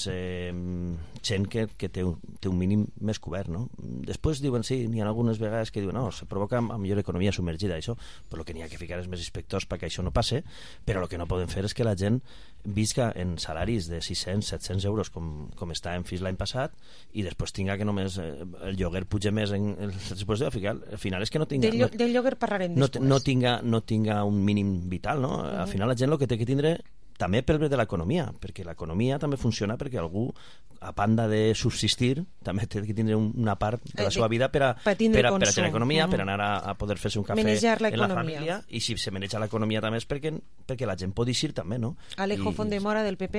gent que té un mínim més cobert, no? Després diuen, sí, n'hi ha algunes vegades que diuen no, se provoca a millor economia submergida això, però el que n'hi ha que ficar és més inspectors perquè això no passe, però el que no poden fer és que la gent visca en salaris de 600-700 euros com estàvem fins l'any passat i després tinga que només el lloguer puja més després de ficar, al final és que no tinga del lloguer parlarem després. No tinga un mínim vital, no? Al final la gent el que té que tindre també pel bé de l'economia, perquè l'economia també funciona perquè algú, a banda de subsistir, també té que tindre una part de la seva vida per a tenir economia, per anar a poder fer-se un cafè en la família, i si se maneja l'economia també és perquè la gent pot eixir també, no? Alejo Fondemora, del PP.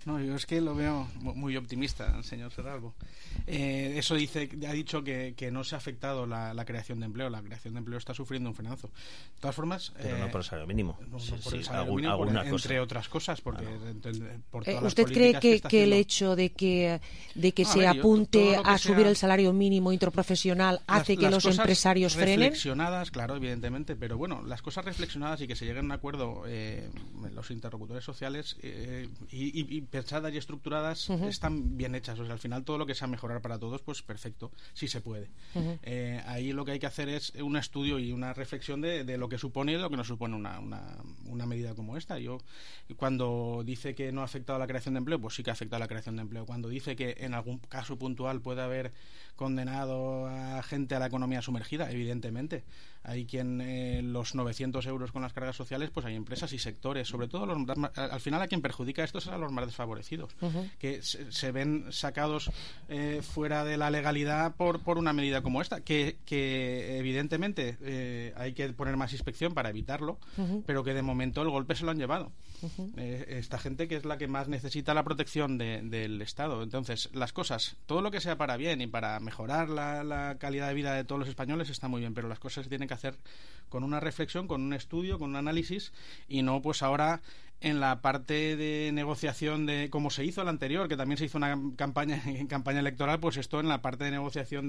No, yo es que lo veo muy optimista, el señor Serralbo. Eso ha dicho que no se ha afectado la creación de empleo. La creación de empleo está sufriendo un frenazo. De todas formas... Pero no por el salario mínimo. No por el salario mínimo, entre otras cosas, porque por todas ¿Usted cree que el hecho de que se apunte a subir el salario mínimo interprofesional hace que los empresarios frenen? Reflexionadas, claro, evidentemente, pero bueno, las cosas reflexionadas y que se lleguen a un acuerdo los interlocutores sociales y pensadas y estructuradas están bien hechas. O sea, al final todo lo que sea mejorar para todos, pues perfecto, sí se puede. Ahí lo que hay que hacer es un estudio y una reflexión de lo que supone y de lo que no supone una medida como esta. Yo, cuando dice que no ha afectado a la creación de empleo, pues sí que ha afectado a la creación de empleo. Cuando dice que en algún caso puntual puede haber condenado a gente a la economía sumergida, evidentemente. Hay quien los 900 euros con las cargas sociales, pues hay empresas y sectores, sobre todo al final a quien perjudica esto es a los más desfavorecidos, que se ven sacados fuera de la legalidad por una medida como esta, que evidentemente hay que poner más inspección para evitarlo, pero que de momento el golpe se lo han llevado. Esta gente que es la que más necesita la protección del Estado. Entonces, las cosas, todo lo que sea para bien y para mejorar la calidad de vida de todos los españoles está muy bien, pero las cosas se tienen que hacer con una reflexión, con un estudio, con un análisis, y no pues ahora en la parte de negociación de como se hizo la anterior, que también se hizo una campaña electoral, pues esto en la parte de negociación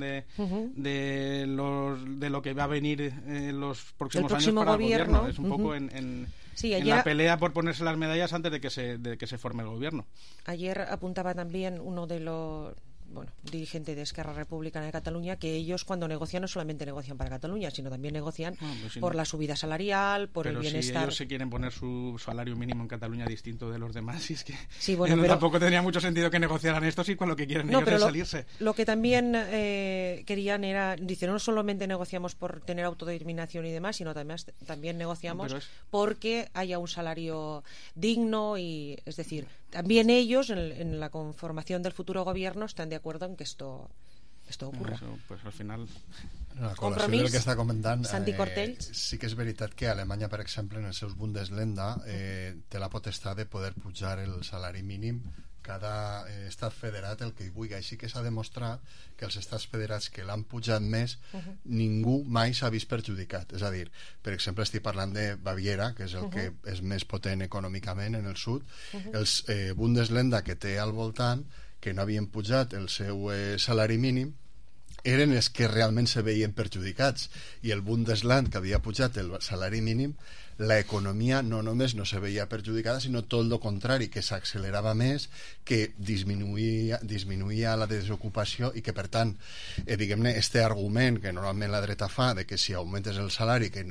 de lo que va a venir los próximos años para el gobierno. Es un poco en la pelea por ponerse las medallas antes de que se forme el gobierno. Ayer apuntaba también uno de los dirigente de Esquerra Republicana de Cataluña, que ellos cuando negocian no solamente negocian para Cataluña, sino también negocian por la subida salarial, por el bienestar. Pero si ellos se quieren poner su salario mínimo en Cataluña distinto de los demás, es que pero tampoco tendría mucho sentido que negociaran esto si con lo que quieren ellos es salirse. Lo que también querían era, dice, no solamente negociamos por tener autodeterminación y demás, sino también negociamos porque haya un salario digno y, es decir, también ellos en la conformación del futuro gobierno están de acuerdo en que esto ocurra. Pues al final... No, a col·lació del que està comentant, Santi Cortells. sí que és veritat que Alemanya, per exemple, en els seus Bundesländer té la potestat de poder pujar el salari mínim cada estat federat el que hi vulgui. Així que s'ha demostrat que els estats federats que l'han pujat més ningú mai s'ha vist perjudicat. És a dir, per exemple, estic parlant de Baviera, que és el que és més potent econòmicament en el sud. Els Bundesländer que té al voltant, que no havien pujat el seu salari mínim, eren els que realment se veien perjudicats, i el Bundesland que havia pujat el salari mínim, l'economia no només no se veia perjudicada, sinó tot el contrari, que s'accelerava més, que disminuïa la desocupació i que, per tant, diguem-ne, este argument que normalment la dreta fa de que si augmentes el salari que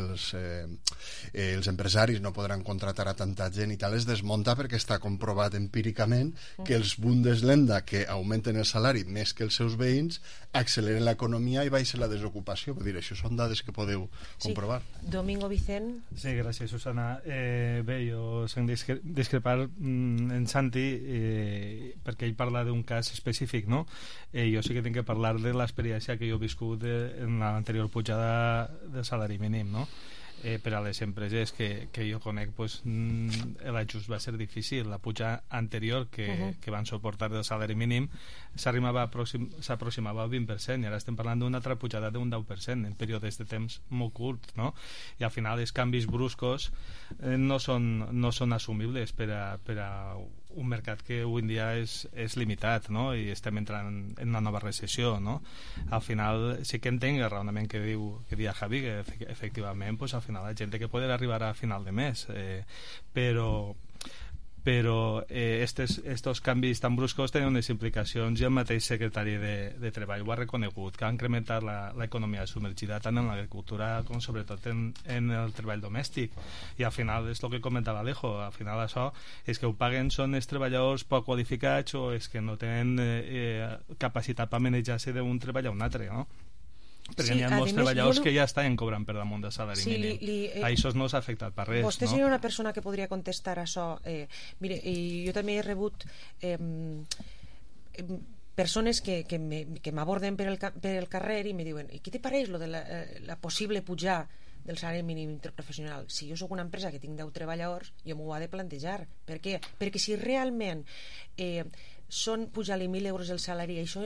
els empresaris no podran contratar a tanta gent i tal, es desmunta perquè està comprovat empíricament que els Bundesländer que augmenten el salari més que els seus veïns acceleren l'economia i baixa la desocupació. Vull dir, això són dades que podeu comprovar. Domingo Vicent. Sí, gràcies, Susana. Bé, jo sent discrepar en Santi perquè ell parla d'un cas específic, no? Jo sí que tinc que parlar de l'experiència que jo he viscut en l'anterior pujada del salari mínim, no? Per a les empreses que jo conec, pues, l'ajust va ser difícil. La puja anterior que van suportar del salari mínim s'aproximava al 20%, i ara estem parlant d'una altra pujada d'un 10% en períodes de temps molt curts, no? I al final els canvis bruscos no són assumibles per a un mercat que avui en dia és limitat, no? I estem entrant en una nova recessió, no? Al final sí que entenc el raonament que dia Javi, que efectivament pues, al final la gent que poder arribar a final de mes, però estos canvis tan bruscos tenen unes implicacions, i el mateix secretari de Treball ho ha reconegut, que ha incrementat l'economia submergida tant en l'agricultura com sobretot en el treball domèstic, i al final és el que comentava Alejo, al final això és que ho paguen són els treballadors poc qualificats o és que no tenen capacitat per manejar-se d'un treball a un altre, no? Perquè hi ha molts treballadors que ja estan cobrant per damunt del salari mínim. Això no s'ha afectat per res. Vostè seria una persona que podria contestar això. Mire, jo també he rebut persones que m'aborden per el carrer i me diuen, i què te pareix lo de la possible pujar del salari mínim interprofessional. Si jo sóc una empresa que tinc 10 treballadors, jo m'ho ha de plantejar. Per què? Perquè si realment són pujar-li 1.000 euros el salari, això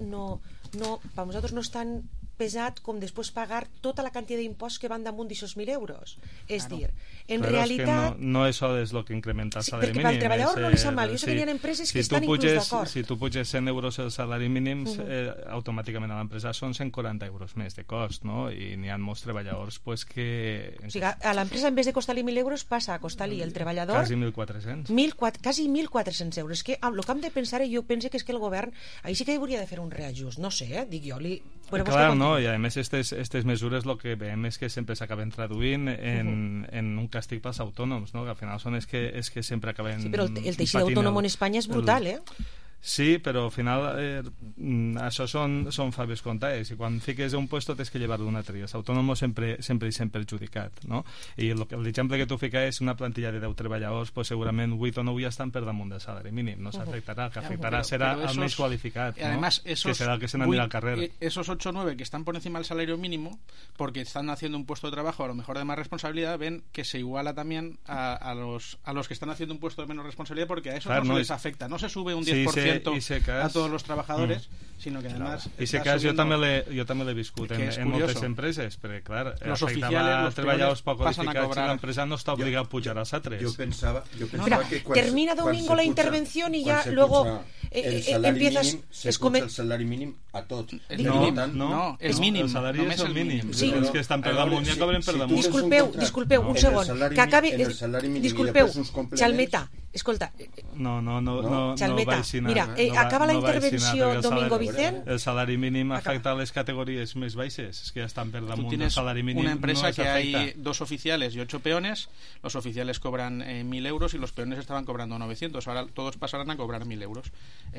per nosaltres no és tan pesat com després pagar tota la quantitat d'imposts que van damunt d'aixòs 1.000 euros. És dir, en realitat... No això és el que incrementa el salari mínim. Perquè pel treballador no li sap mal. Jo sé que hi ha empreses que estan inclús d'acord. Si tu puges 100 euros el salari mínim, automàticament a l'empresa són 140 euros més de cost, no? I n'hi ha molts treballadors que... O sigui, a l'empresa en vez de costar-li 1.000 euros passa a costar-li el treballador... Quasi 1.400. Quasi 1.400 euros. És que el que hem de pensar, jo penso que és que el govern ahí sí que hauria de fer un reajust. No sé, dic jo. Clar, no, i a més aquestes mesures el que veiem és que sempre s'acaben traduint en un càstig pels autònoms, no? Que al final són els que sempre acaben... Sí, però el teixit autònom en Espanya és brutal, Sí, però al final això són faves comptades, i quan fiques un puesto tens que llevar-lo un altre, i els autònoms sempre hi són perjudicats, no? I l'exemple que tu fiques és una plantilla de 10 treballadors, pues segurament 8 o 9 ja estan per damunt del salari mínim, no s'afectarà, el que afectarà serà el més qualificat, ¿no? Que serà el que se n'anirà al carrer. Esos 8 o 9 que están por encima del salario mínimo, porque están haciendo un puesto de trabajo a lo mejor de más responsabilidad, ven que se iguala también a los que están haciendo un puesto de menos responsabilidad, porque a esos no les afecta, no se sube un 10% a todos los trabajadores, sino que además... I ese cas jo també l'he viscut en moltes empreses, perquè clar, afectava els treballadors poc qualificats i l'empresa no està obligat a pujar als altres. Jo pensava que termina Domingo la intervención y ya luego empiezas... Se puja el salari mínim a tot. No, és mínim. El salari és el mínim. Els que estan per damunt ja cobren per damunt. Disculpeu, un segon. Que acabe... Disculpeu, Xalmeta, escolta... No Xalmeta, mira, acaba la intervenció Domingo Vicent. El salari mínim afecta a les categories més baixes, es que estan per damunt del salari mínim. Una empresa que hay 2 oficiales y 8 peones, los oficiales cobran 1.000 euros y los peones estaban cobrando 900, ahora todos pasarán a cobrar 1.000 euros.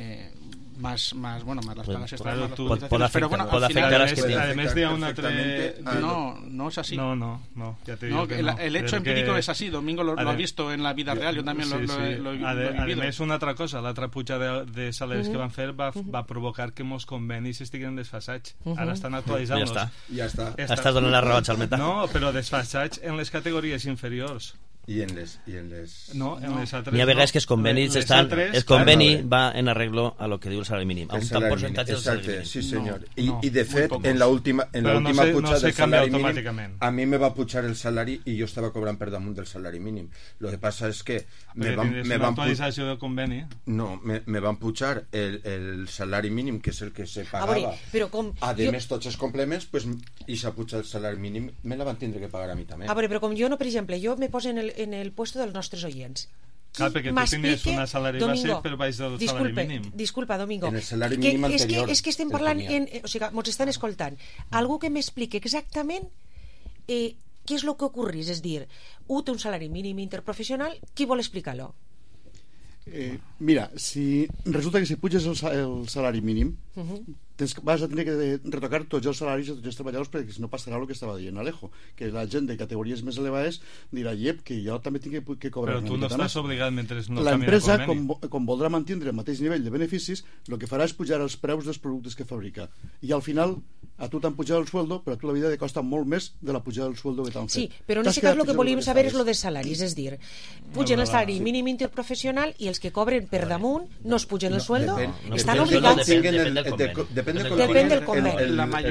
Más las pagas extras, pero bueno, al final además de un altre... No es así. No, ya te digo que no. El hecho empírico es así, Domingo lo ha visto en la vida real, yo también lo he vivido. Además, una altra cosa, l'altra pujada de salaris que van fer va provocar que molts convenis estiguin desfasats. Ara estan actualitzant-los. Ja està. Estàs donant la raó a Xalmeta. No, però desfasats en les categories inferiors. I en les... No, en les altres... N'hi ha vegades que els convenis estan... El conveni va en arreglo a lo que diu el salari mínim, a un tant percentatge del salari mínim. Sí, senyor. I de fet, en la última pujada del salari mínim, a mi me va pujar el salari i jo estava cobrant per damunt del salari mínim. Lo que passa és que me van actualització del conveni. No, me van pujar el salari mínim, que és el que se pagava. A més, tots els complements, i s'ha pujat el salari mínim, me la van tindre que pagar a mi també. A veure, però com jo no, per exemple, jo me poso en el puesto dels nostres oients. Clar, perquè tu tenies una salari base per baix del salari mínim. Disculpa, Domingo. En el salari mínim anterior. És que estem parlant, o sigui, ens estan escoltant. Algú que m'explique exactament què és el que ocorrís, és dir, té un salari mínim interprofessional, qui vol explicar-lo? Mira, si resulta que si puges el salari mínim, vas a tenir que retocar tots els salaris de tots els treballadors, perquè si no passarà el que estava dient Alejo, que la gent de categories més elevades dirà, que jo també tinc que cobrar una miqueta més. Però tu no estàs obligat mentre no canvia el l'empresa, com voldrà mantindre el mateix nivell de beneficis, el que farà és pujar els preus dels productes que fabrica, i al final a tu t'han pujat el sueldo, però a tu la vida te costa molt més de la pujada del sueldo que t'han fet. Sí, però en aquest cas el que volíem saber és lo de salaris, és dir, pugen el salari mínim interprofessional i els que cobren per damunt no es pugen el sueldo, estan obligats. Depèn del conveni.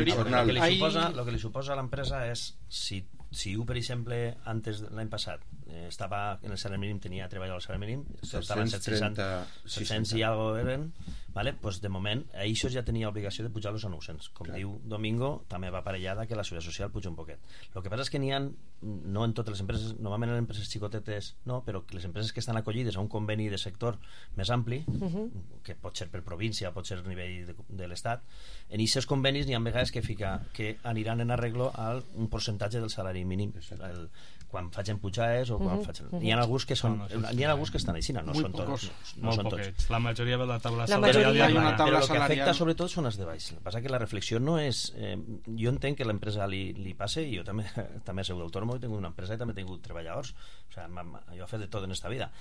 Lo que li suposa a l'empresa és si per exemple, antes l'any passat estava en el salari mínim, tenia treballador al salari mínim, estaven 700 i algo eren, vale? Pues de moment això ja tenia obligació de pujar-los a 900. Com diu Domingo, també va aparellada que la seguretat social puja un poquet. El que passa és que n'hi ha, no en totes les empreses, normalment en empreses xicotetes no, però les empreses que estan acollides a un conveni de sector més ampli, que pot ser per província, pot ser a nivell de l'Estat, en aquests convenis n'hi ha vegades que aniran en arreglo a un percentatge del salari mínim quan facin pujades o quan facin... N'hi ha alguns que estan així, no són tots. Molt poquets. La majoria de la taula salarial. Però el que afecta sobretot són els de baix. El que passa que la reflexió no és... Jo entenc que l'empresa li passe, i jo també soc d'autònom, he tingut una empresa i també he tingut treballadors. O sigui, jo he fet de tot en esta vida.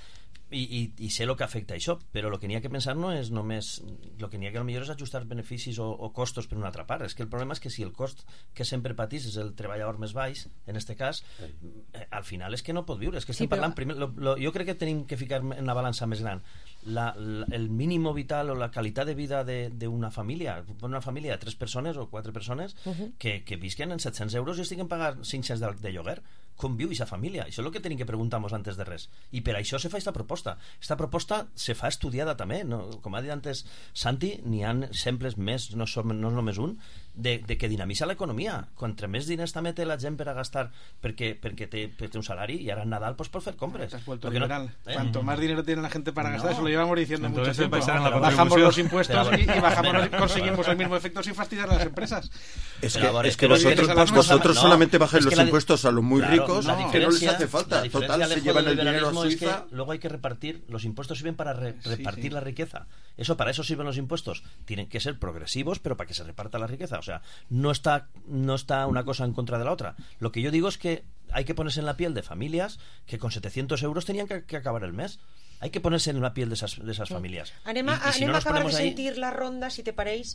i sé el que afecta això, però el que n'hi ha que pensar no és només el que n'hi ha que potser és ajustar beneficis o costos per una altra part. És que el problema és que si el cost que sempre patís és el treballador més baix, en este cas, al final és que no pot viure. És que estem parlant primer, jo crec que tenim que ficar en la balança més gran el mínim vital o la qualitat de vida d'una família, una família de 3 persones o 4 persones que visquen en 700 euros i estiguen pagant 500 de lloguer. Com viu aquesta família? Això és el que tenim que preguntar-nos antes de res. I per això se fa aquesta proposta. Aquesta proposta se fa estudiada també. Com ha dit antes Santi, n'hi ha exemples més, no és només un, de que dinamitza l'economia. Contra més diners també té la gent per a gastar perquè té un salari y ahora en Nadal pues por hacer compras. Te has vuelto liberal. Cuanto más dinero tiene la gente para gastar, eso lo llevamos diciendo mucho tiempo. Bajamos los impuestos y conseguimos el mismo efecto sin fastidiar a las empresas. Es que vosotros solamente bajáis los impuestos a los muy ricos, que no les hace falta. Total, se llevan el dinero a Suiza. Luego hay que repartir, los impuestos sirven para repartir la riqueza. Para eso sirven los impuestos. Tienen que ser progresivos, pero para que se reparta la riqueza. O sea, no está una cosa en contra de la otra. Lo que yo digo es que hay que ponerse en la piel de familias que con 700 euros tenían que acabar el mes. Hay que ponerse en la piel de esas familias. Anem a acabar de sentir la ronda, si te pareix.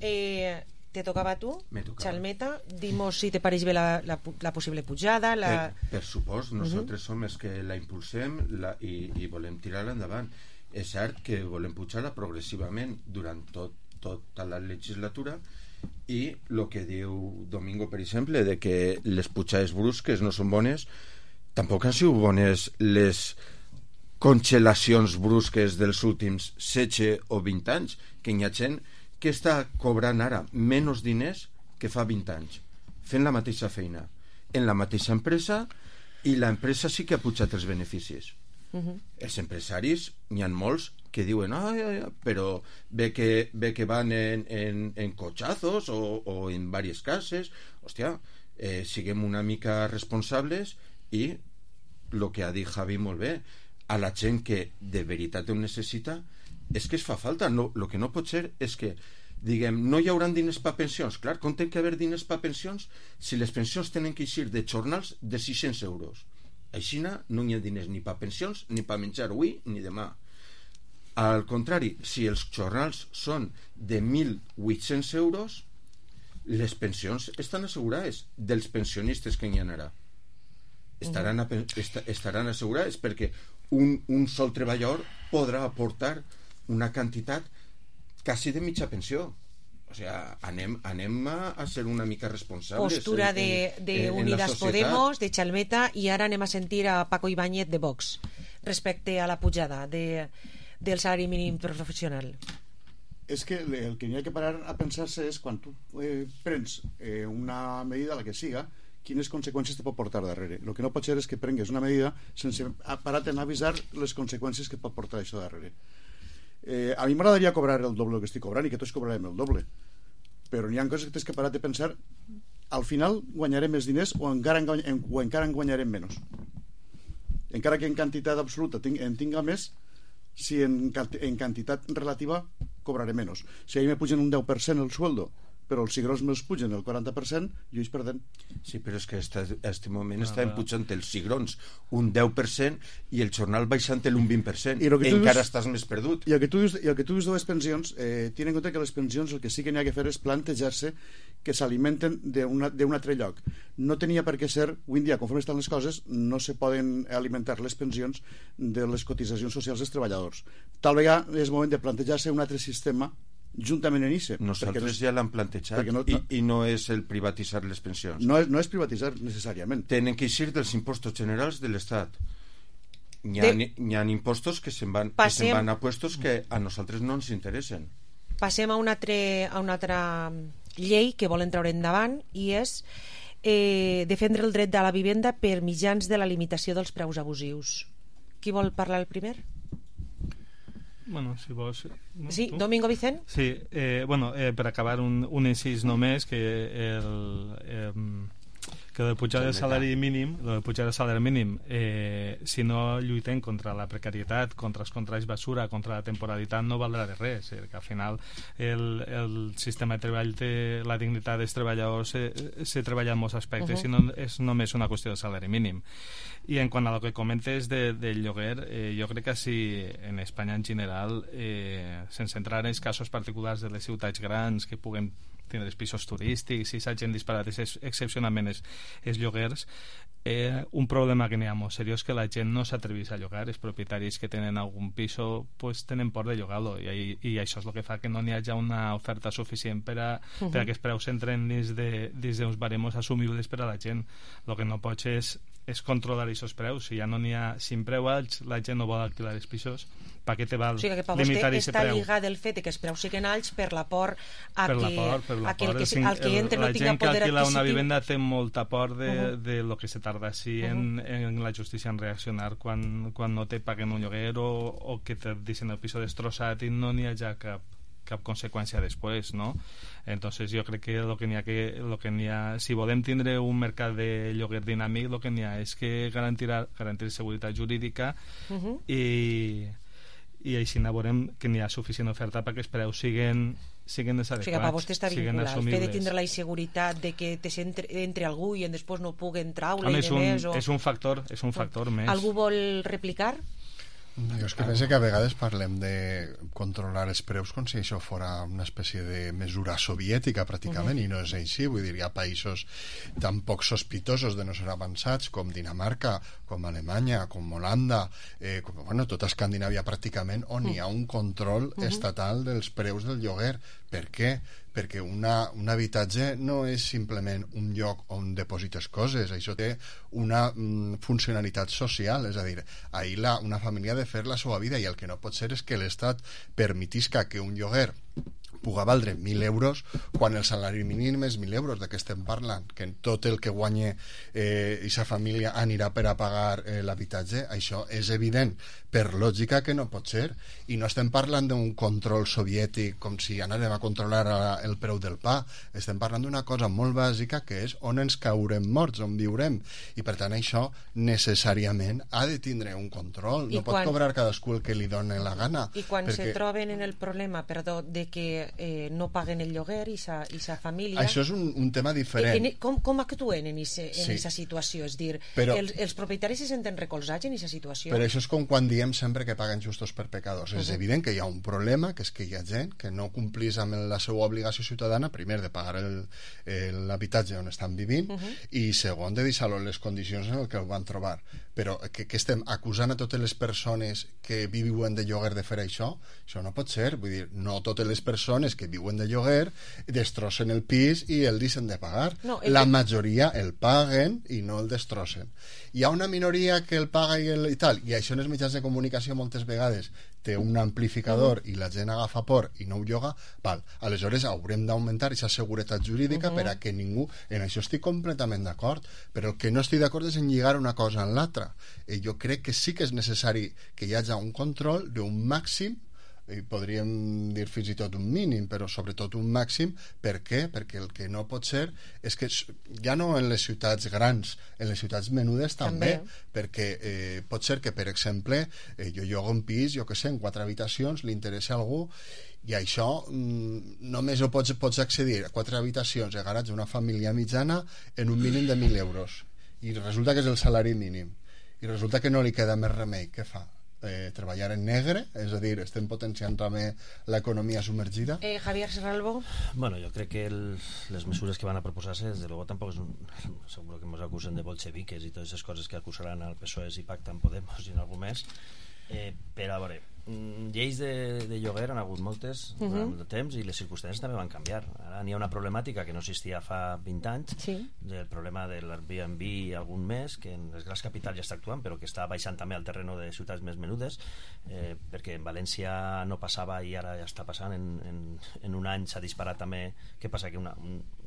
Te tocava a tu, Chalmeta. Dimos si te pareix bé la possible pujada. Per supost, nosaltres som els que la impulsem i volem tirar-la endavant. És cert que volem pujar-la progressivament durant tota la legislatura, i el que diu Domingo, per exemple, de que les pujades brusques no són bones, tampoc han sigut bones les congelacions brusques dels últims 16 o 20 anys, que hi ha gent que està cobrant ara menys diners que fa 20 anys, fent la mateixa feina en la mateixa empresa, i l'empresa sí que ha pujat els beneficis. Els empresaris, n'hi ha molts que diuen però ve que van en cochazos o en diverses cases. Hòstia, siguem una mica responsables, i el que ha dit Javi molt bé, a la gent que de veritat ho necessita, és que es fa falta. El que no pot ser és que diguem, no hi haurà diners per pensions. Clar, com té que haver diners per pensions si les pensions tenen que eixir de jornals de 600 euros? Així no hi ha diners ni per pensions ni per menjar avui ni demà. Al contrari, si els jornals són de 1.800 euros, les pensions estan assegurades dels pensionistes que hi ha ara. Estaran assegurades perquè un sol treballador podrà aportar una quantitat quasi de mitja pensió. O sea, anem a ser una mica responsables. Postura de Unidas Podemos, de Chalmeta, i ara anem a sentir a Paco Ibáñez de Vox respecte a la pujada del salari mínim professional. És que el que n'hi ha que parar a pensar-se és quan tu prens una medida, la que siga, quines conseqüències te pot portar darrere. El que no pot ser és que prengues una medida sense parar-te a avisar les conseqüències que pot portar això darrere. A mi m'agradaria cobrar el doble que estic cobrant, i que tots cobrarem el doble, però n'hi ha coses que tens que parar de pensar, al final guanyarem més diners o encara en guanyarem menys, encara que en quantitat absoluta en tinga més, si en quantitat relativa cobraré menys. Si a mi me pugen un 10% el sueldo, però els cigrons me'ls pugen el 40%, jo hi perdent. Sí, però és que en aquest moment estan pujant els cigrons un 10% i el jornal baixant un 20%. Encara estàs més perdut. I el que tu dius de les pensions, ten en compte que les pensions el que sí que n'hi ha que fer és plantejar-se que s'alimenten d'un altre lloc. No tenia per què ser, avui en dia, conforme estan les coses, no se poden alimentar les pensions de les cotitzacions socials dels treballadors. Tal vegada és moment de plantejar-se un altre sistema juntament en ICE. Nosaltres ja l'han plantejat, i no és el privatitzar les pensions. No és privatitzar necessàriament. Tenen que eixir dels impostos generals de l'Estat. Hi ha impostos que se'n van a puestos que a nosaltres no ens interessen. Passem a una altra llei que volen treure endavant, i és defendre el dret de la vivenda per mitjans de la limitació dels preus abusius. Qui vol parlar el primer? Bueno, si vols... Sí, Domingo Vicent? Sí, per acabar un incís només, que que de pujar el salari mínim, si no lluitem contra la precarietat, contra els contrats basura, contra la temporalitat, no valdrà de res, que al final el sistema de treball té la dignitat dels treballadors, se treballa en molts aspectes i no és només una qüestió de salari mínim. I en quant a lo que comentes del lloguer, jo crec que si en Espanya en general, sense entrar en els casos particulars de les ciutats grans que puguen tindre els pisos turístics i s'hagin disparat excepcionalment els lloguers, un problema que n'hi ha molt seriós que la gent no s'atreveix a llogar. Els propietaris que tenen algun piso pues, tenen por de llogar-lo i això és el que fa que no n'hi hagi una oferta suficient per a que els preus entren dins d'uns baremos assumibles per a la gent. El que no pots és controlar aquests preus. Si ja no n'hi ha 5 preus alts, la gent no vol alquilar els pisos, per què te val limitar aquest preu? O sigui que per vostè està lligat el fet que els preus siguin alts per la por a que el que entre no tinga poder adquisitiu. La gent que alquila una vivenda té molta por de lo que se tarda així en la justícia en reaccionar quan no te paguen un lloguer o que te deixen el piso destrossat i no n'hi ha ja cap conseqüència després, no? Entonces jo crec que lo que n'hi ha, si volem tindre un mercat de lloguer dinàmic, el que n'hi ha és que garantir seguretat jurídica i així veurem que n'hi ha suficient oferta perquè els preus siguin desadequats. O sigui, per vostè està vinculat el fet de tindre la inseguretat de que entre algú i després no pugui entrar-la i demés. És un factor més. Algú vol replicar? Jo és que penso que a vegades parlem de controlar els preus com si això fora una espècie de mesura soviètica pràcticament, i no és així. Vull dir, hi ha països tan poc sospitosos de no ser avançats com Dinamarca, com Alemanya, com Holanda, tota Escandinàvia pràcticament, on hi ha un control estatal dels preus del lloguer. Per què? Perquè un habitatge no és simplement un lloc on deposites coses, això té una funcionalitat social, és a dir, ahir una família ha de fer la seva vida i el que no pot ser és que l'Estat permetisca que un lloguer puga valdre 1.000 euros quan el salari mínim és 1.000 euros. De què estem parlant? Que tot el que guanyi aquesta família anirà per a pagar l'habitatge? Això és evident per lògica que no pot ser, i no estem parlant d'un control soviètic com si anàrem a controlar el preu del pa. Estem parlant d'una cosa molt bàsica que és on ens caurem morts, on viurem, i per tant això necessàriament ha de tindre un control. No pot cobrar cadascú el que li doni la gana. I quan se troben en el problema, de que no paguen el lloguer i sa família... Això és un tema diferent. Com actuen en aquesta situació? És dir, els propietaris se senten recolzats en aquesta situació? Però això és com quan diem sempre que paguen justos per pecadors. És evident que hi ha un problema, que és que hi ha gent que no complís amb la seva obligació ciutadana, primer de pagar l'habitatge on estan vivint, i segon de deixar-lo en les condicions en què ho van trobar. Però que estem acusant a totes les persones que viuen de lloguer de fer això no pot ser. Vull dir, no totes les persones que viuen de lloguer destrossen el pis i el deixen de pagar. La majoria el paguen i no el destrossen. Hi ha una minoria que el paga i tal, i això en els mitjans de comunicació moltes vegades té un amplificador i la gent agafa por i no ho lloga, aleshores haurem d'augmentar aquesta seguretat jurídica per a que ningú... En això estic completament d'acord, però el que no estic d'acord és en lligar una cosa en l'altra. Jo crec que sí que és necessari que hi hagi un control d'un màxim, i podríem dir fins i tot un mínim, però sobretot un màxim. Per què? Perquè el que no pot ser és que, ja no en les ciutats grans, en les ciutats menudes també. Perquè pot ser que, per exemple, jo llogo un pis, jo que sé, en 4 habitacions, li interessa a algú, i això només ho pots accedir a 4 habitacions de garatge d'una família mitjana en un mínim de 1.000 euros, i resulta que és el salari mínim, i resulta que no li queda més remei. Què fa? Treballar en negre, és a dir, estem potenciant també l'economia submergida. Javier Serralbo. Bueno, jo crec que les mesures que van a proposar-se, desde luego, tampoc és segur que ens acusen de bolxeviques i totes les coses que acusaran al PSOE i Pacta en Podemos i en algú més, però a veure, lleis de lloguer han hagut moltes durant el temps i les circumstàncies també van canviar. Ara n'hi ha una problemàtica que no existia fa 20 anys, del problema de l'Airbnb algun mes, que en les grans capitals ja està actuant, però que està baixant també al terreno de ciutats més menudes, perquè en València no passava i ara ja està passant. En un any s'ha disparat també. Què passa? Que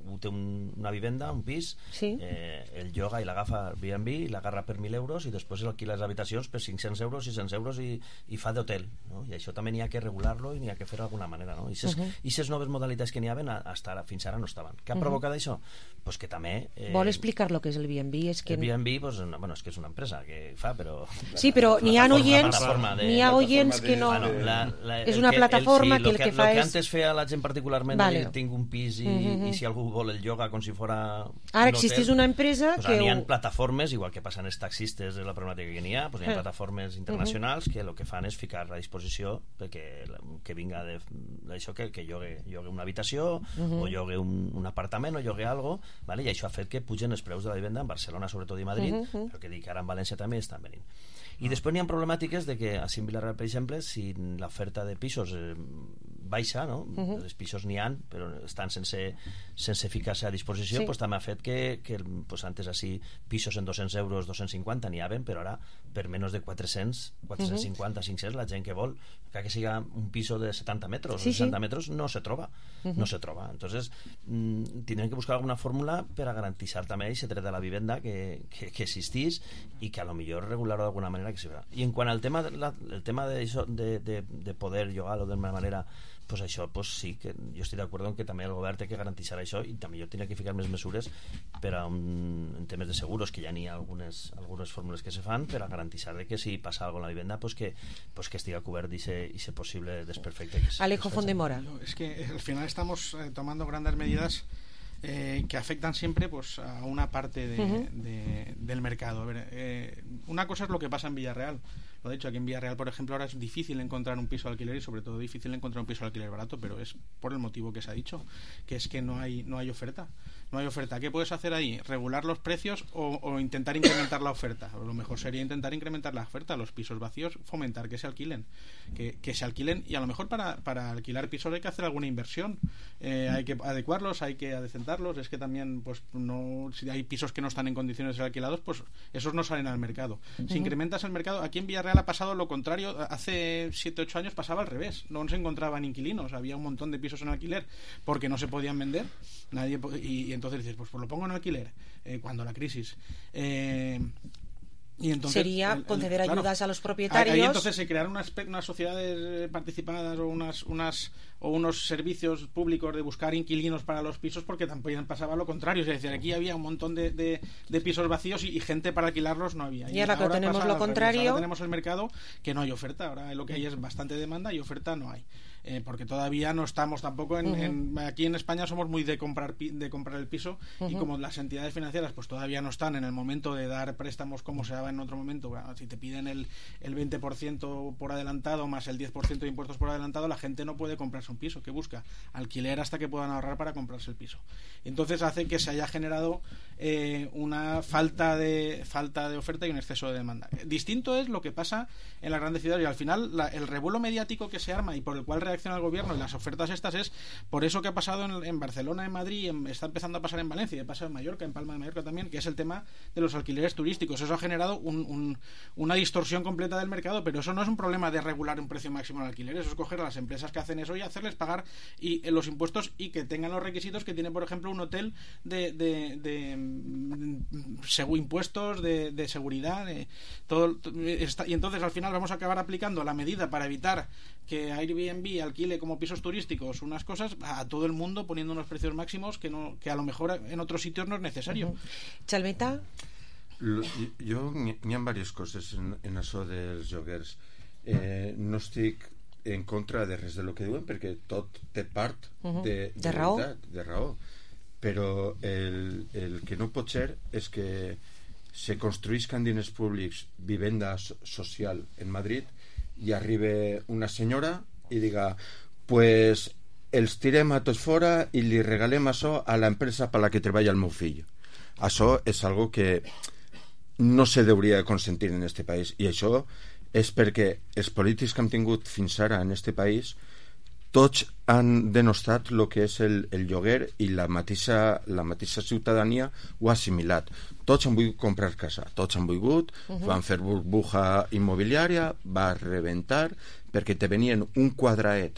té una vivenda, un pis, sí. El lloga i l'agafa Airbnb i l'agarra per 1.000 euros i després alquila les habitacions per 500 euros, 600 euros i fa d'hotel, no? I això també n'hi ha que regular-lo i n'hi ha que fer d'alguna manera, no? I aquestes noves modalitats que n'hi havia fins ara no estaven. Què ha provocat això? Pues que també... Vol explicar lo que és el B&B? És que... El B&B, pues, bueno, és que és una empresa que fa, però... Sí, però n'hi ha oients que no... És una plataforma que el que fa és... El que antes feia la gent particularment, tinc un pis i si algú vol el yoga com si fora... Ara existeix una empresa que... N'hi ha plataformes, igual que passen els taxistes, la problemàtica que n'hi ha, n'hi ha plataformes internacionals que el que fan és ficar a disposició perquè que vinga d'això que llogue una habitació o llogue un apartament o llogue algo, vale? I això ha fet que pugen els preus de la vivenda en Barcelona sobretot i Madrid, però que dic que ara en València també estan venint. I després n'hi ha problemàtiques de que a Vilareal, per exemple, si l'oferta de pisos baixa, no? Els pisos n'hi ha, però estan sense ficar-se a disposició, pues també ha fet que pues antes així pisos en 200 euros, 250 n'hi havien, però ara per menys de 400, 450, 500, la gent que vol que siga un piso de 70 metros o 60 metros no se troba. No se troba. Entonces, tindrem que buscar alguna fórmula per a garantir també aquest dret de la vivenda que existís i que a lo millor regular-ho d'alguna manera que s'hi farà. I en quant al tema de poder llogar-lo d'una manera, pues això, pues sí, que jo estic d'acord en que també el govern té que garantir això i també jo tindria que ficar més mesures per a en temes de seguros, que ja n'hi ha algunes fórmules que se fan per a garantir que si passa alguna cosa en la vivenda pues que estiga cobert ese posible desperfecte. Alejo Fondemora. Es que al final estamos tomando grandes medidas que afectan siempre pues a una parte del mercado. A ver, una cosa es lo que pasa en Villarreal. Lo he dicho, aquí en Villarreal, por ejemplo, ahora es difícil encontrar un piso de alquiler y sobre todo difícil encontrar un piso de alquiler barato, pero es por el motivo que se ha dicho, que es que no hay oferta. No hay oferta. ¿Qué puedes hacer ahí? ¿Regular los precios o intentar incrementar la oferta? Lo mejor sería intentar incrementar la oferta. Los pisos vacíos, fomentar que se alquilen. Que se alquilen, y a lo mejor para alquilar pisos hay que hacer alguna inversión. Hay que adecuarlos, hay que adecentarlos. Es que también, pues no, si hay pisos que no están en condiciones de ser alquilados, pues esos no salen al mercado. Si incrementas el mercado, aquí en Villarreal ha pasado lo contrario. Hace 7-8 años pasaba al revés. No se encontraban inquilinos. Había un montón de pisos en alquiler porque no se podían vender. Y entonces dices, pues lo pongo en alquiler cuando la crisis. Y entonces, sería conceder ayudas a los propietarios. Ahí entonces se crearon unas sociedades participadas o unos servicios públicos de buscar inquilinos para los pisos, porque tampoco pasaba lo contrario. Es decir, aquí había un montón de pisos vacíos y gente para alquilarlos no había. Y ahora que tenemos lo contrario. Ahora tenemos el mercado que no hay oferta. Ahora lo que hay es bastante demanda y oferta no hay. Porque todavía no estamos tampoco aquí en España somos muy de comprar el piso, y como las entidades financieras pues todavía no están en el momento de dar préstamos como se daba en otro momento. Bueno, si te piden el 20% por adelantado más el 10% de impuestos por adelantado, la gente no puede comprarse un piso. ¿Qué busca? Alquiler hasta que puedan ahorrar para comprarse el piso. Entonces hace que se haya generado una falta de oferta y un exceso de demanda. Distinto es lo que pasa en las grandes ciudades, y al final el revuelo mediático que se arma y por el cual reacciona el gobierno y las ofertas estas es por eso que ha pasado en Barcelona, en Madrid, está empezando a pasar en Valencia, y pasa en Mallorca, en Palma de Mallorca también, que es el tema de los alquileres turísticos. Eso ha generado una distorsión completa del mercado, pero eso no es un problema de regular un precio máximo al alquiler, eso es coger a las empresas que hacen eso y hacerles pagar los impuestos y que tengan los requisitos que tiene, por ejemplo, un hotel de impuestos, de seguridad, todo, y entonces al final vamos a acabar aplicando la medida para evitar que Airbnb alquile como pisos turísticos unas cosas a todo el mundo, poniendo unos precios máximos que a lo mejor en otros sitios no es necesario. Chalmeta? Jo n'hi ha diverses coses en això dels joguers. No estic en contra de res del que diuen, perquè tot té part de raó, però el que no pot ser és que se construïscan diners públics vivenda social en Madrid i arriba una senyora i diga, pues els tirem a tots fora i li regalem això a l'empresa per la que treballa el meu fill. Això és algo que no se deuria consentir en este país, i això és perquè els polítics que hem tingut fins ara en este país tots han denostat el que és el lloguer, i la mateixa ciutadania ho ha assimilat. Tots han volgut comprar casa, tots han volgut, van fer burbuja immobiliària, va rebentar, perquè te venien un quadraet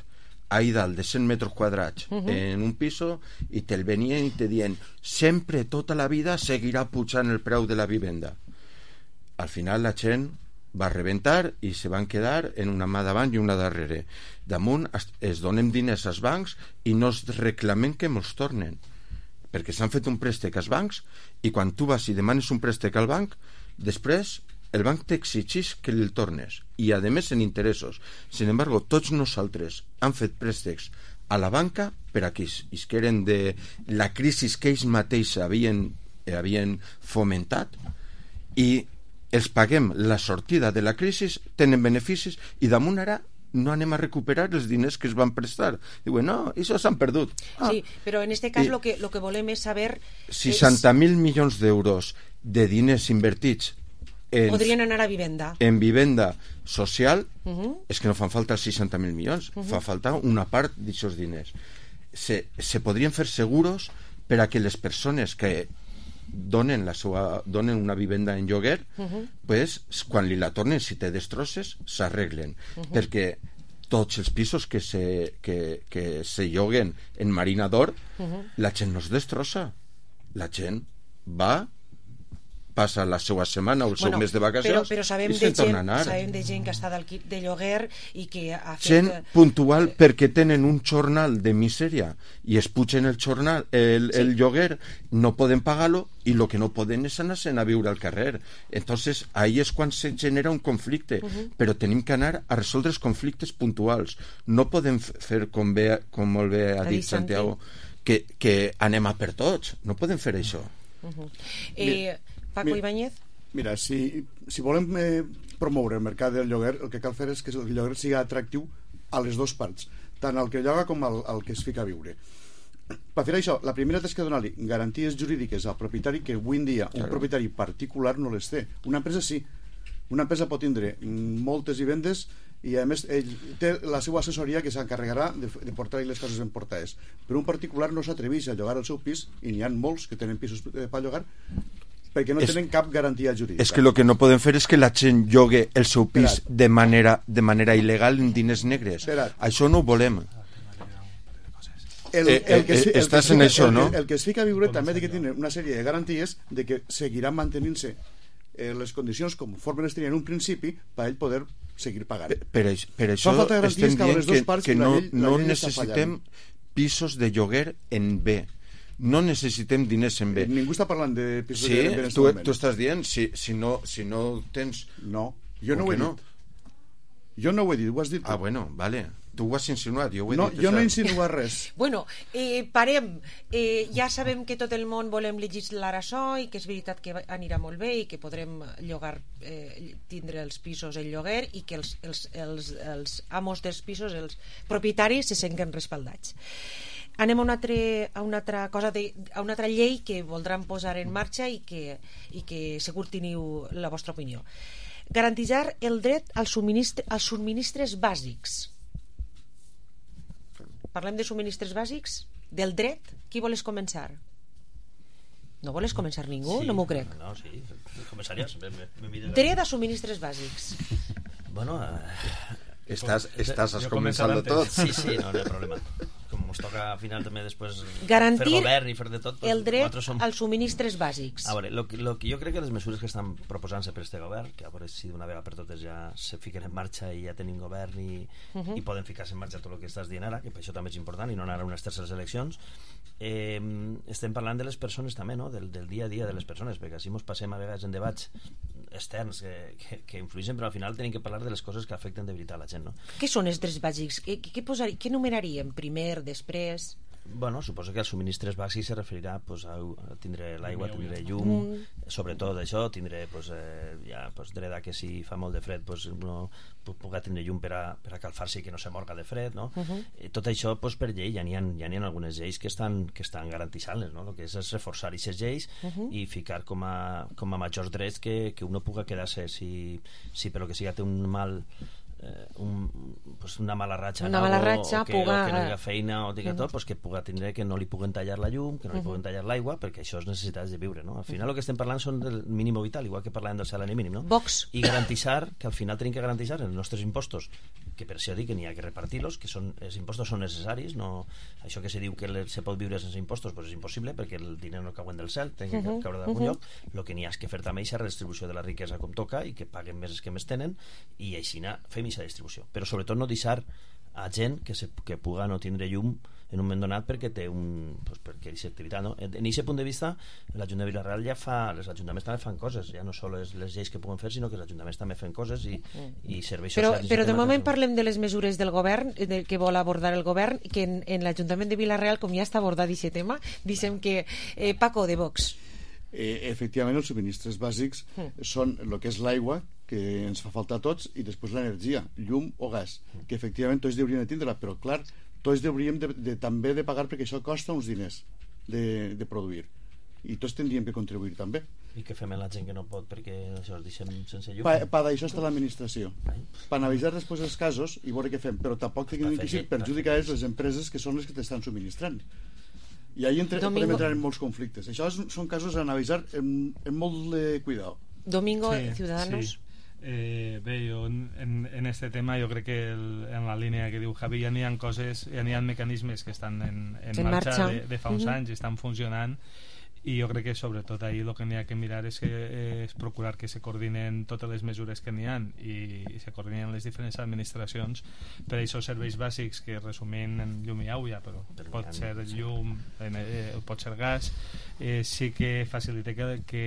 ahí dalt de 100 metres quadrats en un piso i te'l venien i te dient sempre, tota la vida, seguirà pujant el preu de la vivenda. Al final la gent va rebentar i se van quedar en una mà davant i una darrere. Damunt es donem diners als bancs i no es reclamen que mos tornen, perquè s'han fet un préstec als bancs i quan tu vas i demanes un préstec al banc, després el banc t'exigeix que el tornes i a més en interessos. Sin embargo, tots nosaltres han fet préstecs a la banca per a que isqueren de la crisi que ells mateixos havien fomentat i els paguem la sortida de la crisi, tenen beneficis i damunt ara no anem a recuperar els diners que es van prestar. Diuen, no, això s'han perdut. Sí, però en este cas lo que volem és saber... 60.000 milions d'euros de diners invertits podrien anar a vivenda. En vivenda social, és que no fan falta els 60.000 milions, fa falta una part d'aquests diners. Se podrien fer seguros per a que les persones que donen una vivenda en lloguer, pues, quan li la tornen, si té destrosses, s'arreglen. Perquè tots els pisos que se lloguen en Marina d'Or, la gent no es destrossa. La gent va, passa la seva setmana o el seu mes de vacacions però sabem i se'n torna a anar. Sabem de gent que està de lloguer i que ha fet... Gent puntual perquè tenen un jornal de misèria i es pugen el jornal, el lloguer, no poden pagar-lo i el que no poden és anar a viure al carrer. Entonces ahí és quan se genera un conflicte, però tenim que anar a resoldre els conflictes puntuals. No podem fer com molt bé ha dit Santiago, que anem a per tots. No podem fer això. Paco Ibáñez? Mira, si volem promoure el mercat del lloguer, el que cal fer és que el lloguer sigui atractiu a les dues parts, tant al que lloga com al que es fica a viure. Per fer això, la primera és que donar-li garanties jurídiques al propietari que avui en dia un propietari particular no les té. Una empresa sí. Una empresa pot tindre moltes vivendes i a més ell té la seva assessoria que s'encarregarà de portar-hi les coses ben portades. Però un particular no s'atreveix a llogar el seu pis, i n'hi ha molts que tenen pisos per llogar, perquè no tenen cap garantia jurídica. És que el que no podem fer és que la gent llogue el seu pis de manera il·legal en diners negres. Això no ho volem. Estàs en això, no? El que es fica a viure també ha de tenir una sèrie de garanties de que seguiran mantenint-se les condicions conforme les tenien en un principi per ell poder seguir pagant. Per això estem dient que no necessitem pisos de lloguer en B. No necessitem diners en B. Ningú està parlant de pisos de lloguer en B. Sí, tu estàs dient si no tens... No, jo no ho he dit. Jo no ho he dit, ho has dit tu. Bueno, vale. Tu ho has insinuat, jo ho he dit. Jo no he insinuat res. Bueno, parem. Ja sabem que tot el món volem legislar això i que és veritat que anirà molt bé i que podrem llogar, tindre els pisos en lloguer i que els amos dels pisos, els propietaris, se senten respaldats. Anem a una altra llei que voldran posar en marxa i que segur teniu la vostra opinió. Garantitzar el dret als subministres bàsics. Parlem de subministres bàsics? Del dret? Qui voles començar? No voles començar ningú? Sí, no m'ho crec. No, sí, començaries. Dret a subministres bàsics. Bueno... Estàs començant tot. Sí, no hi ha problema. Com ens toca al final també després garantir fer govern i fer de tot, pues, el dret als subministres bàsics. A veure, lo que jo crec que les mesures que estan proposant-se per este govern, que a veure si d'una vegada per totes ja se fiquen en marxa i ja tenim govern i poden ficar-se en marxa tot el que estàs dient ara, que per això també és important i no anar a unes terceres eleccions, estem parlant de les persones també, no? del dia a dia de les persones, perquè així ens passem a vegades en debats externs que influeixen, però al final tenim que parlar de les coses que afecten de veritat la gent, no? Què són els drets bàsics? Què numeraríem primer, després? Bueno, suposo que als subministres bàsics se referirà pues, a tindre l'aigua, tindre llum, sobretot això, tindre dret a que si fa molt de fred no pugui tindre llum per a calfar-se i que no se morga de fred, no? Tot això per llei, ja n'hi ha algunes lleis que estan garantissant-les, no? El que és reforçar aquestes lleis i ficar com a majors drets que uno pugui quedar-se si per lo que siga té un mal una mala ratxa o que no hi ha feina o tot, pues que puga tindre que no li puguen tallar la llum, que no li puguen tallar l'aigua, perquè això és necessitats de viure, no? Al final el que estem parlant són del mínim vital, igual que parlàvem del salari mínim, no? I garantitzar, que al final tenim que garantitzar els nostres impostos, que per això dic que n'hi ha que repartir-los, que els impostos són necessaris, no això que se diu que se pot viure sense impostos, pues és impossible, perquè el diner no cauen del cel, té que caure d'algun lloc. El que n'hi ha és que fer també aquesta redistribució de la riquesa com toca i que paguen més els que més tenen, i així fem aquesta distribució, però sobretot no deixar a gent que puga no tindre llum en un moment donat perquè té perquè aquesta activitat, no? En aquest punt de vista l'Ajuntament de Vila-real els ajuntaments també fan coses, ja no sols les lleis que puguen fer, sinó que els ajuntaments també fan coses i serveis socials. Però de moment parlem de les mesures del govern que vol abordar el govern, que en l'Ajuntament de Vila-real, com ja està abordat aquest tema, dicem que Paco, de Vox. Efectivament, els subministres bàsics són el que és l'aigua, que ens fa falta a tots, i després l'energia, llum o gas, que efectivament tots hauríem de tindre-la, però clar, tots hauríem també de pagar perquè això costa uns diners de produir, i tots tindríem que contribuir també. I què fem amb la gent que no pot perquè això es deixem sense llum? Per d'això està l'administració, per analitzar després els casos i veure què fem, però tampoc tinguin que perjudicar les empreses que són les que t'estan subministrant, i ahí podem entrar en molts conflictes. Això són casos a analitzar amb molt de cuidado. Domingo, Ciudadanos. Bé, jo en este tema jo crec que en la línia que diu Javi ja n'hi ha coses, ja n'hi ha mecanismes que estan en marxa de fa uns anys i estan funcionant, i jo crec que sobretot ahir el que n'hi ha que mirar és procurar que se coordinen totes les mesures que n'hi ha i se coordinen les diferents administracions per a aquests serveis bàsics que resumint en llum i aigua, però pot ser llum, pot ser gas, sí que facilita que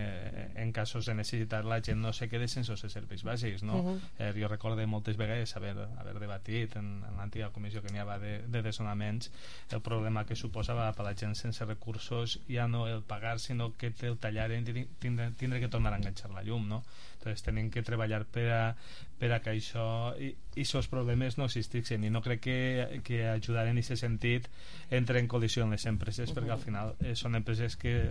en casos de necessitat la gent no se quede sense els serveis bàsics, no? Jo recordo moltes vegades haver debatit en l'antiga comissió que n'hi havia de desnonaments el problema que suposava per a la gent sense recursos ja no el pagar, sinó que el tallaren tindre que tornar a enganxar la llum, no? Entonces tenim que treballar per a que això i aquests problemes no existissin, i no crec que ajudar en aquest sentit entre en col·lisió en les empreses, perquè al final són empreses que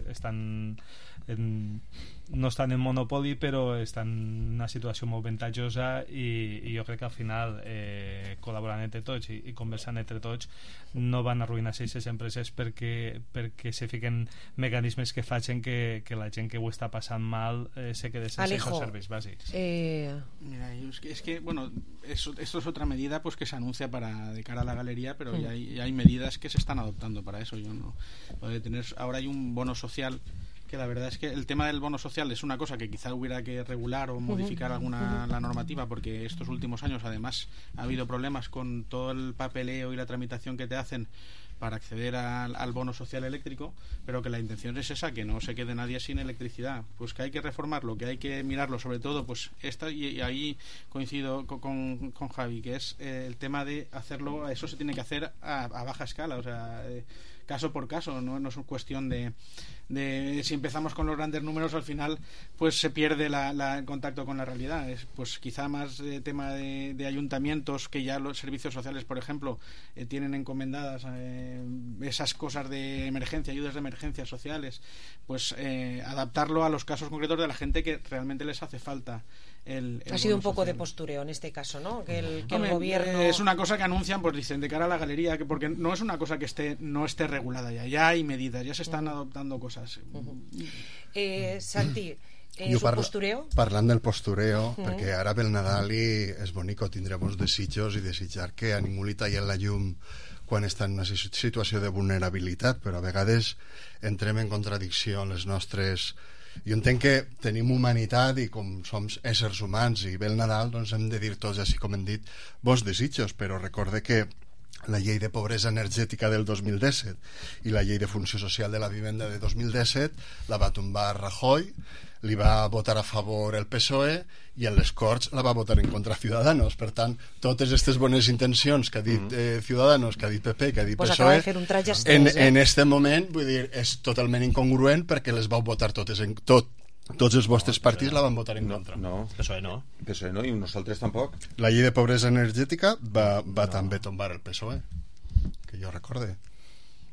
no estan en monopoli però estan en una situació molt avantatjosa, i jo crec que al final col·laborant entre tots i conversant entre tots no van arruïnar aquestes empreses perquè se fiquen mecanismes que facin que la gent que ho està passant mal se quede sense esos serveis bàsics. Mira, es que bueno, esto es otra medida pues que se anuncia de cara a la galería, pero ya hay medidas que se están adoptando para eso. Ahora hay un bono social, que la verdad es que el tema del bono social es una cosa que quizá hubiera que regular o modificar la normativa, porque estos últimos años además ha habido problemas con todo el papeleo y la tramitación que te hacen para acceder al bono social eléctrico, pero que la intención es esa, que no se quede nadie sin electricidad, pues que hay que reformarlo, que hay que mirarlo, sobre todo pues y ahí coincido con Javi, que es el tema de hacerlo, eso se tiene que hacer a baja escala, o sea, caso por caso, no es cuestión de si empezamos con los grandes números, al final pues se pierde el contacto con la realidad. Es pues quizá más tema de ayuntamientos, que ya los servicios sociales, por ejemplo, tienen encomendadas esas cosas de emergencia, ayudas de emergencia sociales, pues adaptarlo a los casos concretos de la gente que realmente les hace falta. Ha sido un poco de postureo en este caso, ¿no? Que el gobierno... Es una cosa que anuncian, pues dicen, de cara a la galería, porque no es una cosa que no esté regulada ya hay medidas, ya se están adoptando cosas. Santi, postureo? Parlant del postureo, perquè ara ve el Nadal i és bonic, tindrem uns desitjos i desitjar que a ningú li tallen la llum quan està en una situació de vulnerabilitat, però a vegades entrem en contradicció en les nostres... Jo entenc que tenim humanitat i com som éssers humans i ve el Nadal, doncs hem de dir tots, així com hem dit, bons desitjos, però recorde que la llei de pobresa energètica del 2017 i la llei de funció social de la vivenda de 2017 la va tombar Rajoy, li va votar a favor el PSOE i en les Corts la va votar en contra Ciudadanos. Per tant, totes aquestes bones intencions que ha dit Ciudadanos, que ha dit PP, que ha dit PSOE, en este moment, vull dir, és totalment incongruent perquè les vau votar totes en tots els vostres partits la van votar en contra. No, PSOE no, i nosaltres tampoc. La llei de pobresa energètica va també tombar el PSOE, que jo recorde.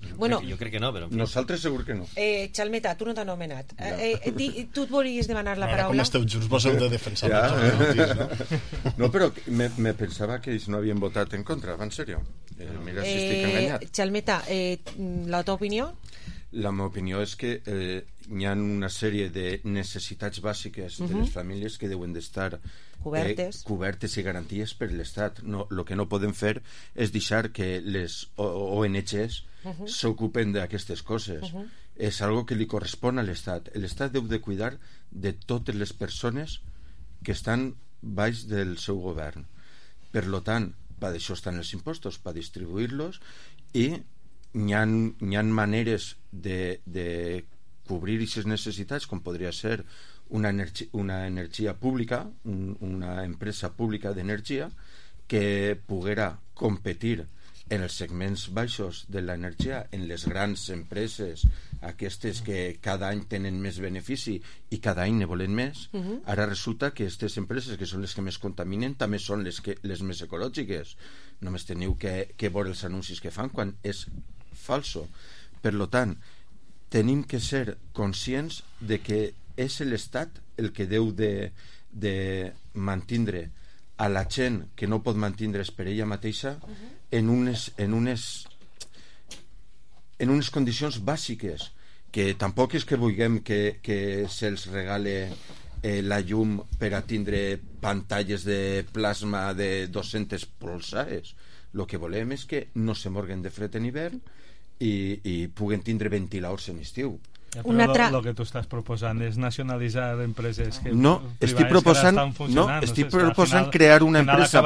Bueno, jo crec que no, però... Nosaltres segur que no. Xalmeta, tu no t'han anomenat. Tu et volies demanar la paraula? Com esteu junts, vos heu de defensar. Ja. No, però me pensava que ells no havien votat en contra, en sèrio. Mira si estic enganyat. Xalmeta, la teva opinió? La meva opinió és que hi ha una sèrie de necessitats bàsiques de les famílies que deuen d'estar cobertes i garanties per l'Estat. El que no podem fer és deixar que les ONGs s'ocupen d'aquestes coses. És algo que li correspon a l'Estat. L'Estat deu de cuidar de totes les persones que estan baix del seu govern. Per tant, per això estan els impostos, per distribuir-los, i hi ha maneres de cobrir aquestes necessitats, com podria ser una energia pública, una empresa pública d'energia que poguera competir en els segments baixos de l'energia, en les grans empreses, aquestes que cada any tenen més benefici i cada any ne volen més. Ara resulta que aquestes empreses, que són les que més contaminen, també són les més ecològiques. Només teniu que veure els anuncis que fan quan és falso. Per tant, tenim que ser conscients de que és l'Estat el que deu de mantindre a la gent que no pot mantindre's per ella mateixa en unes condicions bàsiques, que tampoc és que vulguem que se'ls regale la llum per a tindre pantalles de plasma de 200 polzades. El que volem és que no se morguen de fred en hivern i puguen tindre ventiladors en estiu. Però el que tu estàs proposant és nacionalitzar empreses que estic proposant crear una empresa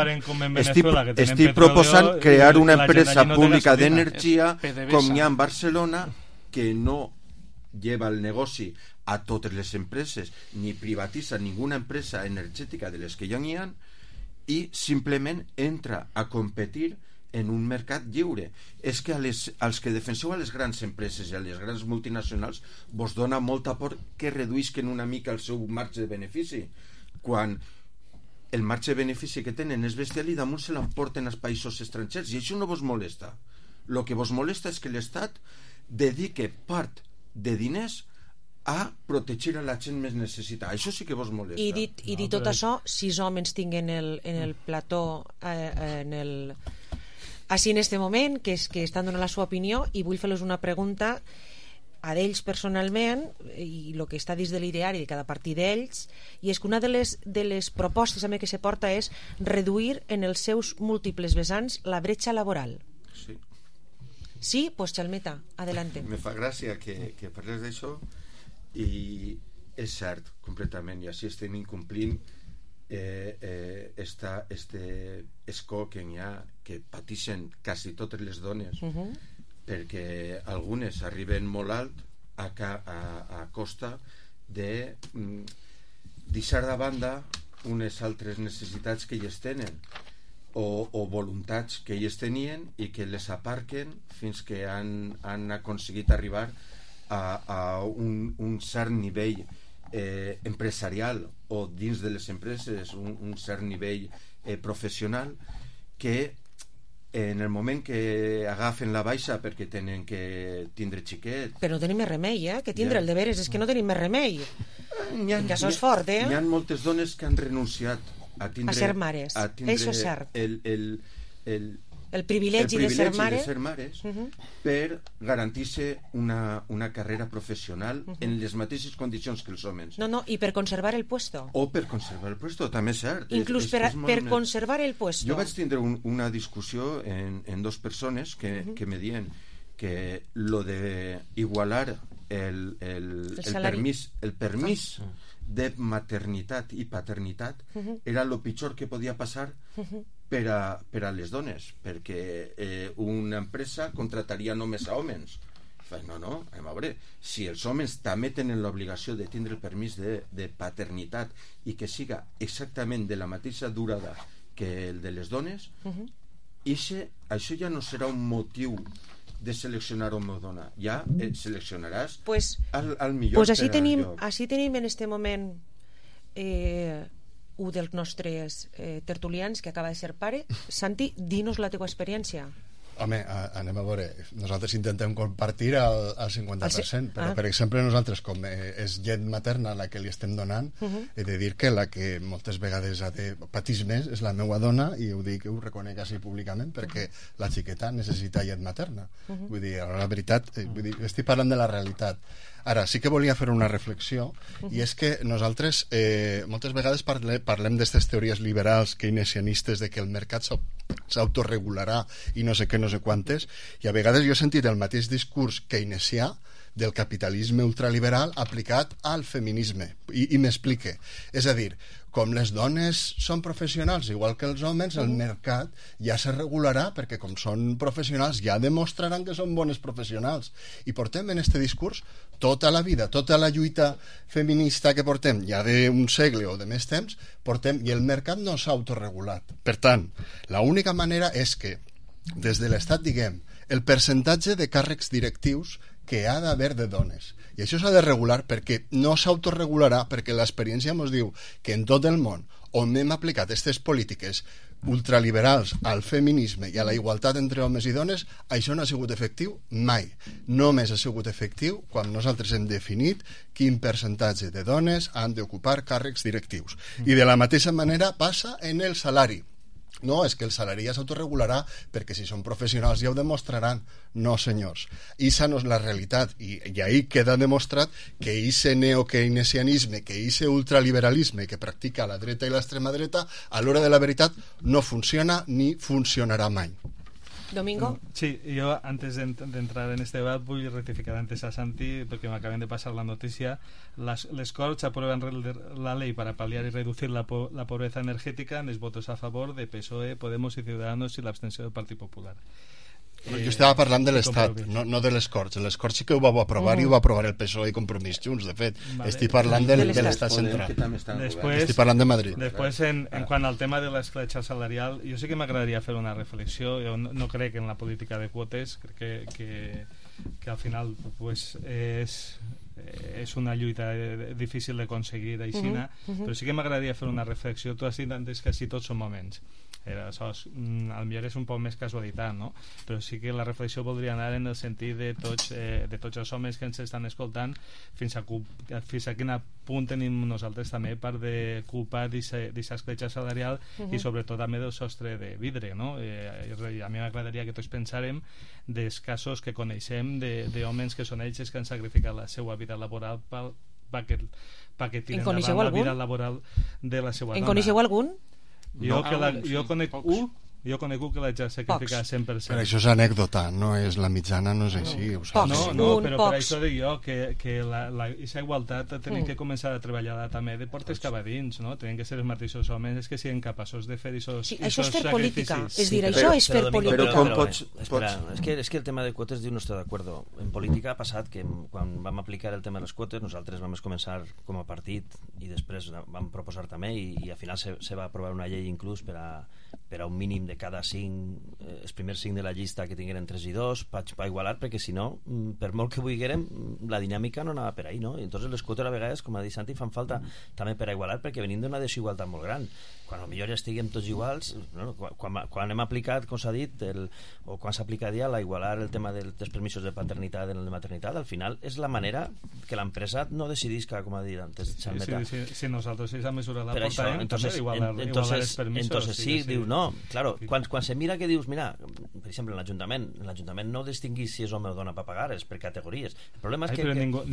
pública d'energia com hi ha en Barcelona, que no lleva el negoci a totes les empreses ni privatitza ninguna empresa energètica de les que ja n'hi ha, i simplement entra a competir en un mercat lliure. És que als que defenseu a les grans empreses i a les grans multinacionals vos dona molta por que reduïsquen una mica el seu marge de benefici, quan el marge de benefici que tenen és bestial i damunt se l'emporten als països estrangers, i això no vos molesta. El que vos molesta és que l'Estat dedique part de diners a protegir a la gent més necessitada. Això sí que vos molesta. I dit tot això, 6 homes tinguin en el plató així en este moment, que estan donant la seva opinió, i vull fer-los una pregunta a d'ells personalment, i el que està dins de l'ideari de cada partit d'ells, i és que una de les propostes també que se porta és reduir en els seus múltiples vessants la bretxa laboral. Sí? Pues Xalmeta, adelante. Me fa gràcia que parles d'això, i és cert completament, i així estem incomplint este escó que n'hi ha, que pateixen quasi totes les dones, perquè algunes arriben molt alt a costa de deixar de banda unes altres necessitats que elles tenen, o voluntats que elles tenien i que les aparquen fins que han aconseguit arribar a un cert nivell empresarial, o dins de les empreses un cert nivell professional, que en el moment que agafen la baixa perquè tenen que tindre xiquet, però no tenim més remei, que tindre el deberes és que no tenim més remei, que això és fort. Hi ha moltes dones que han renunciat a ser mares, això és cert, el privilegi de ser mares per garantir-se una carrera professional en les mateixes condicions que els homes. I per conservar el puesto. O per conservar el puesto, també és cert. Inclús per conservar el puesto. Jo vaig tindre una discussió en dos persones que me diuen que lo de igualar el permís de maternitat i paternitat era lo pitjor que podia passar per a les dones, perquè una empresa contrataria només a homes. No, a veure, si els homes també tenen l'obligació de tindre el permís de paternitat i que siga exactament de la mateixa durada que el de les dones, això ja no serà un motiu de seleccionar home o dona, ja seleccionaràs el millor per al lloc. Així tenim en este moment un dels nostres tertulians que acaba de ser pare. Santi, dinos la teva experiència. Home, anem a veure, nosaltres intentem compartir el 50%, però per exemple nosaltres, com és llet materna la que li estem donant, he de dir que la que moltes vegades ha de patir més és la meva dona, i ho dic, ho reconec així públicament, perquè la xiqueta necessita llet materna. Vull dir, la veritat, estic parlant de la realitat. Ara, sí que volia fer una reflexió, i és que nosaltres moltes vegades parlem d'aquestes teories liberals keynesianistes de que el mercat s'autoregularà i no sé què, no sé quantes, i a vegades jo he sentit el mateix discurs keynesià del capitalisme ultraliberal aplicat al feminisme, i m'explique. És a dir, com les dones són professionals igual que els homes, el mercat ja se regularà perquè com són professionals ja demostraran que són bones professionals. I portem en este discurs tota la vida, tota la lluita feminista que portem ja d'un segle o de més temps, portem, i el mercat no s'ha autorregulat. Per tant, l'única manera és que des de l'Estat diguem el percentatge de càrrecs directius que ha d'haver de dones. I això s'ha de regular perquè no s'autoregularà, perquè l'experiència ens diu que en tot el món on hem aplicat aquestes polítiques ultraliberals al feminisme i a la igualtat entre homes i dones, això no ha sigut efectiu mai. Només ha sigut efectiu quan nosaltres hem definit quin percentatge de dones han d'ocupar càrrecs directius. I de la mateixa manera passa en el salari. No, és que el salari ja s'autoregularà perquè si són professionals ja ho demostraran. No, senyors. Issa no és la realitat, i ahí queda demostrat que ese neokeynesianisme, que ese ultraliberalisme que practica la dreta i l'extrema dreta, a l'hora de la veritat no funciona ni funcionarà mai. Domingo? Sí, yo antes de entrar en este debate voy a rectificar antes a Santi porque me acaban de pasar la noticia. Les Corts aprueban la ley para paliar y reducir la pobreza energética en los votos a favor de PSOE, Podemos y Ciudadanos y la abstenció del Partit Popular. Jo estava parlant de l'Estat, no de les Corts. Les Corts sí que ho va aprovar i ho va aprovar el PSOE i Compromís Junts, de fet. Estic parlant de l'Estat central. Estic parlant de Madrid. Después, en quant al tema de l'escletxa salarial, jo sí que m'agradaria fer una reflexió. Jo no crec en la política de quotes, crec que al final pues, és una lluita difícil d'aconseguir d'aixina, però sí que m'agradaria fer una reflexió. Tu has dit antes que si tots són moments. Potser és un poc més casualitat, no? Però sí que la reflexió voldria anar en el sentit de tots els homes que ens estan escoltant, fins a quin punt tenim nosaltres també per de culpar d'aquesta escletxa salarial i sobretot també del sostre de vidre, no? A mi m'agradaria que tots pensàrem dels casos que coneixem d'homes que són ells que han sacrificat la seva vida laboral perquè tiren endavant la vida laboral de la seva dona. En coneixeu algun? Jo conec un que l'haig de sacrificar 100%. Però això és anècdota, no és la mitjana, no és així. No, però per això dic jo que aquesta igualtat tenim que començar a treballar també de portes cap a dins, no? Tenen que ser els mateixos homes que siguin capaços de fer aquests sacrificis. Això és fer política, és dir, això és fer política. És que el tema de quotes diu no està d'acord. En política ha passat que quan vam aplicar el tema de les quotes nosaltres vam començar com a partit i després vam proposar també i al final se va aprovar una llei inclús per a un mínim de cada 5, els primers 5 de la llista que tingueren 3 i 2 per igualar, perquè si no, per molt que vulguérem, la dinàmica no anava per ahí, no? I entonces les quotes a vegades, com ha dit Santi, fan falta també per a igualar, perquè venim d'una desigualtat molt gran. Quan potser ja estiguem tots iguals, no? Quan hem aplicat, com s'ha dit, o quan s'ha aplicat ja igualar el tema dels permisos de paternitat en el de maternitat, al final és la manera que l'empresa no decidisca, com ha dit antes Xalmeta. Si nosaltres esa mesura la portarem, també igualar els permisos. Entonces sí, diu, no, claro, quan se mira que dius, mira, per exemple, en l'Ajuntament no distinguís si és home o dona per pagar, és per categories. El problema és que...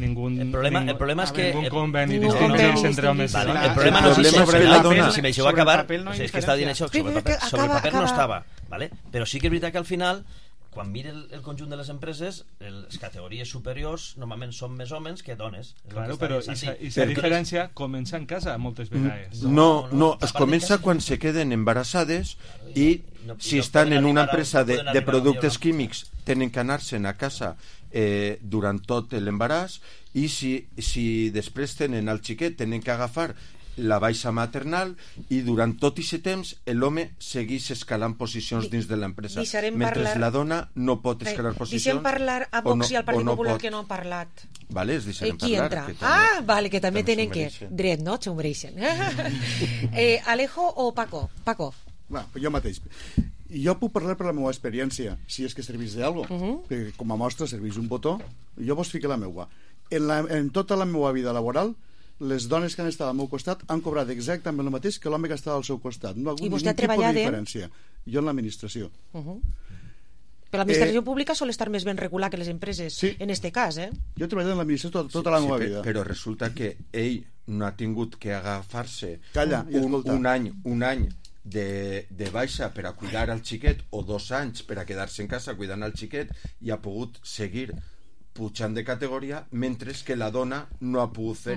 El problema és que... Ningú conveni distingeix entre homes i dones. El problema no és si m'aixeu acabar, és que està dient això, sobre el paper no estava, però sí que és veritat que al final quan mira el conjunt de les empreses, les categories superiors normalment són més homes que dones. Claro, però aquesta diferència comença en casa moltes vegades. No, es comença quan se queden embarassades i si estan en una empresa de productes químics tenen que anar-se'n a casa durant tot l'embaràs i si després tenen el xiquet tenen que agafar la baixa maternal i durant tot aquest temps l'home segueix escalant posicions dins de l'empresa mentre la dona no pot escalar posicions. Deixem parlar a Vox i al Partit Popular que no han parlat. Vale, es deixarem parlar. Vale, que també tenen que dret, no? S'ho mereixen. Alejo o Paco? Paco. Jo mateix. Jo puc parlar per la meva experiència, si és que serveix d'algo, perquè com a mostra serveix un botó, jo vos fico la meva. En tota la meva vida laboral, les dones que han estat al meu costat han cobrat exactament el mateix que l'home que estava al seu costat. No ha hagut ningun tipus de diferència. Jo en l'administració. Però l'administració pública sol estar més ben regulada que les empreses, en este cas, Jo he treballat en l'administració tota la meva vida. Però resulta que ell no ha tingut que agafar-se un any de baixa per a cuidar al xiquet o 2 anys per a quedar-se en casa cuidant al xiquet i ha pogut seguir pujant de categoria, mentre que la dona no ha pogut fer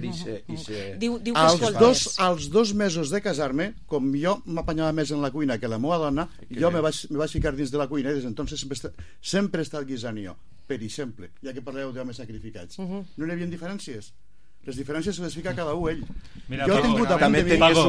als 2 mesos de casar-me, com jo m'apanyava més en la cuina que la meva dona, jo me vaig ficar dins de la cuina i des d'entonces sempre he estat guisant jo, per exemple, ja que parleu d'homes sacrificats. No hi havia diferències? Les diferències se les fica cada un ell. Mira, jo he tingut també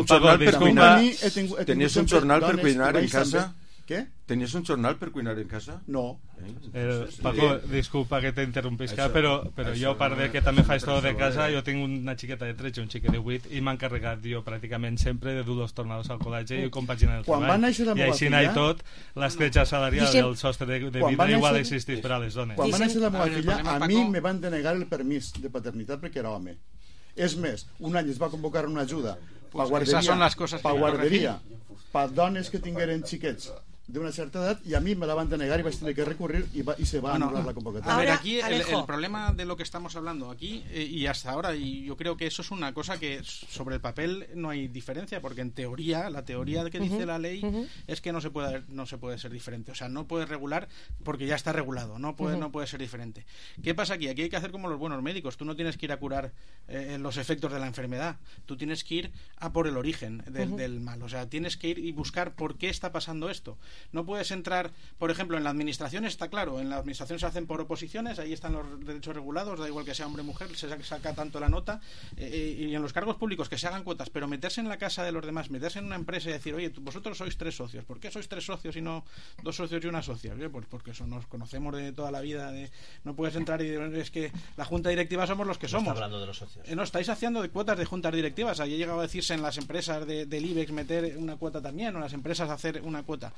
tenies un jornal per cuinar en casa? Què? Tenies un jornal per cuinar en casa? No. Paco, disculpa que t'interrompisca, però jo, a part de que també faig tot de casa, jo tinc una xiqueta de 13 i un xiquet de 8 i m'he encarregat jo pràcticament sempre de dur los tornados al col·legi i compaginar el treball. I així n'hi tot, l'escletxa salarial del sostre de vidre igual existeix per a les dones. Quan va néixer la meva filla, a mi me van denegar el permís de paternitat perquè era home. És més, un any es va convocar una ajuda per guarderia, per dones que tingueren xiquets d'una certa edad, y a mí me la van a negar y vais a tener que recurrir y se va a anular la convocatoria. A ver, aquí el problema de lo que estamos hablando aquí y hasta ahora, y yo creo que eso es una cosa que sobre el papel no hay diferencia, porque en teoría, la teoría que dice la ley es que no se puede ser diferente, o sea, no puedes regular porque ya está regulado, no puede ser diferente. ¿Qué pasa aquí? Aquí hay que hacer como los buenos médicos, tú no tienes que ir a curar los efectos de la enfermedad, tú tienes que ir a por el origen del mal, o sea, tienes que ir y buscar por qué está pasando esto. No puedes entrar, por ejemplo, en la administración está claro, en la administración se hacen por oposiciones, ahí están los derechos regulados, da igual que sea hombre o mujer, se saca tanto la nota, y en los cargos públicos que se hagan cuotas, pero meterse en la casa de los demás, meterse en una empresa y decir, oye, vosotros sois 3 socios, ¿por qué sois 3 socios y no 2 socios y una socia? Oye, pues porque eso nos conocemos de toda la vida, no puedes entrar y es que la junta directiva somos los que somos. No está hablando de los socios. No, estáis haciendo de cuotas de juntas directivas, ahí ha llegado a decirse en las empresas del IBEX meter una cuota también, o las empresas hacer una cuota.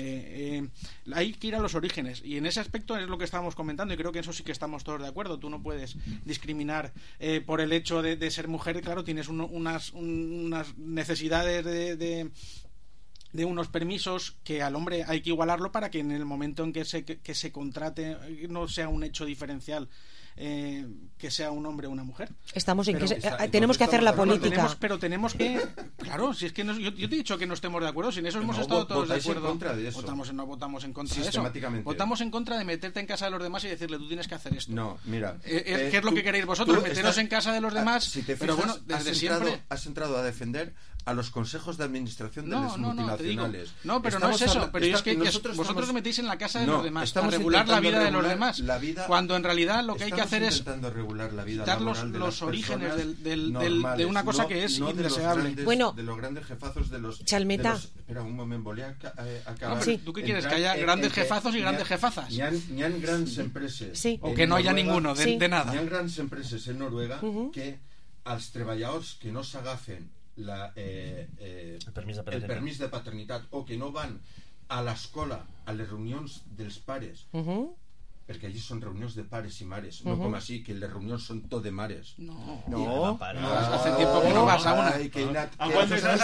Hay que ir a los orígenes, y en ese aspecto es lo que estábamos comentando, y creo que en eso sí que estamos todos de acuerdo. Tú no puedes discriminar por el hecho de ser mujer. Claro, tienes unas necesidades de unos permisos que al hombre hay que igualarlo para que en el momento en que se contrate no sea un hecho diferencial, que sea un hombre o una mujer. Tenemos que hacer la política. Pero tenemos que, claro, si es que yo te he dicho que no estemos de acuerdo, sin eso hemos estado todos de acuerdo. No votamos en contra de eso. Votamos en contra de meterte en casa de los demás y decirle, tú tienes que hacer esto. No, mira, ¿qué es lo que queréis vosotros? Meteros en casa de los demás. Si te fijas, pero bueno, desde siempre has entrado a defender a los consejos de administración de las multinacionales. No, pero no es eso. Pero es que vosotros metéis en la casa de los demás a regular la vida de los demás, cuando en realidad lo que hay que hacer es regular la vida quitar los orígenes de una cosa que es indeseable. Bueno, de los grandes jefazos de los... Chalmeta. Espera un momento, voy a acabar. ¿Tú qué quieres? ¿Que haya grandes jefazos y grandes jefazas? N'hi ha grandes empreses... O que no haya ninguno, de nada. N'hi ha grandes empreses en Noruega que als treballadors que no s'agafen el permís de paternitat o que no van a l'escola a les reunions dels pares, perquè allí són reunions de pares i mares, no com així, que les reunions són tot de mares. No, hace tiempo que no vas a una. ¿A cuántos has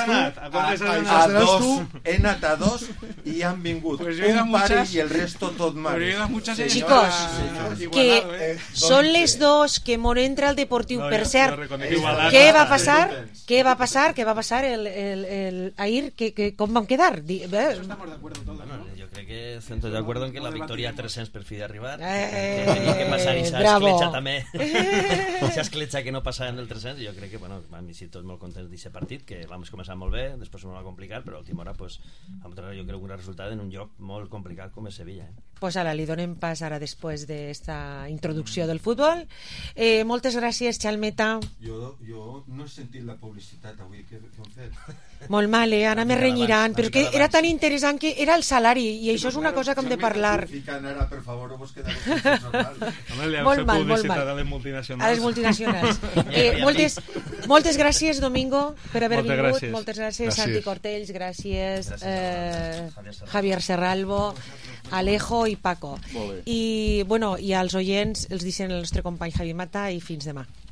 anat? He anat a 2 i han vingut un pare i el resto tot mares. Chicos, que són les 2 que mon entra el Deportiu. Per cert, què va passar? ¿Qué va a pasar ahir? ¿Cómo van a quedar? Estamos de acuerdo todos, ¿no? Yo creo que estoy de acuerdo en que la victoria 300 per fi d'arribar, que tenia que passar i s'escletxa també, s'escletxa que no passaven del 300, i jo crec que vam ser tots molt contents d'aquest partit, que vam començar molt bé, després no va complicar, però a última hora jo crec un resultat en un lloc molt complicat com és Sevilla. pues ara li donem pas ara després d'esta introducció del futbol. Moltes gràcies, Xalmeta. Jo no he sentit la publicitat avui que hem fet. Molt mal, ara me renyiran, però que era tan interessant que era el salari, i això és una cosa que hem de parlar. Ara, per favor, vos quedareu molt mal, molt mal. A les multinacionals. A les multinacionals. Moltes gràcies, Domingo, per haver vingut. Moltes gràcies, Santi Cortells, gràcies, Javier Serralbo, Alejo i Paco. I als oients els deixen el nostre company Javi Mata i fins demà.